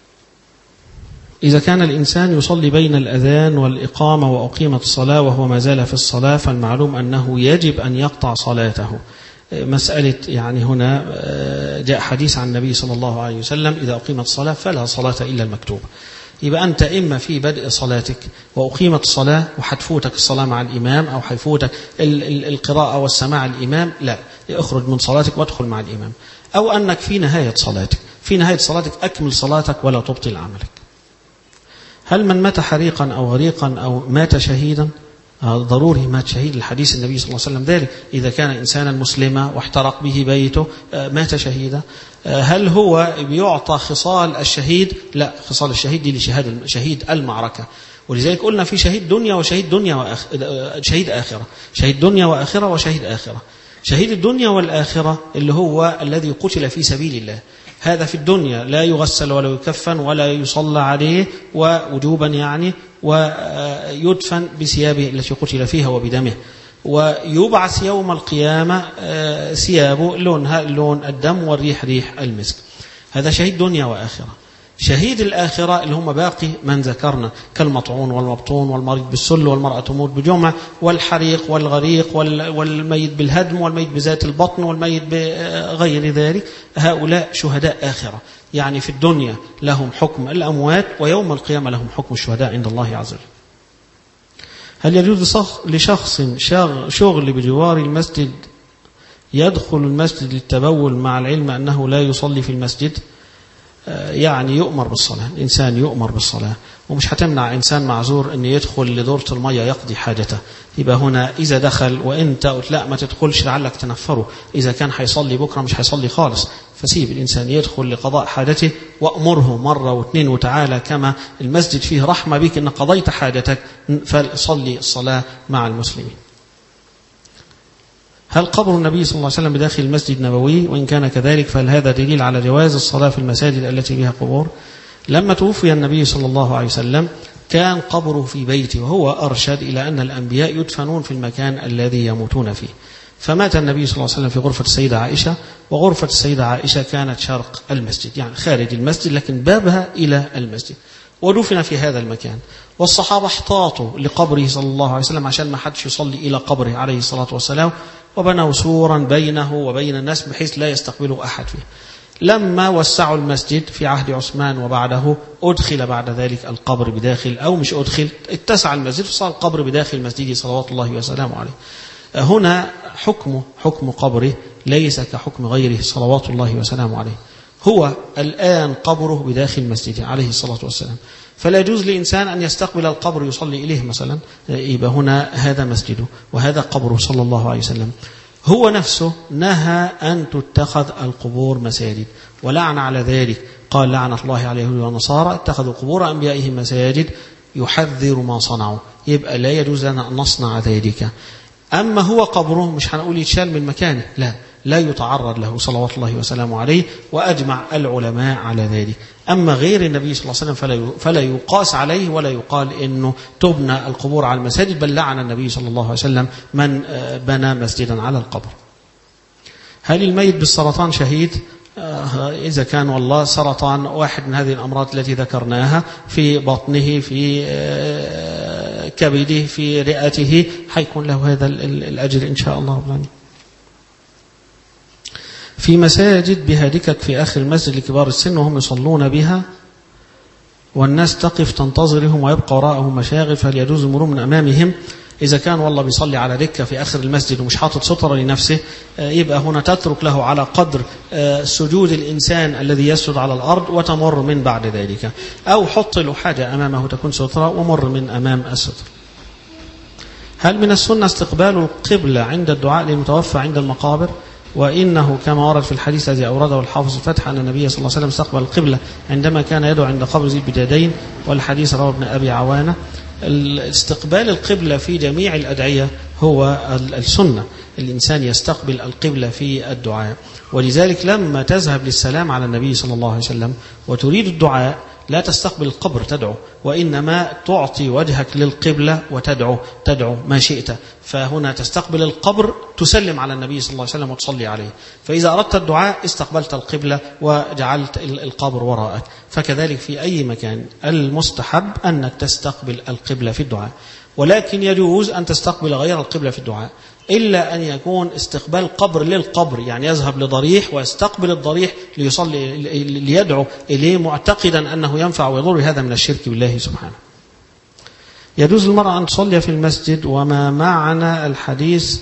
إذا كان الإنسان يصلي بين الأذان والإقامة وأقيمت الصلاة وهو ما زال في الصلاة، فالمعلوم أنه يجب أن يقطع صلاته. مسألة يعني هنا جاء حديث عن النبي صلى الله عليه وسلم إذا أقيمت الصلاة فلا صلاة إلا المكتوبة. يبقى أنت إما في بدء صلاتك وأقيمت الصلاة وحتفوتك الصلاة مع الإمام، أو حيفوتك القراءة والسماع الإمام، لا، اخرج من صلاتك وادخل مع الإمام. أو أنك في نهاية صلاتك، في نهاية صلاتك أكمل صلاتك ولا تبطل عملك. هل من مات حريقا أو غريقا أو مات شهيدا؟ ضروري مات شهيد، الحديث النبي صلى الله عليه وسلم ذلك، إذا كان إنسانا مسلما واحترق به بيته مات شهيدا. هل هو بيعطى خصال الشهيد؟ لا، خصال الشهيد دي لشهاد شهيد المعركة. ولذلك قلنا في شهيد دنيا وشهيد دنيا وآخ... شهيد آخرة، شهيد دنيا وآخرة وشهيد آخرة. شهيد الدنيا والآخرة اللي هو الذي قتل في سبيل الله، هذا في الدنيا لا يغسل ولا يكفن ولا يصلى عليه ووجوبا يعني، ويدفن بثيابه التي قتل فيها وبدمه، ويبعث يوم القيامة ثيابه لونها لون الدم والريح ريح المسك. هذا شهيد دنيا وآخرة. شهيد الآخرة اللي هم باقي من ذكرنا كالمطعون والمبطون والمريض بالسل والمرأة تموت بجمع والحريق والغريق والميت بالهدم والميت بذات البطن والميت بغير ذلك، هؤلاء شهداء آخرة، يعني في الدنيا لهم حكم الأموات ويوم القيامة لهم حكم الشهداء عند الله عز وجل. هل يجوز لشخص شغل بجوار المسجد يدخل المسجد للتبول مع العلم أنه لا يصلي في المسجد؟ يعني يؤمر بالصلاة، الإنسان يؤمر بالصلاة، ومش هتمنع إنسان معذور أن يدخل لدورة المية يقضي حاجته. يبقى هنا إذا دخل وإنت قلت لا ما تدخلش لعلك تنفره، إذا كان هيصلي بكرة مش هيصلي خالص، فسيب الإنسان يدخل لقضاء حاجته وأمره مرة واثنين وتعالى، كما المسجد فيه رحمة بك إن قضيت حاجتك فصلي الصلاة مع المسلمين. هل قبر النبي صلى الله عليه وسلم بداخل المسجد النبوي؟ وإن كان كذلك فهل هذا دليل على جواز الصلاة في المساجد التي بها قبور؟ لما توفي النبي صلى الله عليه وسلم كان قبره في بيته، وهو أرشد إلى أن الأنبياء يدفنون في المكان الذي يموتون فيه. فمات النبي صلى الله عليه وسلم في غرفة السيدة عائشة، وغرفة السيدة عائشة كانت شرق المسجد، يعني خارج المسجد لكن بابها إلى المسجد، ودفن في هذا المكان. والصحابة احتاطوا لقبره صلى الله عليه وسلم عشان ما حدش يصلي إلى قبره عليه الصلاة والسلام، وبنوا سورا بينه وبين الناس بحيث لا يستقبله أحد فيه. لما وسعوا المسجد في عهد عثمان وبعده أدخل بعد ذلك القبر بداخل، أو مش أدخل، اتسع المسجد فصار القبر بداخل مسجده صلوات الله وسلامه عليه. هنا حكم حكم قبره ليس كحكم غيره صلوات الله وسلامه عليه، هو الآن قبره بداخل مسجده عليه الصلاة والسلام، فلا يجوز لإنسان أن يستقبل القبر يصلي إليه مثلا، يبقى هنا هذا مسجده وهذا قبره صلى الله عليه وسلم. هو نفسه نهى أن تتخذ القبور مساجد ولعن على ذلك، قال لعنة الله على اليهود والنصارى اتخذوا قبور أنبيائهم مساجد، يحذر ما صنعوا، يبقى لا يجوز لنا أن نصنع ذلك. أما هو قبره مش هنقول يتشال من مكانه، لا لا يتعرض له صلوات الله وسلامه عليه، وأجمع العلماء على ذلك. أما غير النبي صلى الله عليه وسلم فلا فلا يقاس عليه ولا يقال إنه تبنى القبور على المساجد، بل لعن النبي صلى الله عليه وسلم من بنى مسجدا على القبر. هل الميت بالسرطان شهيد؟ إذا كان والله سرطان واحد من هذه الأمراض التي ذكرناها في بطنه في كبده في رئته حيكون له هذا الأجر إن شاء الله رب العالمين. في مساجد بها دكك في آخر المسجد لكبار السن وهم يصلون بها والناس تقف تنتظرهم ويبقى وراءهم مشاغل، فهل يجوز المرور من أمامهم؟ إذا كان والله بيصلي على دكة في آخر المسجد ومش حاطط سترة لنفسه، يبقى هنا تترك له على قدر سجود الإنسان الذي يسجد على الأرض وتمر من بعد ذلك، أو حط له حاجة أمامه تكون سترة ومر من أمام الستر. هل من السنة استقبال القبلة عند الدعاء للمتوفى عند المقابر؟ وإنه كما ورد في الحديث الذي أورده الحافظ الفتح أن النبي صلى الله عليه وسلم استقبل القبلة عندما كان يدعو عند قبر ذي البجادين، والحديث رواه ابن أبي عوانة. استقبال القبلة في جميع الأدعية هو السنة، الإنسان يستقبل القبلة في الدعاء. ولذلك لما تذهب للسلام على النبي صلى الله عليه وسلم وتريد الدعاء لا تستقبل القبر تدعو، وإنما تعطي وجهك للقبلة وتدعو تدعو ما شئت. فهنا تستقبل القبر تسلم على النبي صلى الله عليه وسلم وتصلي عليه، فإذا أردت الدعاء استقبلت القبلة وجعلت القبر وراءك. فكذلك في أي مكان المستحب أنك تستقبل القبلة في الدعاء، ولكن يجوز أن تستقبل غير القبلة في الدعاء إلا أن يكون استقبال قبر للقبر، يعني يذهب لضريح ويستقبل الضريح ليصلي ليدعو إليه معتقدا أنه ينفع ويضر، هذا من الشرك بالله سبحانه. يجوز المرأة أن تصلي في المسجد، وما معنى الحديث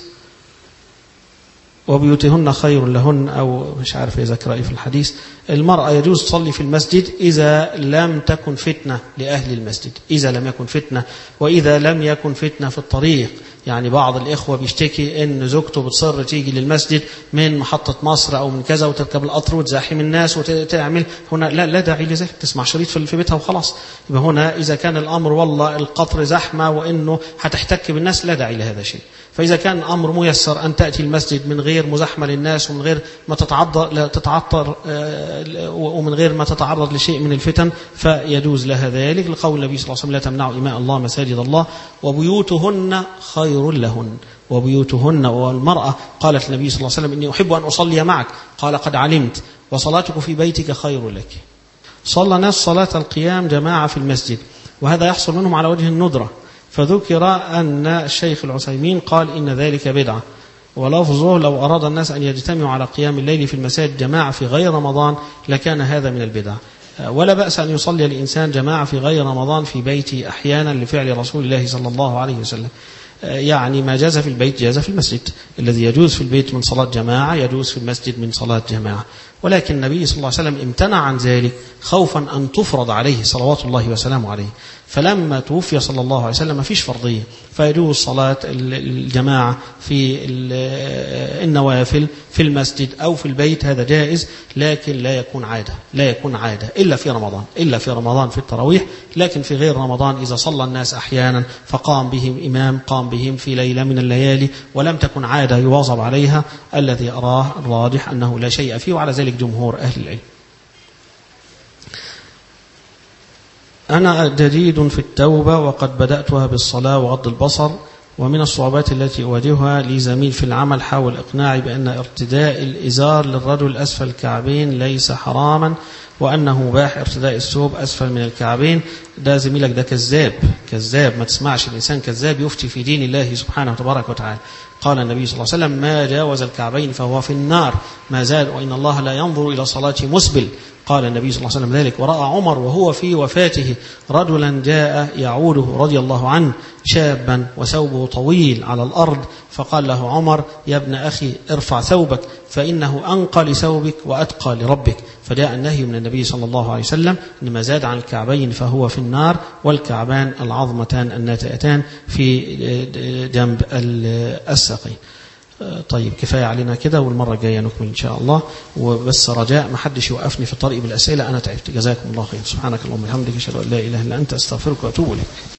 وبيوتهن خير لهن، أو مش عارف إذا رأي في الحديث. المرأة يجوز تصلي في المسجد إذا لم تكن فتنة لأهل المسجد، إذا لم يكن فتنة، وإذا لم يكن فتنة في الطريق. يعني بعض الإخوة بيشتكي إن زوجته بتصر تيجي للمسجد من محطة مصر أو من كذا وتركب القطر وتزاحم الناس وتعمل هنا، لا لا داعي لذلك، تسمع شريط في بيتها وخلاص. يبقى هنا إذا كان الأمر والله القطر زحمة وإنه هتحتك بالناس لا داعي لهذا الشيء. فإذا كان الأمر ميسر أن تأتي المسجد من غير مزاحمة للناس ومن غير ما تتعطر لا تتعطر ومن غير ما تتعرض لشيء من الفتن فيجوز لها ذلك، لقول النبي صلى الله عليه وسلم لا تمنعوا إماء الله مساجد الله وبيوتهن خير لهن. وبيوتهن، والمرأة قالت النبي صلى الله عليه وسلم إني أحب أن أصلي معك، قال قد علمت وصلاتك في بيتك خير لك. صلى ناس صلاة القيام جماعة في المسجد، وهذا يحصل منهم على وجه الندرة، فذكر أن الشيخ العثيمين قال إن ذلك بدعة، ولفظه لو أراد الناس أن يجتمعوا على قيام الليل في المساجد جماعة في غير رمضان لكان هذا من البدع. ولا بأس أن يصلي الإنسان جماعة في غير رمضان في بيته أحيانا لفعل رسول الله صلى الله عليه وسلم. يعني ما جاز في البيت جاز في المسجد، الذي يجوز في البيت من صلاة جماعة يجوز في المسجد من صلاة جماعة. ولكن النبي صلى الله عليه وسلم امتنع عن ذلك خوفا أن تفرض عليه صلوات الله وسلامه عليه، فلما توفي صلى الله عليه وسلم ما فيش فرضية، فيجوز صلاة الجماعة في النوافل في المسجد أو في البيت، هذا جائز، لكن لا يكون عادة لا يكون عادة إلا في رمضان إلا في رمضان في التراويح. لكن في غير رمضان إذا صلى الناس أحيانا فقام بهم إمام قام بهم في ليلة من الليالي ولم تكن عادة يواظب عليها، الذي أراه الراجح أنه لا شيء فيه، وعلى ذلك جمهور أهل العلم. أنا جديد في التوبة وقد بدأتها بالصلاة وغض البصر، ومن الصعوبات التي أواجهها لي زميل في العمل حاول إقناعي بأن ارتداء الإزار للرجل أسفل الكعبين ليس حراما، وأنه مباح ارتداء الثوب أسفل من الكعبين. ده زميلك ده كذاب كذاب، ما تسمعش الإنسان كذاب يفتي في دين الله سبحانه وتبارك وتعالى. قال النبي صلى الله عليه وسلم ما جاوز الكعبين فهو في النار ما زال، وإن الله لا ينظر إلى صلاة مسبل. قال النبي صلى الله عليه وسلم ذلك. ورأى عمر وهو في وفاته رجلا جاء يعوده رضي الله عنه شابا وثوبه طويل على الأرض، فقال له عمر يا ابن أخي ارفع ثوبك فإنه أنقى لثوبك وأتقى لربك. فجاء النهي من النبي صلى الله عليه وسلم إن ما زاد عن الكعبين فهو في النار، والكعبان العظمتان الناتئتان في جنب الساقين. طيب كفاية علينا كده، والمرة الجاية نكمل إن شاء الله. وبس رجاء ما حدش يوقفني في الطريق بالأسئلة، أنا تعبت. جزاكم الله خير. سبحانك اللهم وبحمدك أشهد أن لا إله إلا أنت أستغفرك وأتوب إليك.